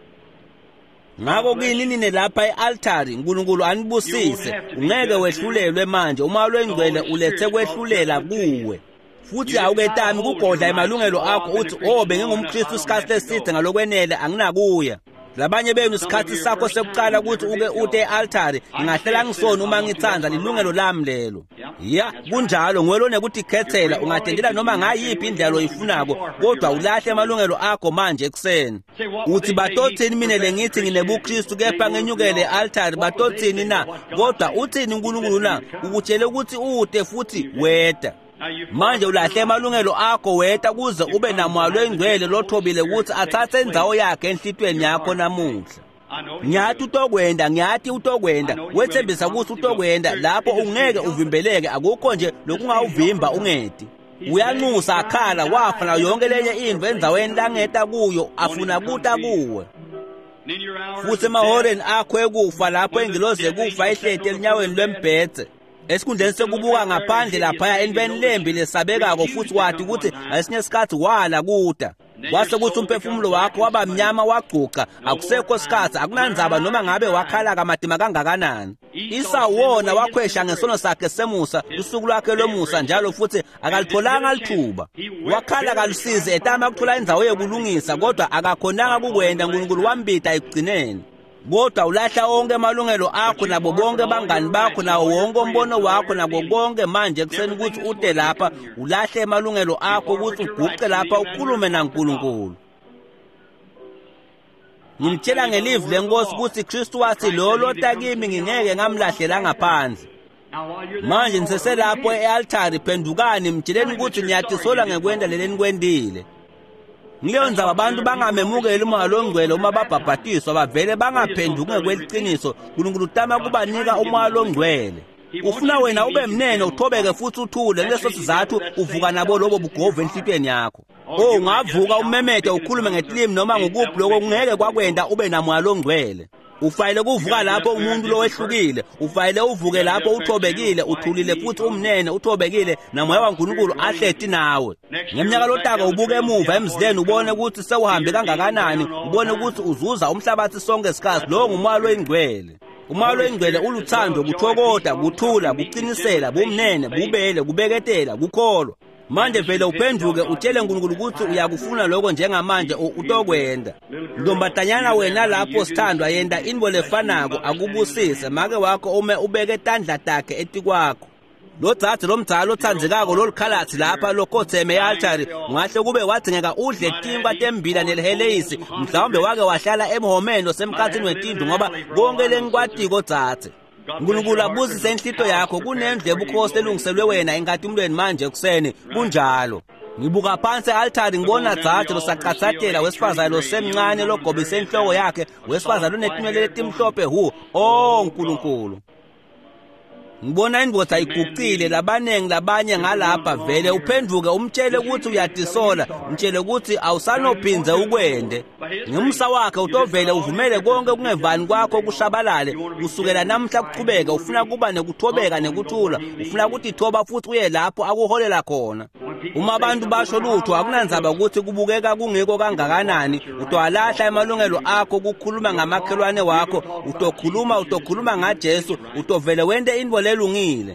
Ngako kini nini lapha ealtari uNkulunkulu anibusise. Ungeke wehlulelwe manje umalo engcwele ulethe kwehlulela kuwe. Futhi awuketami kugodla emalungelo akho uthi oh bengingumKristu isikhathi eside ngalokwenele anginakuya. Labanye benu isikhathi sakho sekuqala ukuthi uke ute ealtar ngahlela ngisona uma ngithanza lilungelo lami lelo. Ya kunjalo ngwelone ukuthi khethela ungatendela noma ngayiphi indlela oyifunako kodwa ulahle emalungelo akho manje ekseni. Uthi batothini mina lengithi nginebuKristu kepha ngenyukele ealtar batothini na, kodwa uthini uNkulunkulu na ukutshela ukuthi ute futhi weda. Manje ulahle emalungelo akho weta kuze ube namalo engcwele lothobile ukuthi athathe indzawo yakhe enhlitweni yakho namuhla. Ngiyathi utokwenda ngiyathi utokwenda wethembisa ukuthi utokwenda lapho ungeke uvimbeleke akukho nje lokungawuvimba ungedi. Uyanxusa akhala wafa na yonke lenye indlu endzaweni langeta kuyo afuna kuta kuwe. Futhi emahoreni akho ekufa lapho engiloze kufa ihlethe elinyaweni lwembhethe. Esikhundleni sekubuka ngaphandle lapha enibeni lembi lesabekako futhi wathi ukuthi asinye isikhathi wala kuda. Kwase kuthi umphefumulo wakho waba mnyama wagquqa akusekho isikhathi akunandzaba noma ngabe wakhala kamadima kangakanani. Isawona wakhwesha ngesono sakhe semusa usuku lwakhe lomusa njalo futhi akalitholanga lithuba. Wakhala kalusize etama ukuthola indzawo yekulungisa kodwa akakhonanga kukwenda uNkulunkulu wambita ekugcineni. Kodwa ulahla onke amalungelo akho nabo bonke bangani bakho nawo wonke umbono wakho nabo bonke manje kuseni ukuthi ude lapha ulahle amalungelo akho ukuthi uguqe lapha ukhulume naNkulunkulu. Ngimtshela ngelive lenkosi ukuthi Kristu wathi lo lota kimi ngingeke ngamlahlela ngaphandle. Manje niseselapho ealtar phendukani mtsheleni ukuthi niyatisola ngekwenda leleni kwendile. Ngiyonza abantu bangamemukeli umalo ongcwele uma babhabhatiswa bavele bangaphenduki ngekweliciniso uNkulunkulu utama kubanika umalo ongcwele. Ufuna wena ube mnene uthobeke futhi uthule ngaleso sizathu uvuka nabo lobo bugove enhlitweni yakho. Oh ngavuka umemete ukhulume ngetilimi noma ngokuphi lokho kungeke kwakwenda ube namalo ongcwele. Ufayile kuvuka lapho umuntu lo wehlukile, ufayile uvuke lapho uthobekile uthulile futhi umnene uthobekile namoya waNkulunkulu ahlethi nawe. Ngeminyaka lotaka ubuke emuva emzileni ubone ukuthi sewuhambe kangakanani, ubone ukuthi uzuza umhlabathi sonke isikhathi lo ngumalo engcwele. Umalo engcwele uluthando kuthokoda kuthula kuqinisela bumnene bubele kubeketela kukholwa. manje vele uphenduke utshele uNkulunkulu ukuthi uyakufuna lokho njengamanje utokwenda. Ntombatanyana wena lapho sithandwa yenda inbo lefanako akubusise make wakho ume ubeke tandla takhe etikwakho. Lo dzadze lomdzalo othandzekako lolukhalathi lapha lokhotheme e-altari ngahle kube wadzingeka udle tinkwa tembila neliheleyisi mhlawumbe wake wahlala emhomeno semkhathini wetindlu ngoba konke lenkwatiko dzadze. Nkulunkulu abuzise inhlito yakho kunendle bukhosi elungiselwe wena enkathimlweni manje kuseni kunjalo. Ngibuka phansi e-altari ngibona dzadze losaqatsathela wesifazane losemncane logobise inhloko yakhe wesifazane lonetinwele letimhlophe hu oh Nkulunkulu. Ngibona indvodza iguqile labanengi labanye ngalapha vele uphenduke umtshele ukuthi uyadisola umtshele ukuthi awusanophinze ukwende. Ngimsa wakhe utovele uvumele konke kungevani kwakho kushabalale kusukela namhla kuqhubeke ufuna kuba nekuthobeka nekuthula ufuna ukuthi thoba futhi uye lapho akuholela khona. Uma abantu basho lutho akunanzaba ukuthi kubukeka kungiko kangakanani utowalahla emalungelo akho kukhuluma ngamakhelwane wakho utokhuluma utokhuluma ngaJesu utovele wende indvo lelungile.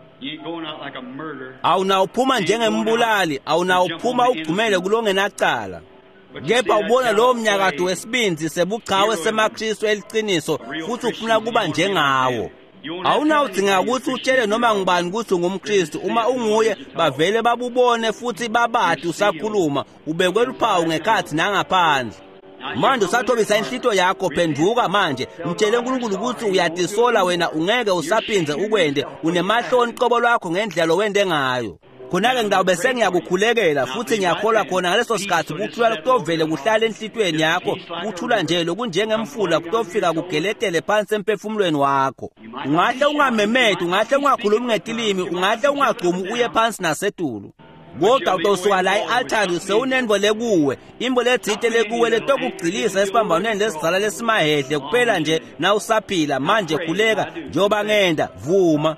Awunawuphuma njengembulali awunawuphuma ugcumele kulongenacala. Kepha ubona lo mnyakato wesibinzi sebuchawe semaKristu eliqiniso futhi ufuna kuba njengawo. Awunawudzinga ukuthi utshele noma ngibani ukuthi ungumKristu uma unguye bavele babubone futhi babati usakhuluma ubekwe luphawu ngekhathi nangaphandle. Manje usathobisa inhlito yakho phenduka manje mtshele uNkulunkulu ukuthi uyadisola wena ungeke usaphinze ukwende unemahloni qobo lwakho ngendlela wende ngayo. Khona-ke ngidawube sengiyakukhulekela futhi ngiyakholwa khona ngaleso sikhathi kuthula kutovele kuhlala enhlitweni yakho kuthula nje lokunjengemfula kutofika kugeletele phansi emphefumulweni wakho. Ungahle ungamemedi ungahle ungakhulumi ngetilimi ungahle ungagcumi uye phansi nasetulu. Kodwa utosuka la e-altari sewunenvo lekuwe imbo ledzite lekuwe letokugcilisa esiphambanweni lesizala lesimahehle kuphela nje na usaphila manje khuleka njoba ngenda vuma.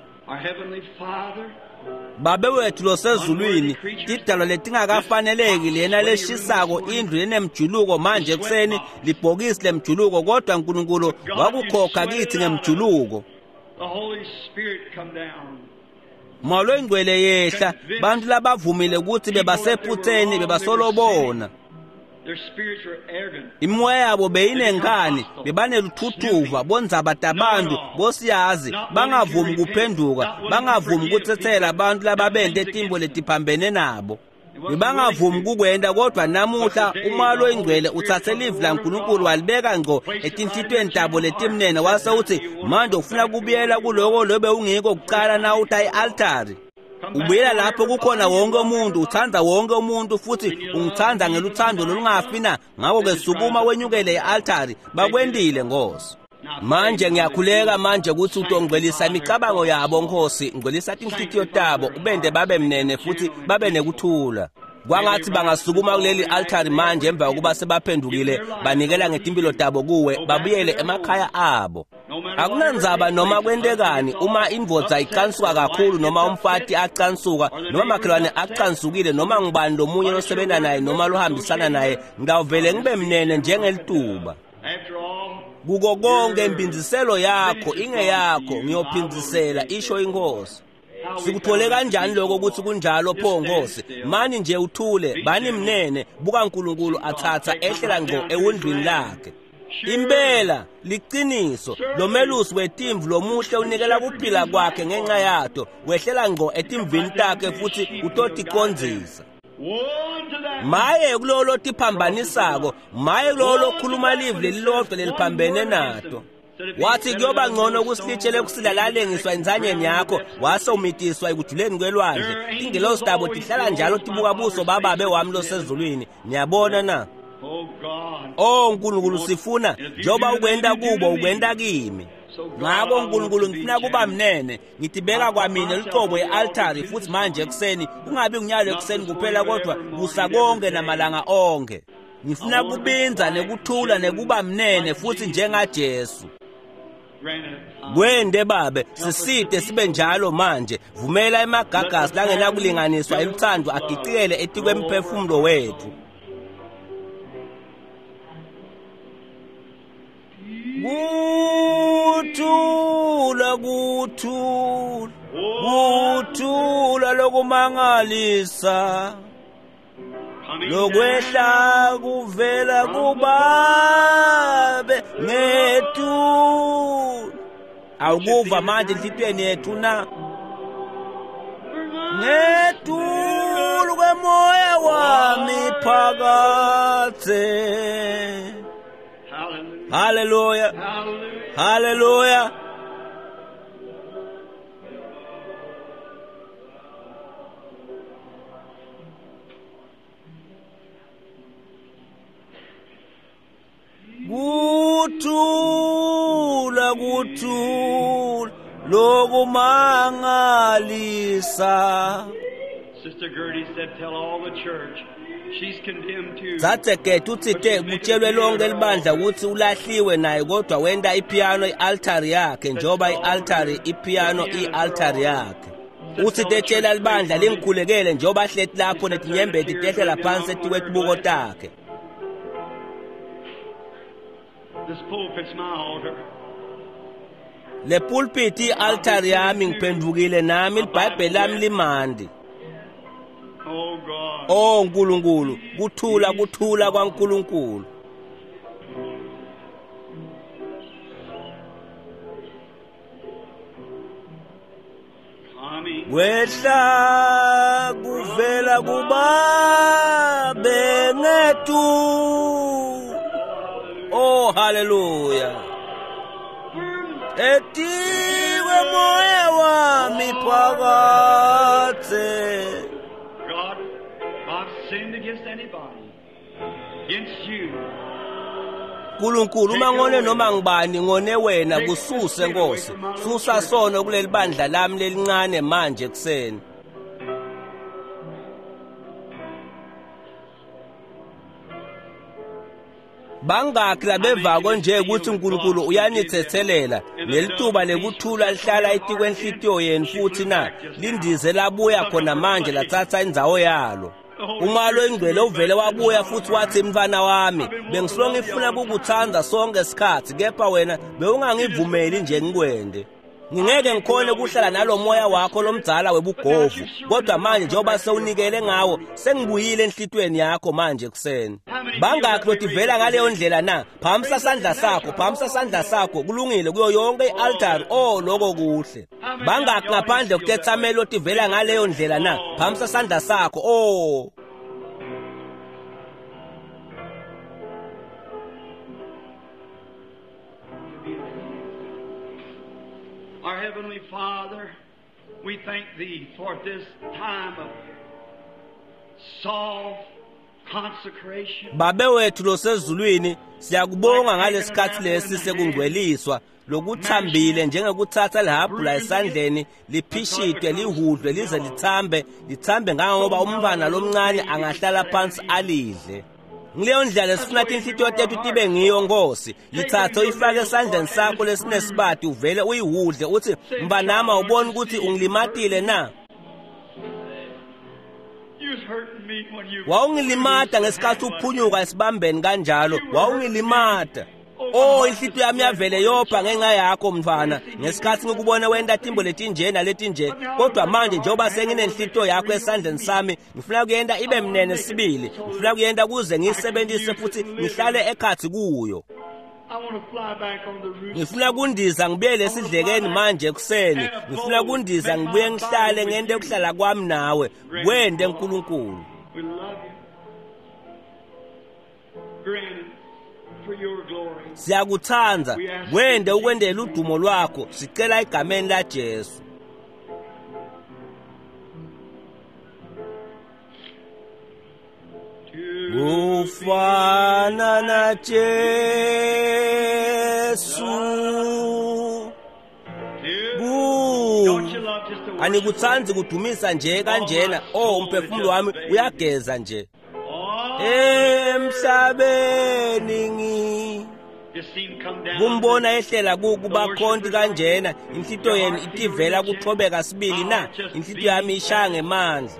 Babe wethu losezulwini tidalwa letingakafaneleki lena leshisako indlu lenemjuluko manje kuseni libhokisi lemjuluko kodwa uNkulunkulu wakukhokha kithi ngemjuluko. Malo ingcwele yehla bantu labavumile ukuthi bebasephutheni bebasolobona. Imoya yabo beyinenkani bebaneluthuthuva bonzabata abantu bosiyazi bangavumi kuphenduka bangavumi ukuthethela abantu lababende etimbo letiphambene nabo bebangavumi kukwenda kodwa namuhla umalo ingcwele uthathe live la uNkulunkulu walibeka ngco etinhlitweni tabo letimnene wase uthi manje ufuna kubuyela kuloko lobe ungiko kuqala na uthi i-altari. Ubuyela lapho kukhona wonke umuntu uthanda wonke umuntu futhi ungithanda ngeluthando lolungafi na ngakho-ke sukuma wenyukele e-altari bakwendile Nkosi. Manje ngiyakhuleka manje ukuthi utongcwelisa imicabango yabo Nkosi ngcwelisa tinhlitiyo tabo ubende babe mnene futhi babe nekuthula. Kwangathi bangasukuma kuleli altari manje emva kokuba sebaphendukile banikela ngetimpilo tabo kuwe babuyele emakhaya abo. Akunanzaba noma kwendekani uma indvodza icansuka kakhulu noma umfati acansuka noma makhelwane acansukile noma ngibani lomunye losebenza naye noma lohambisana naye ngawuvele ngibe mnene njengelituba. Kuko konke impinziselo yakho inge yakho ngiyophinzisela isho iNkosi. Sikuthole kanjani lokho ukuthi kunjalo pho Nkosi mani nje uthule bani mnene buka uNkulunkulu athatha ehlela ngco ewundlwini lakhe. Impela liqiniso lomelusi wetimvu lomuhle unikela kuphila kwakhe ngenxa yato wehlela ngco etimvini takhe futhi utotikonzisa. Maye kulolo tiphambanisako maye kulolo khuluma live lelilodwa leliphambene nato. Wathi kuyoba ngcono kusilitshele kusilalengiswa inzanyeni yakho wase umitiswa ekujuleni kwelwandle ingelosi tabo tihlala njalo tibuka buso bababe wami losezulwini niyabona na. Oh uNkulunkulu sifuna njoba ukwenda kubo ukwenda kimi. Ngakho uNkulunkulu ngifuna kuba mnene ngitibeka kwamina liqobo e-altari futhi manje kuseni ungabi unyalo kuseni kuphela kodwa kusa konke namalanga onke. Ngifuna kubinza nekuthula nekuba mnene futhi njengaJesu. Kwende babe siside sibe njalo manje vumela emagagasi langenakulinganiswa elithando agicikele etikwe emphefumulo wethu. Kuthula kuthula kuthula lokumangalisa lokwehla kuvela kuBabe ngethu awukuva manje enhlitweni yethu na ngethulu kwemoya wami phakathe. Hallelujah, hallelujah. Kuthula kuthula lokumangalisa.
Sister Gertie said, tell all the church she's condemned too.
Zathe ke uthithe kutshelwe lonke libandla ukuthi ulahliwe naye kodwa wenda ipiano ialtari yakhe njoba ialtari ipiano ialtari yakhe. Uthi tetshela libandla lingikhulekele njoba hlethi lapho netinyembeti tehlela phansi etiwetubuko takhe.
This pulpit's my altar.
Le pulpit ialtari yami ngiphendukile nami iBhayibheli lami limandi.
Oh God.
Oh nkulunkulu kuthula kuthula kwaNkulunkulu. Wehla kuvela kuBabe ngethu. Oh hallelujah. Etiwe moya wami phakathe.
God, I've sinned against anybody, against you.
Nkulunkulu uma ngone noma ngibani ngone wena kususe Nkosi. Susa sono kuleli bandla lami lelincane manje kuseni. Bangakhi labeva konje ukuthi uNkulunkulu uyanitethelela nelituba lekuthula lihlala etikwenhlitiyo yenu futhi na lindize labuya khona manje lathatha indzawo yalo. Umalo ingcwele uvele wabuya futhi wathi mfana wami bengisilonga ifuna ukukuthanza sonke isikhathi kepha wena bewungangivumeli nje ngikwende. Ngingeke ngikhone ukuhlala nalomoya wakho lomdzala webugovu kodwa manje njengoba sewunikele ngawo sengibuyile enhlitweni yakho manje kuseni. Bangakhi lotivela ngaleyo ndlela na phamisa sandla sakho phamisa sandla sakho kulungile kuyo yonke ialtar oh lokho kuhle. Bangakhi ngaphandle kutethamela lotivela ngaleyo ndlela na phamisa sandla sakho oh.
Our Heavenly Father, we thank Thee for this time of soft consecration.
Babe wethu losezulwini siyakubonga ngalesikhathi lesi sekungcweliswa lokuthambile njengekuthatha lehabhula esandleni liphishitwe lihudlwe lize lithambe lithambe ngoba umntwana lomncane angahlala phansi alidle. Ngileyo ndlela sifuna inhlitiyo tethu tibe ngiyo Nkosi. Lithathe uyifake esandleni sakho lesinesibati uvele uyihudle uthi mbanama ubona ukuthi ungilimatile na. Wawungilimata ngesikhathi uphunyuka esibambeni kanjalo wawungilimata. Oh inhlitiyo yami yavele yopha ngenxa yakho mfana ngesikhathi ngikubona wenda timbo letinje naletinje kodwa manje njengoba senginenhlitiyo yakho esandleni sami ngifuna kuyenda ibe mnene sibili ngifuna kuyenda kuze ngiyisebenzise futhi ngihlale ekhathi kuyo. Ngifuna kundiza ngibuye lesidlekeni manje kuseni ngifuna kundiza ngibuye ngihlale ngende ukuhlala kwami nawe wende uNkulunkulu. Siyakuthanza wende ukwendela udumo lwakho sicela igameni laJesu. Ufana na Jesu anikutsanzi kudumisa nje kanjena oh umphefumulo wami uyageza nje emhlabeni ngi kumbona ehlela kuba khonti kanjena inhlitiyo yenu itivela kuthobeka sibili na inhlitiyo yami ishaya ngemandla.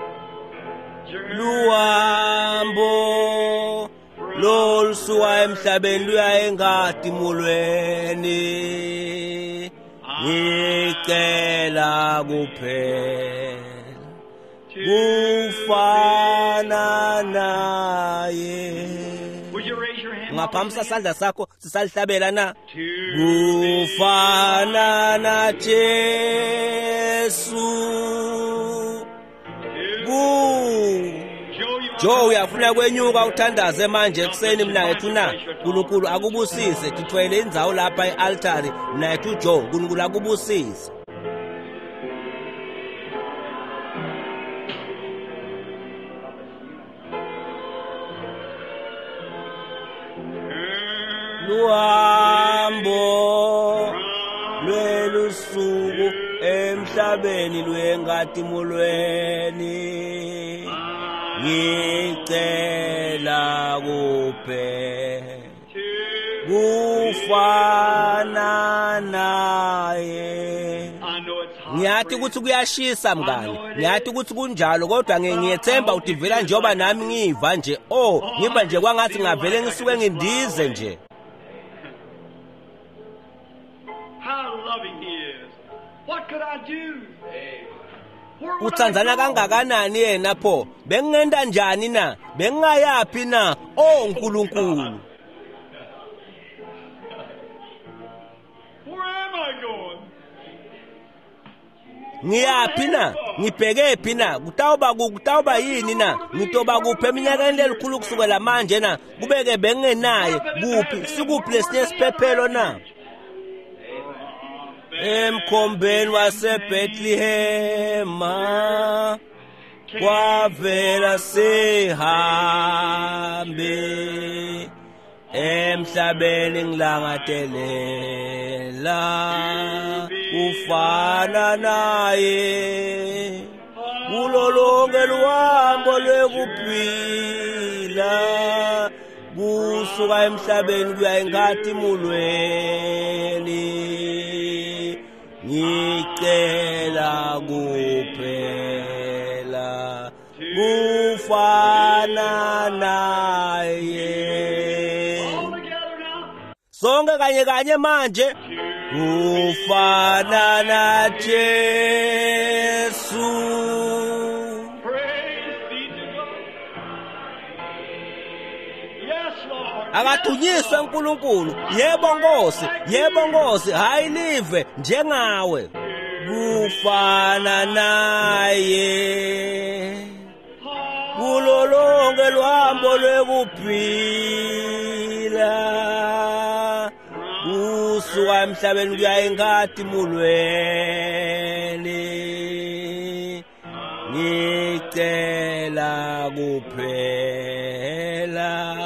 Luhambo lolusuka emhlabeni luya engadimulweni ngicela ngicela kuphela kufana naye. Ungaphamisa isandla sakho sisalihlabela na? Kufana na Jesu. Jo uyafuna kwenyuka uthandaze manje ekuseni mina ethu na uNkulunkulu akubusise sithwele indzawo lapha ealtari mina ethu Jo uNkulunkulu akubusise. Luhambo lwelusuku emhlabeni lwengatimulweni ngicela kuphela kufana naye. Ngiyathi ukuthi kuyashisa mngani, ngiyathi ukuthi kunjalo, kodwa ngiyethemba ukuthi vela njengoba nami ngiva nje oh ngiba nje kwangathi ngavele ngisuke ngindize nje. Uthandzana kangakanani yena pho? Bengenda njani na? Bengayapi na? Oh Nkulunkulu. Ngiyapi na? Ngibheke phi na? Kutawuba kutawuba yini na? Ngitoba kuphi eminyakeni lelikhulu kusukela manje na? Kubeke bengenaye kuphi? Sikuphi lesinye siphephelo na? Emkhombeni waseBethlehema kwavela sihambe emhlabeni ngilangathelela ufana naye kulo lonke luhambo lwekuphila kusuka emhlabeni kuya engatimulweni ngicela kuphela kufana naye. Sonke kanye kanye manje kufana na Jesu. Akadunyiswe uNkulunkulu. Yebo Nkosi, yebo Nkosi, hayi live njengawe. Kufana naye kulo lonke luhambo lwekuphila kusuka emhlabeni kuya engatimulweni ngicela kuphela.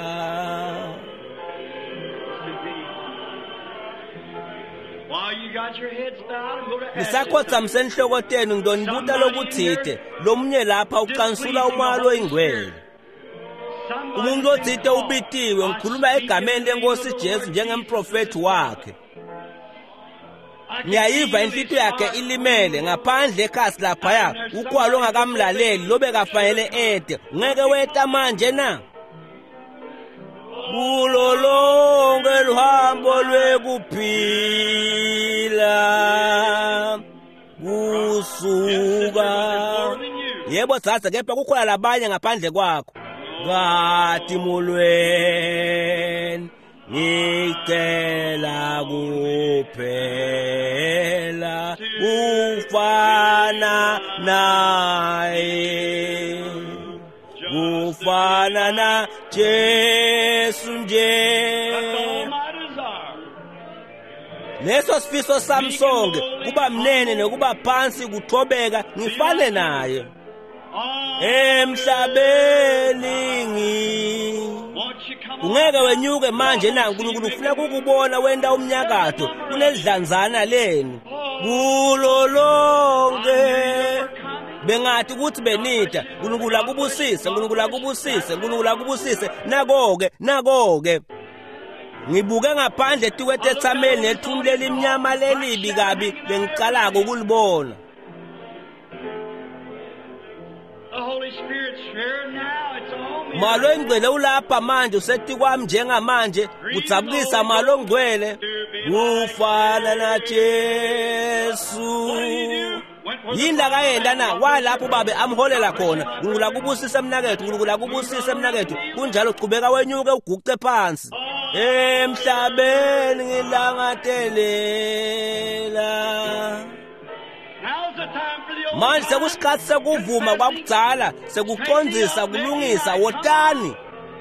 Nisakhotsa msenhlokoteni ngidonibuta lokuthite lomunye lapha ucansula umalo oyingcwele. Umuntu othite ubitiwe ngikhuluma egameni leNkosi Jesu njengemprofeti wakhe. Ngiyayiva inhlito yakhe ilimele ngaphandle ekhasi lapha ukwalo ngakamlaleli lobe kafanele ede ngeke weta manje na. Kulo lonke luhambo lwekuphila kusuka yebo tsatsa kepha kukhona labanye ngaphandle kwakho ngatimulweni ngicela kuphela ufana naye ufana na Jesu nje. Leso sifiso samsonke kuba mnene nokuba phansi kuthobeka ngifane naye emhlabeni ngi. Ungeke wenyuke manje na uNkulunkulu ufuna ukubona wenda umnyakatho kunedlanzana leni kulo lonke. Bengathi ukuthi benita uNkulunkulu akubusise, uNkulunkulu akubusise, uNkulunkulu akubusise. Nako-ke, nako-ke ngibuke ngaphandle etikwetethameli nethuni lelimnyama lelibi kabi bengicalako ukulibona. Malo engcwele ulapha manje usethi kwami njengamanje kudzabukisa malo ngcwele ufana na Jesu. yini la kayenda na walapho babe amholela khona uNkulunkulu akubusise emnakethu uNkulunkulu akubusise emnakethu kunjalo qhubeka wenyuke uguqe phansi emhlabeni ngilangathelela manje sekusikhathi sekuvuma kwakudzala sekuqonzisa kulungisa wotani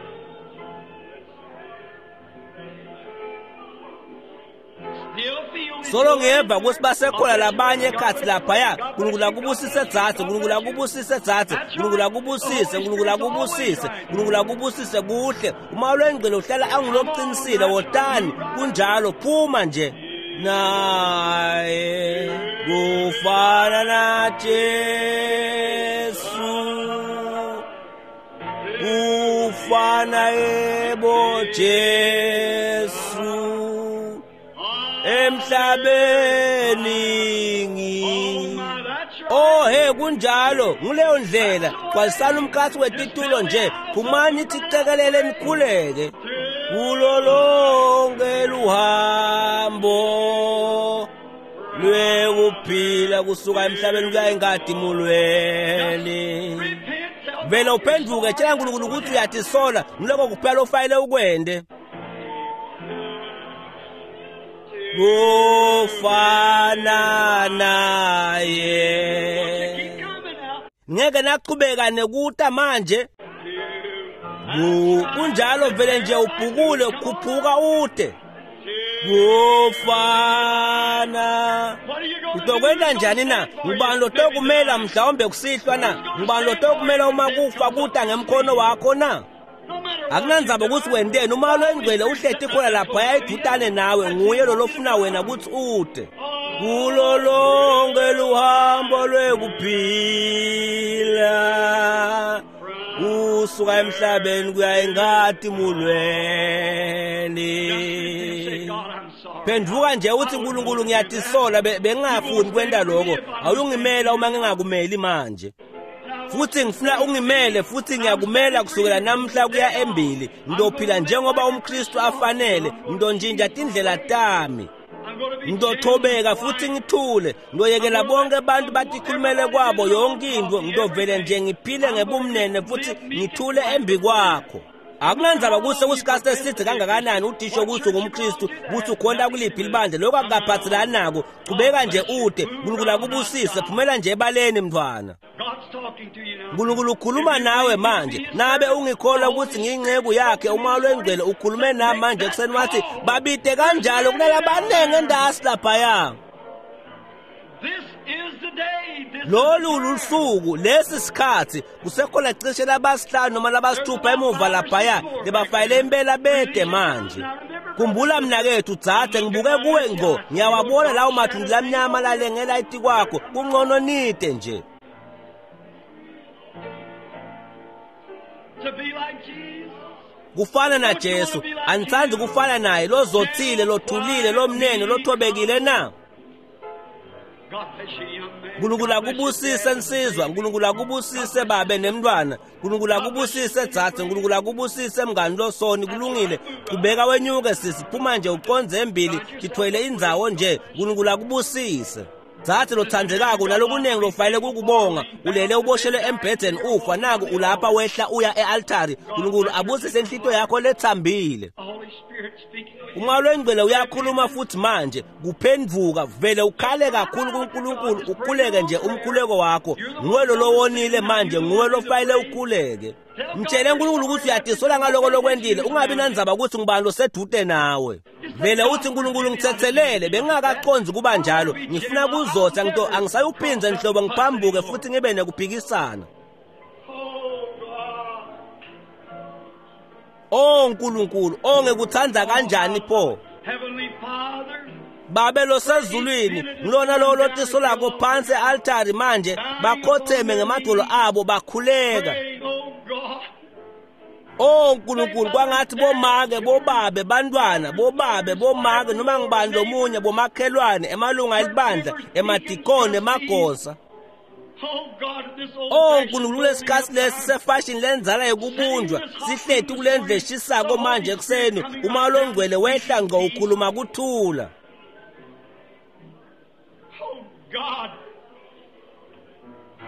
solo ngeva ukuthi basekhona labanye ekhathi laphaya uNkulunkulu akubusise dzathe uNkulunkulu akubusise dzathe uNkulunkulu akubusise uNkulunkulu akubusise uNkulunkulu akubusise kuhle uma lwengcelo uhlala anguloqinisile wotani kunjalo phuma nje naye kufana na Jesu kufana yebo Jesu emhlabeni ngi oh he kunjalo nguleyo ndlela kwasala umkhathi wetitulo nje phumani iticekelele nikhuleke kulolonke luhambo lwekuphila kusuka emhlabeni kuya engadimulweni vele uphenduke tshela uNkulunkulu ukuthi uyatisola ngiloko kuphela ofayile ukwende kufana naye ngeke naqhubeka nekuta manje kunjalo vele nje ubhukule ukhuphuka ude kufana utokwenda njani na ngubani lotokumela mhlawumbe kusihlwa na ngubani lotokumela uma kufa kuta ngemkhono wakho na akunanzaba ukuthi wendeni uma lwengcwele uhlethi khona lapha yayidutane nawe nguye lo lofuna wena ukuthi ude kulo lonke luhambo lwekuphila usuka emhlabeni kuya engadimulweni phenduka nje uthi uNkulunkulu ngiyatisola bengingafuni kwenda lokho awungimela uma ngingakumeli manje futhi ngifuna ungimele futhi ngiyakumela kusukela namhla kuya embili ngizophila njengoba umKristu afanele ngizonjinja indlela tami ngizothobeka futhi ngithule ngizoyekela bonke abantu batikhulumele kwabo yonke into ngizovele nje ngiphile ngebumnene futhi ngithule embi kwakho akunanzaba ukuthi kusikhathi esithi kangakanani udisho ukuthi ngumKristu ukuthi ukhonda kuliphi libandla lokho akaphathelani nako qhubeka nje ude uNkulunkulu akubusise phumela nje ebaleni mntwana uNkulunkulu ukhuluma nawe manje nabe ungikholwa ukuthi ngiyingceku yakhe uma lwengcwele ukhulume nami manje kuseni wathi babide kanjalo kunalabanenge endasi lapha ya lolu lusuku lesi sikhathi kusekhona cishe labasihlanu noma labasithupha emuva laphaya lebafayile impela bede manje kumbula mnakethu dzathe ngibuke kuwe ngo ngiyawabona lawo mathunzi lamnyama lalengela iti kwakho kungcono nide nje kufana na Jesu anitsandzi kufana naye lozothile lothulile lomnene lothobekile na uNkulunkulu akubusise nsizwa uNkulunkulu akubusise babe nemntwana uNkulunkulu akubusise dzathe uNkulunkulu akubusise mngani losoni kulungile qhubeka wenyuke sisiphuma nje uqonze embili kithwele indzawo nje uNkulunkulu akubusise dzathe lothandekako nalokunengi lofayile kukubonga ulele uboshele embhedeni ufa naku ulapha wehla uya ealtari uNkulunkulu abusise inhlito yakho lethambile uma lwengcwele uyakhuluma futhi manje kuphendvuka vele ukhale kakhulu kuNkulunkulu ukhuleke nje umkhuleko wakho nguwe lo lowonile manje nguwe lofayile ukhuleke mtshele uNkulunkulu ukuthi uyatisola ngaloko lokwendile ungabi nandzaba ukuthi ngibani losedute nawe vele uthi uNkulunkulu ngithethelele bengingakaqonzi kuba njalo ngifuna kuzotha ngito angisayuphinze nhlobo ngiphambuke futhi ngibe nekuphikisana oh uNkulunkulu ongekuthanda kanjani pho babe losezulwini ngilona lo lotiso lakho phansi ealtari manje bakhotheme ngemadolo abo bakhuleka oh uNkulunkulu kwangathi bomake bobabe bantwana bobabe bomake noma ngibani lomunye bomakhelwane emalunga elibandla emadikone emagosa oh uNkulunkulu lesikhathi lesi sefashion lenzala yokubunjwa sihlethi kulendle eshisako manje kuseni uma longcwele wehla ngo ukhuluma kuthula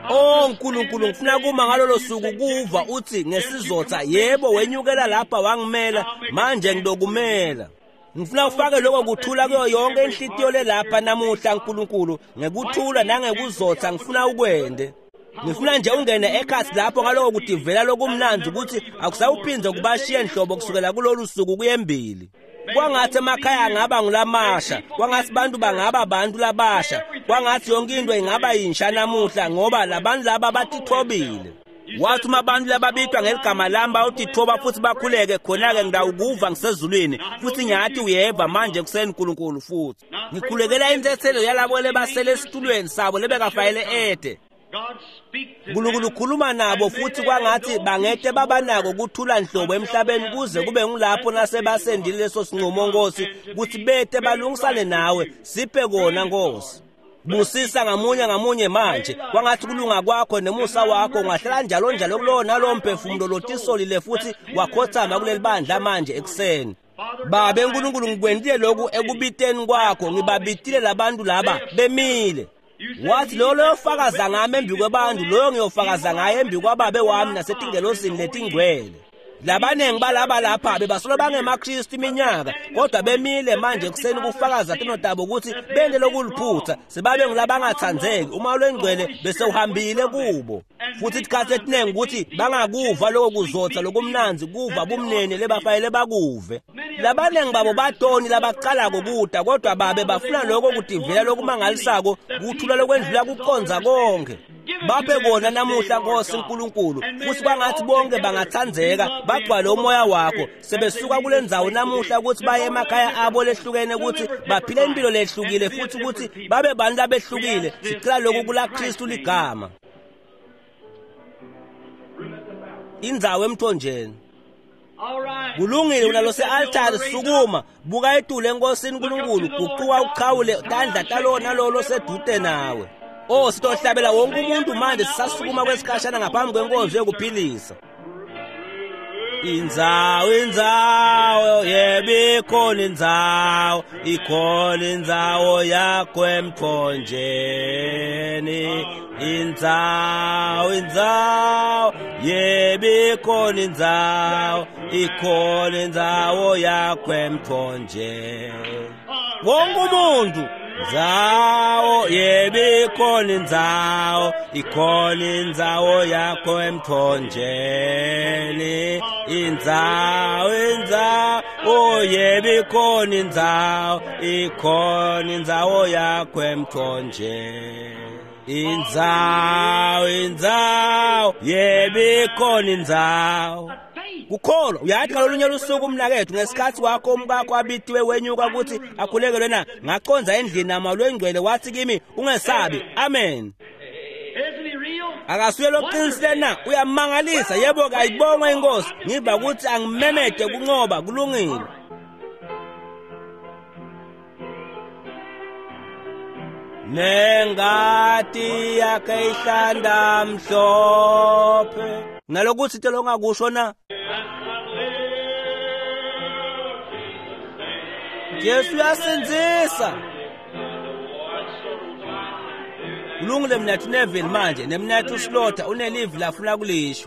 Oh nkulunkulu ngifuna kuma ngalolo suku kuva uthi ngesizotha yebo wenyukela lapha wangimela manje ngidokumela. Ngifuna ufake lokho kuthula kuyo yonke inhlitiyo le lapha namuhla nkulunkulu ngekuthula nangekuzotha ngifuna ukwende. Ngifuna nje ungene ekhasi lapho ngaloko kutivela lokumnanzi ukuthi akusawuphindze kubashiya enhlobo kusukela kulolu suku kuyembili. Kwangathi emakhaya ngaba ngulamasha, kwangathi abantu bangaba abantu labasha, kwangathi yonke into ingaba yinsha namuhla ngoba labantu laba batithobile. Wathi uma abantu lababitwa ngeligama lami bayotithoba futhi bakhuleke khona-ke ngidawukuva ngisezulwini futhi ngiyathi uyeva manje kuseni nkulunkulu futhi. Ngikhulekela intsethelo yalabo lebasele esitulweni sabo lebekafayele ede. Nkulunkulu khuluma nabo futhi kwangathi bangete babanako ukuthula nhlobo emhlabeni kuze kube ngulapho nasebasendile leso sinqumo Nkosi ukuthi bethe balungisane nawe siphe kona Nkosi. Busisa ngamunye ngamunye manje kwangathi kulunga kwakho nemusa wakho ungahlala njalo njalo kulo nalo mphefumulo lotisolile futhi wakhothama kuleli bandla manje ekseni. Babe nkulunkulu ngikwendile lokhu ekubiteni kwakho ngibabitile labantu laba bemile. Wathi lo lofakaza ngami embi kwabantu lo ngiyofakaza ngaye embi kwababe wami nasetingelosini letingcwele. Labanengi balaba lapha bebasolo bangemaKristu iminyaka kodwa bemile manje kuseni kufakaza tinotabo ukuthi bende lokuliphutha sebabe ngilabangathandzeki uma lwengcwele bese uhambile kubo. Futhi tikhathi etinengi ukuthi bangakuva lokho kuzotha lokumnanzi kuva bumnene lebafayele bakuve. Labanengi babo batoni labaqala kokuda kodwa babe bafuna lokho kutivela lokumangalisako kuthula lokwendlula kukhonza konke. Baphe kona namuhla Nkosi nkulunkulu futhi kwangathi bonke bangathandzeka bagcwale umoya wakho sebesuka kule ndzawo namuhla ukuthi baye emakhaya abo lehlukene ukuthi baphile impilo lehlukile futhi ukuthi babe bantu abehlukile sicela lokhu kula Kristu ligama. Indzawo emthonjeni kulungile unalo se-altari sukuma buka etule enkosini nkulunkulu guquka uqhawule tandla talona lolo sedute nawe. Oh sitohlabela wonke umuntu manje sisasukuma kwesikhashana ngaphambi kwenkonzo yokuphilisa. Indzawo indzawo yebo ikhona indzawo ikhona indzawo yakho emthonjeni. Indzawo indzawo yebo ikhona indzawo ikhona indzawo yakho emthonjeni. Wonke umuntu Indzawo yebo ikhona indzawo ikhona indzawo yakho emthonjeni. Indzawo indzawo yebo ikhona indzawo ikhona indzawo yakho emthonjeni. Indzawo indzawo yebo ikhona indzawo. Kukholwa uyathi ngalolunye lusuku umnakethu ngesikhathi wakho umkakho abitiwe wenyuka ukuthi akhulekelwe na ngaconza endlini nama lwengcwele wathi kimi ungesabi. Amen. Akasuye loqinisile na uyamangalisa yebo kayibonga inkosi ngiba ukuthi angimemede kunqoba kulungile. Nengati yakhe ihlanda mhlophe nalokuthi into longakusho na Yesu yasinzisa. Kulungile mnathu Neville manje nemnathu Slaughter unelive lafuna kulisho.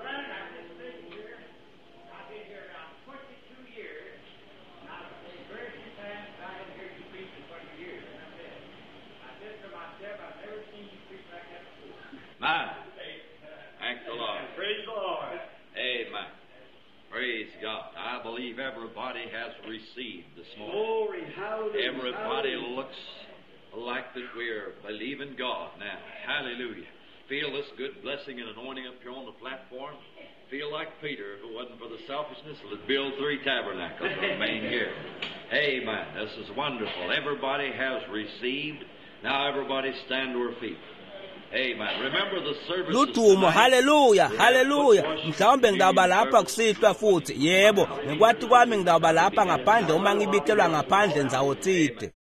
Man, thank the Lord. Praise the Lord. Amen. Praise God. I believe everybody has received this morning. Glory, hallelujah. Everybody hallelujah. Looks like that we're believing God now. Hallelujah. Feel this good blessing and anointing up here on the platform. Feel like Peter, if it wasn't for the selfishness, would build three tabernacles and remain here. Amen. This is wonderful. Everybody has received. Now everybody stand to our feet. Amen. Remember the service.
Lutumo, hallelujah, hallelujah. Mhlawumbe ngidaba lapha kusihlwa futhi. Yebo, ngikwathi kwami ngidaba lapha ngaphandle uma ngibitelwa ngaphandle ndzawo tsite.